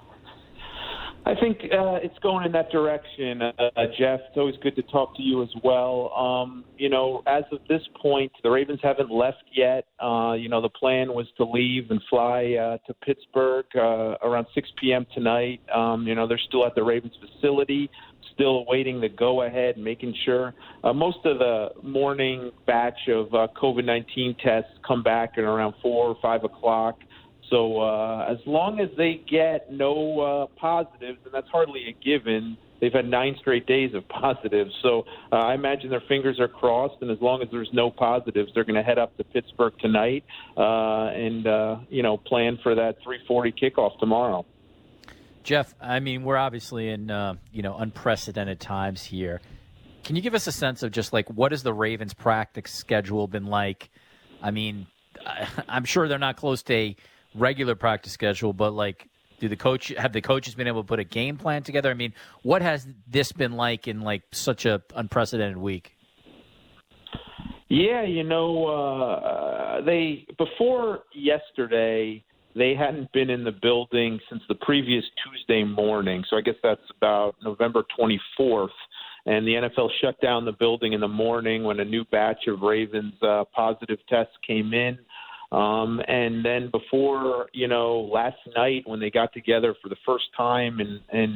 I think it's going in that direction, Jeff. It's always good to talk to you as well. As of this point, the Ravens haven't left yet. The plan was to leave and fly to Pittsburgh around 6 p.m. tonight. They're still at the Ravens facility, still awaiting the go-ahead, making sure. Most of the morning batch of COVID-19 tests come back at around 4 or 5 o'clock. So as long as they get no positives, and that's hardly a given, they've had 9 straight days of positives. So I imagine their fingers are crossed, and as long as there's no positives, they're going to head up to Pittsburgh tonight and plan for that 3:40 kickoff tomorrow. Jeff, I mean, we're obviously in unprecedented times here. Can you give us a sense of just like what has the Ravens' practice schedule been like? I mean, I'm sure they're not close to a regular practice schedule, but like, have the coaches been able to put a game plan together? I mean, what has this been like in like such a unprecedented week? Yeah, they before yesterday they hadn't been in the building since the previous Tuesday morning. So I guess that's about November 24th. And the NFL shut down the building in the morning when a new batch of Ravens positive tests came in. And then before, last night when they got together for the first time in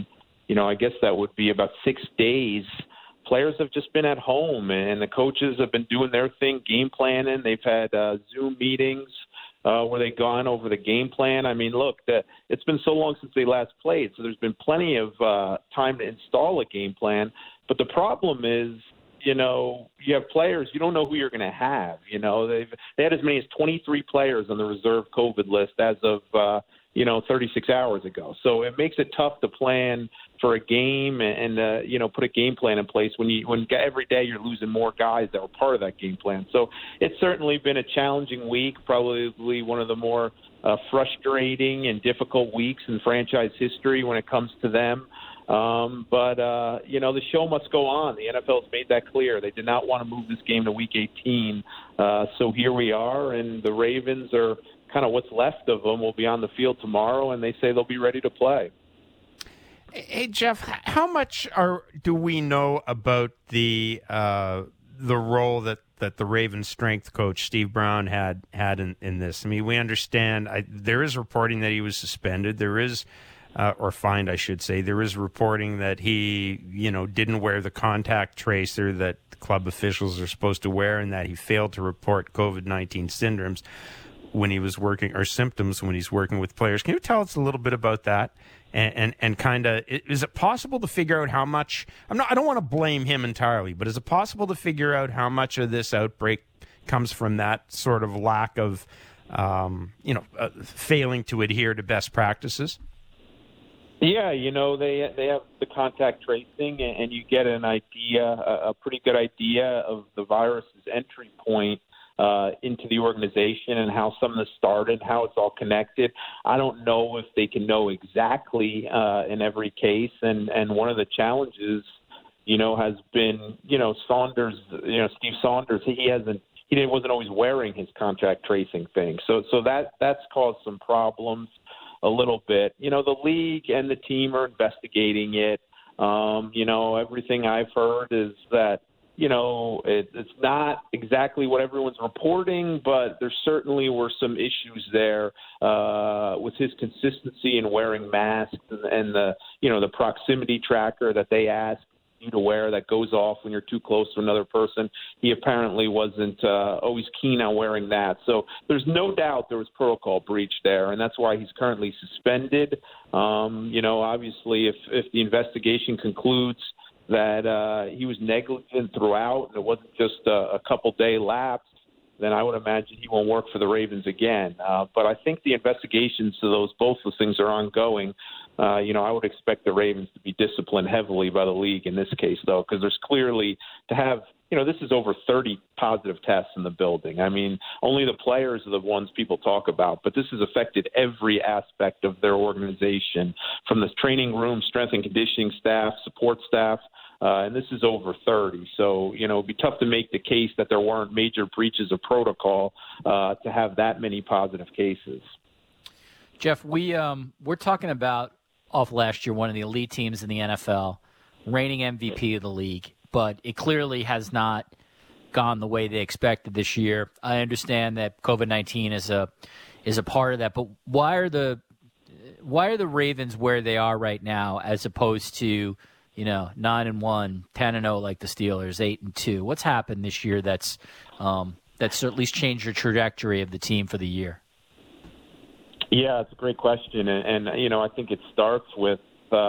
I guess that would be about 6 days. Players have just been at home, and the coaches have been doing their thing, game planning. They've had Zoom meetings where they've gone over the game plan. I mean, look, it's been so long since they last played, so there's been plenty of time to install a game plan. But the problem is, you have players, you don't know who you're going to have. They had as many as 23 players on the reserve COVID list as of 36 hours ago. So it makes it tough to plan for a game and put a game plan in place when every day you're losing more guys that were part of that game plan. So it's certainly been a challenging week, probably one of the more frustrating and difficult weeks in franchise history when it comes to them. But the show must go on. The NFL has made that clear. They did not want to move this game to Week 18. So here we are, and the Ravens are kind of what's left of them will be on the field tomorrow, and they say they'll be ready to play. Hey, Jeff, how much do we know about the role that the Ravens strength coach Steve Brown had in this? I mean, we understand there is reporting that he was suspended. There is or fined, I should say. There is reporting that he, didn't wear the contact tracer that club officials are supposed to wear, and that he failed to report COVID-19 symptoms when he was working, or symptoms when he's working with players. Can you tell us a little bit about that? And kind of, is it possible to figure out how much? I don't want to blame him entirely, but is it possible to figure out how much of this outbreak comes from that sort of lack of, failing to adhere to best practices? Yeah, they have the contact tracing, and you get an idea, a pretty good idea of the virus's entry point into the organization and how some of this started, how it's all connected. I don't know if they can know exactly in every case, and one of the challenges, has been, Saunders, Steve Saunders, he wasn't always wearing his contact tracing thing, so that's caused some problems a little bit. The league and the team are investigating it. Everything I've heard is that it's not exactly what everyone's reporting, but there certainly were some issues there with his consistency in wearing masks and the proximity tracker that they asked you to wear that goes off when you're too close to another person. He apparently wasn't always keen on wearing that. So there's no doubt there was protocol breach there, and that's why he's currently suspended. Obviously, if the investigation concludes that he was negligent throughout and it wasn't just a couple-day lapse, then I would imagine he won't work for the Ravens again. But I think the investigations to both those things are ongoing. I would expect the Ravens to be disciplined heavily by the league in this case, though, because there's clearly to have, this is over 30 positive tests in the building. I mean, only the players are the ones people talk about, but this has affected every aspect of their organization, from the training room, strength and conditioning staff, support staff, and this is over 30. So, it'd be tough to make the case that there weren't major breaches of protocol to have that many positive cases. Jeff, we're talking about off last year, one of the elite teams in the NFL, reigning MVP of the league, but it clearly has not gone the way they expected this year. I understand that COVID-19 is a part of that, but why are the Ravens where they are right now as opposed to 9-1, 10-0 like the Steelers, 8-2? What's happened this year that's at least changed the trajectory of the team for the year? Yeah, it's a great question, and I think it starts with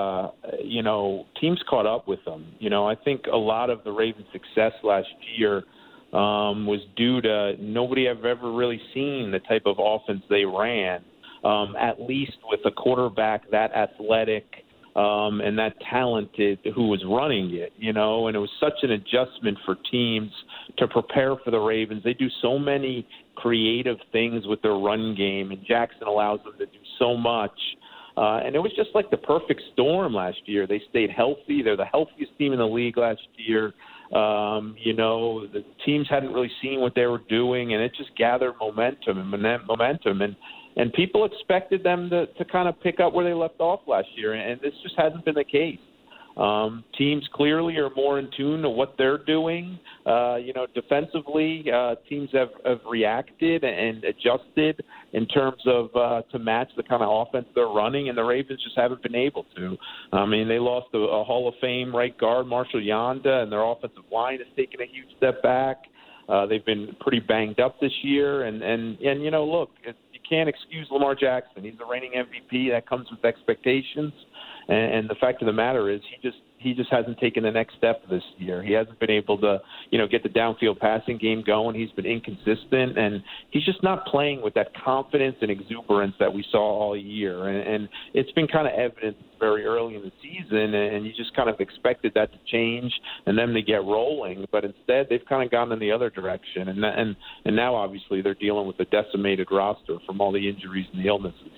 teams caught up with them. I think a lot of the Ravens' success last year was due to nobody have ever really seen the type of offense they ran, at least with a quarterback that athletic and that talented who was running it, and it was such an adjustment for teams to prepare for the Ravens. They do so many creative things with their run game, and Jackson allows them to do so much. And it was just like the perfect storm last year. They stayed healthy. They're the healthiest team in the league last year. The teams hadn't really seen what they were doing, and it just gathered momentum. And people expected them to kind of pick up where they left off last year, and this just hasn't been the case. Teams clearly are more in tune to what they're doing. Defensively, teams have reacted and adjusted in terms of to match the kind of offense they're running, and the Ravens just haven't been able to. I mean, they lost a Hall of Fame right guard, Marshall Yanda, and their offensive line has taken a huge step back. They've been pretty banged up this year, and look, you can't excuse Lamar Jackson. He's the reigning MVP. That comes with expectations. And the fact of the matter is he just hasn't taken the next step this year. He hasn't been able to, get the downfield passing game going. He's been inconsistent, and he's just not playing with that confidence and exuberance that we saw all year. And it's been kind of evident very early in the season, and you just kind of expected that to change and them to get rolling. But instead, they've kind of gone in the other direction. And now, obviously, they're dealing with a decimated roster from all the injuries and the illnesses.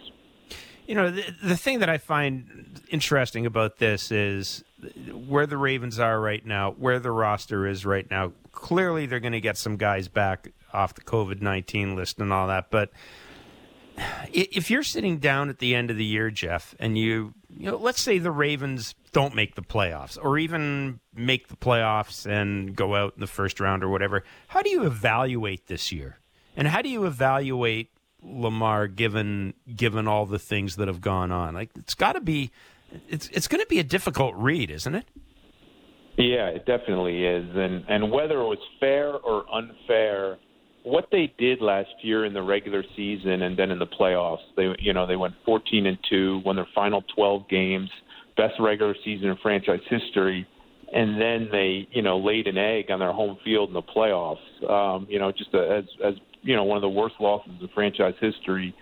The thing that I find interesting about this is where the Ravens are right now, where the roster is right now. Clearly, they're going to get some guys back off the COVID-19 list and all that. But if you're sitting down at the end of the year, Jeff, and let's say the Ravens don't make the playoffs or even make the playoffs and go out in the first round or whatever, how do you evaluate this year? And how do you evaluate Lamar, given all the things that have gone on? Like, it's got to be, it's going to be a difficult read, isn't it? Yeah, it definitely is. And whether it was fair or unfair, what they did last year in the regular season and then in the playoffs, they went 14-2, won their final 12 games, best regular season in franchise history, and then they laid an egg on their home field in the playoffs. As one of the worst losses in franchise history.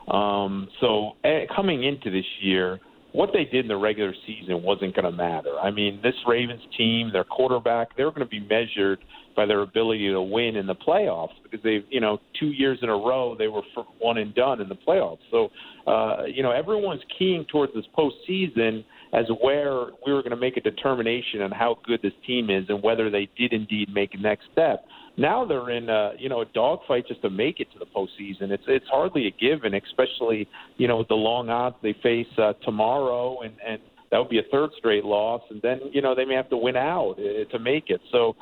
So coming into this year, what they did in the regular season wasn't going to matter. I mean, this Ravens team, their quarterback, they're going to be measured by their ability to win in the playoffs because they've, 2 years in a row, they were one and done in the playoffs. So, everyone's keying towards this postseason as where we were going to make a determination on how good this team is and whether they did indeed make a next step. Now they're in a dogfight just to make it to the postseason. It's hardly a given, especially with the long odds they face tomorrow, and that would be a third straight loss, and then they may have to win out to make it. So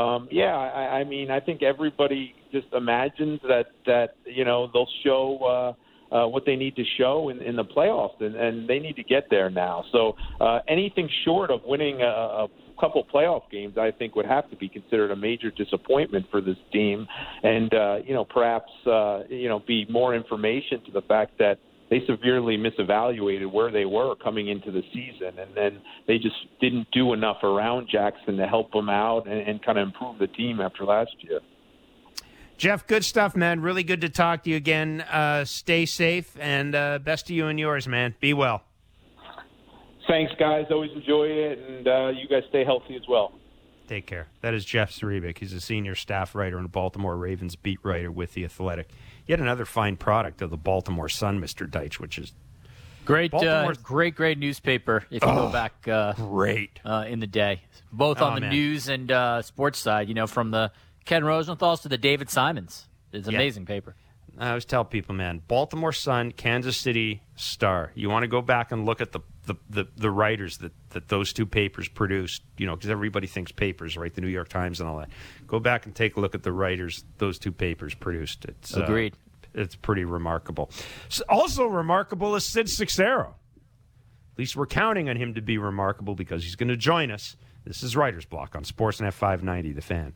I mean, I think everybody just imagines that they'll show what they need to show in the playoffs, and they need to get there now. So anything short of winning a couple playoff games, I think, would have to be considered a major disappointment for this team, and perhaps be more information to the fact that they severely misevaluated where they were coming into the season, and then they just didn't do enough around Jackson to help them out and kind of improve the team after last year. Jeff, good stuff, man. Really good to talk to you again. Stay safe, and best to you and yours, man. Be well. Thanks, guys. Always enjoy it, and you guys stay healthy as well. Take care. That is Jeff Zrebiec. He's a senior staff writer and Baltimore Ravens beat writer with The Athletic. Yet another fine product of the Baltimore Sun, Mr. Deitch, which is great newspaper if you go back great in the day. Both on the news and sports side, from the Ken Rosenthal's to the David Simons. It's an amazing paper. I always tell people, man, Baltimore Sun, Kansas City Star. You want to go back and look at the writers that those two papers produced, because everybody thinks papers, right? The New York Times and all that. Go back and take a look at the writers those two papers produced. It's agreed. It's pretty remarkable. Also remarkable is Sid Seixeiro. At least we're counting on him to be remarkable because he's going to join us. This is Writer's Block on Sportsnet 590, The Fan.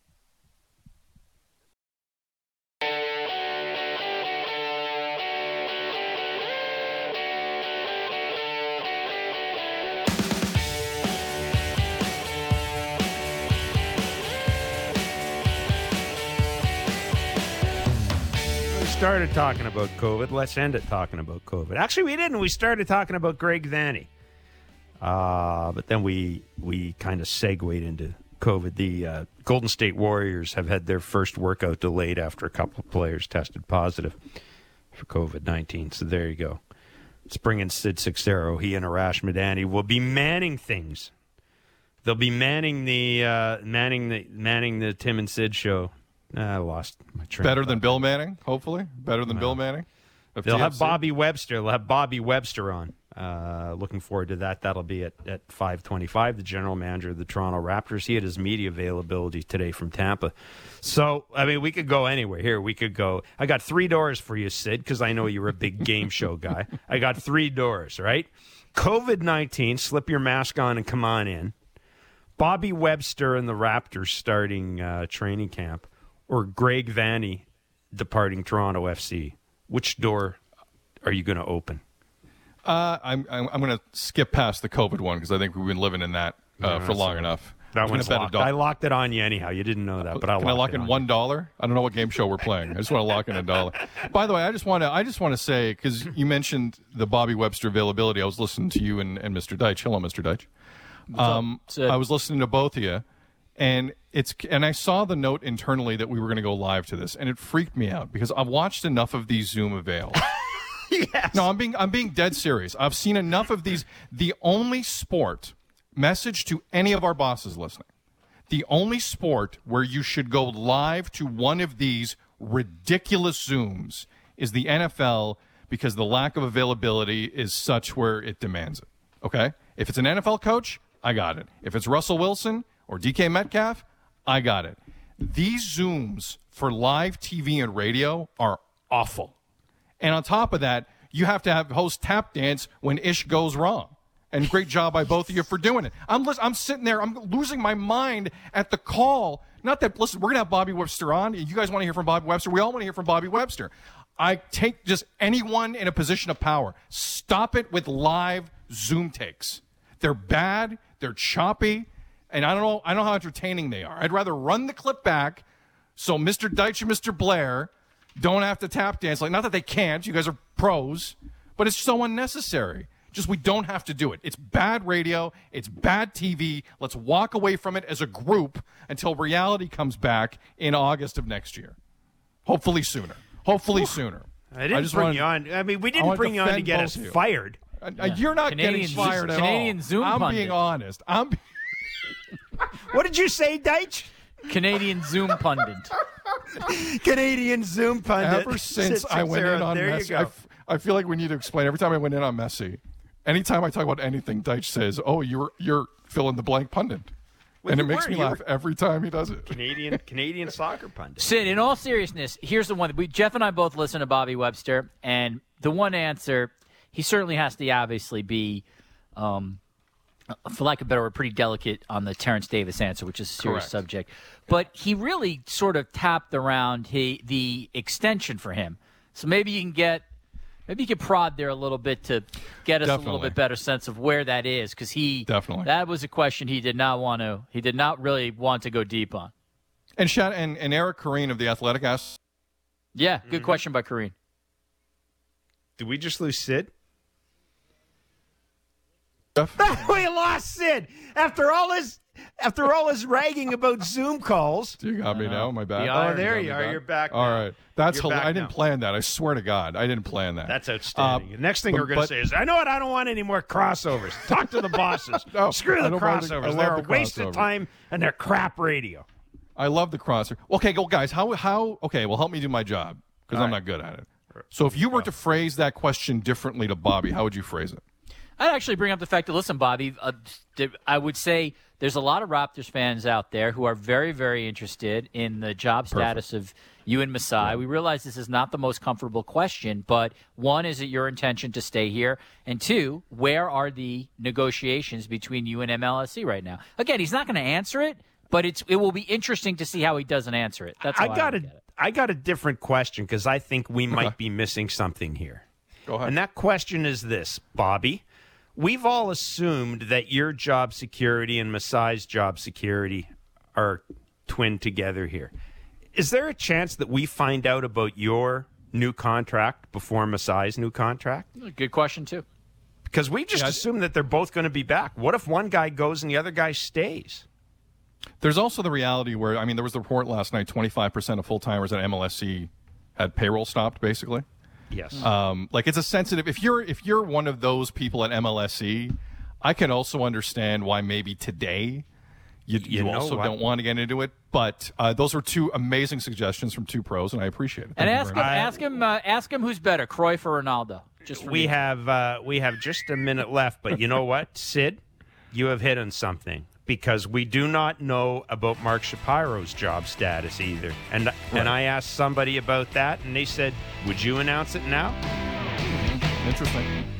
Started talking about COVID. Let's end it talking about COVID. Actually, we didn't. We started talking about Greg Vanney. But then we kind of segued into COVID. The Golden State Warriors have had their first workout delayed after a couple of players tested positive for COVID-19. So there you go. Let's bring in Sid Seixeiro. He and Arash Madani will be manning things. They'll be manning the Tim and Sid show. I lost my train. Better than Bill Manning, hopefully. Better than Bill Manning. They'll have Bobby Webster. They'll have Bobby Webster on. Looking forward to that. That'll be at 5:25. The general manager of the Toronto Raptors. He had his media availability today from Tampa. So, I mean, we could go anywhere. Here, we could go. I got 3 doors for you, Sid, because I know you're a big game show guy. I got 3 doors, right? COVID-19, slip your mask on and come on in. Bobby Webster and the Raptors starting training camp, or Greg Vanney departing Toronto FC. Which door are you going to open? I'm going to skip past the COVID one because I think we've been living in that for long enough. That one's locked. I locked it on you anyhow. You didn't know that, but Can I lock in $1? I don't know what game show we're playing. I just want to lock in $1. By the way, I just want to say, because you mentioned the Bobby Webster availability. I was listening to you and Mr. Deitch. Hello, Mr. Deitch. I was listening to both of you, and I saw the note internally that we were going to go live to this, and it freaked me out because I've watched enough of these Zoom avails. Yes. No, I'm being dead serious. I've seen enough of these. The only sport, message to any of our bosses listening, the only sport where you should go live to one of these ridiculous Zooms is the NFL, because the lack of availability is such where it demands it. Okay? If it's an NFL coach, I got it. If it's Russell Wilson or DK Metcalf, I got it. These Zooms for live TV and radio are awful. And on top of that, you have to have host tap dance when ish goes wrong. And great job by both of you for doing it. I'm sitting there, I'm losing my mind at the call. Not that, listen, we're going to have Bobby Webster on. You guys want to hear from Bobby Webster? We all want to hear from Bobby Webster. I take just anyone in a position of power. Stop it with live Zoom takes. They're bad, they're choppy, and I don't know how entertaining they are. I'd rather run the clip back so Mr. Deitch and Mr. Blair don't have to tap dance. Like, not that they can't. You guys are pros, but it's so unnecessary. Just we don't have to do it. It's bad radio. It's bad TV. Let's walk away from it as a group until reality comes back in August of next year. Hopefully sooner. Sooner. I didn't bring you on. I mean, we didn't bring you on to get us fired. You're not getting fired at all. Canadian Zoom I'm pundit. being honest. What did you say, Deitch? Canadian Zoom pundit. Canadian Zoom pundit. Ever since I went in on Messi, I feel like we need to explain. Every time I went in on Messi, anytime I talk about anything, Deitch says, "Oh, you're fill in the blank pundit," and it makes me laugh every time he does it. Canadian soccer pundit. Sid, in all seriousness, here's the one. Jeff and I both listen to Bobby Webster, and the one answer, he certainly has to obviously be, for lack of a better word, pretty delicate on the Terrence Davis answer, which is a serious subject. But he really sort of tapped around the extension for him. So maybe you can prod there a little bit to get us a little bit better sense of where that is, because that was a question he did not really want to go deep on. And Eric Corrine of The Athletic asked. Yeah, good question by Corrine. Did we just lose Sid? We lost Sid after all his ragging about Zoom calls. You got me now. My bad. Oh, there you are. You're back. All right. That's You're back I didn't now. plan that. I swear to God, I didn't plan that. That's outstanding. The next thing we're going to say is, I know what, I don't want any more crossovers. Talk to the bosses. Screw the crossovers. They're a waste of time and they're crap radio. I love the crossover. Okay, go guys. Okay, well, help me do my job because I'm not good at it. So if you were to phrase that question differently to Bobby, how would you phrase it? I'd actually bring up the fact that, listen, Bobby, I would say there's a lot of Raptors fans out there who are very, very interested in the job status of you and Masai. We realize this is not the most comfortable question, but one, is it your intention to stay here? And two, where are the negotiations between you and MLSE right now? Again, he's not going to answer it, but it will be interesting to see how he doesn't answer it. That's how I got a different question because I think we might be missing something here. Go ahead. And that question is this, Bobby. We've all assumed that your job security and Masai's job security are twinned together here. Is there a chance that we find out about your new contract before Masai's new contract? Good question, too. Because we just assume that they're both going to be back. What if one guy goes and the other guy stays? There's also the reality where, I mean, there was the report last night, 25% of full-timers at MLSE had payroll stopped, basically. Yes. Like, it's a sensitive. If you're one of those people at MLSE, I can also understand why maybe today you also don't want to get into it. But those are two amazing suggestions from two pros, and I appreciate it. And ask him who's better, Cruyff or Ronaldo. Just for we me. have just a minute left, but you know what, Sid, you have hit on something because we do not know about Mark Shapiro's job status either. And I asked somebody about that, and they said, "Would you announce it now?" Interesting.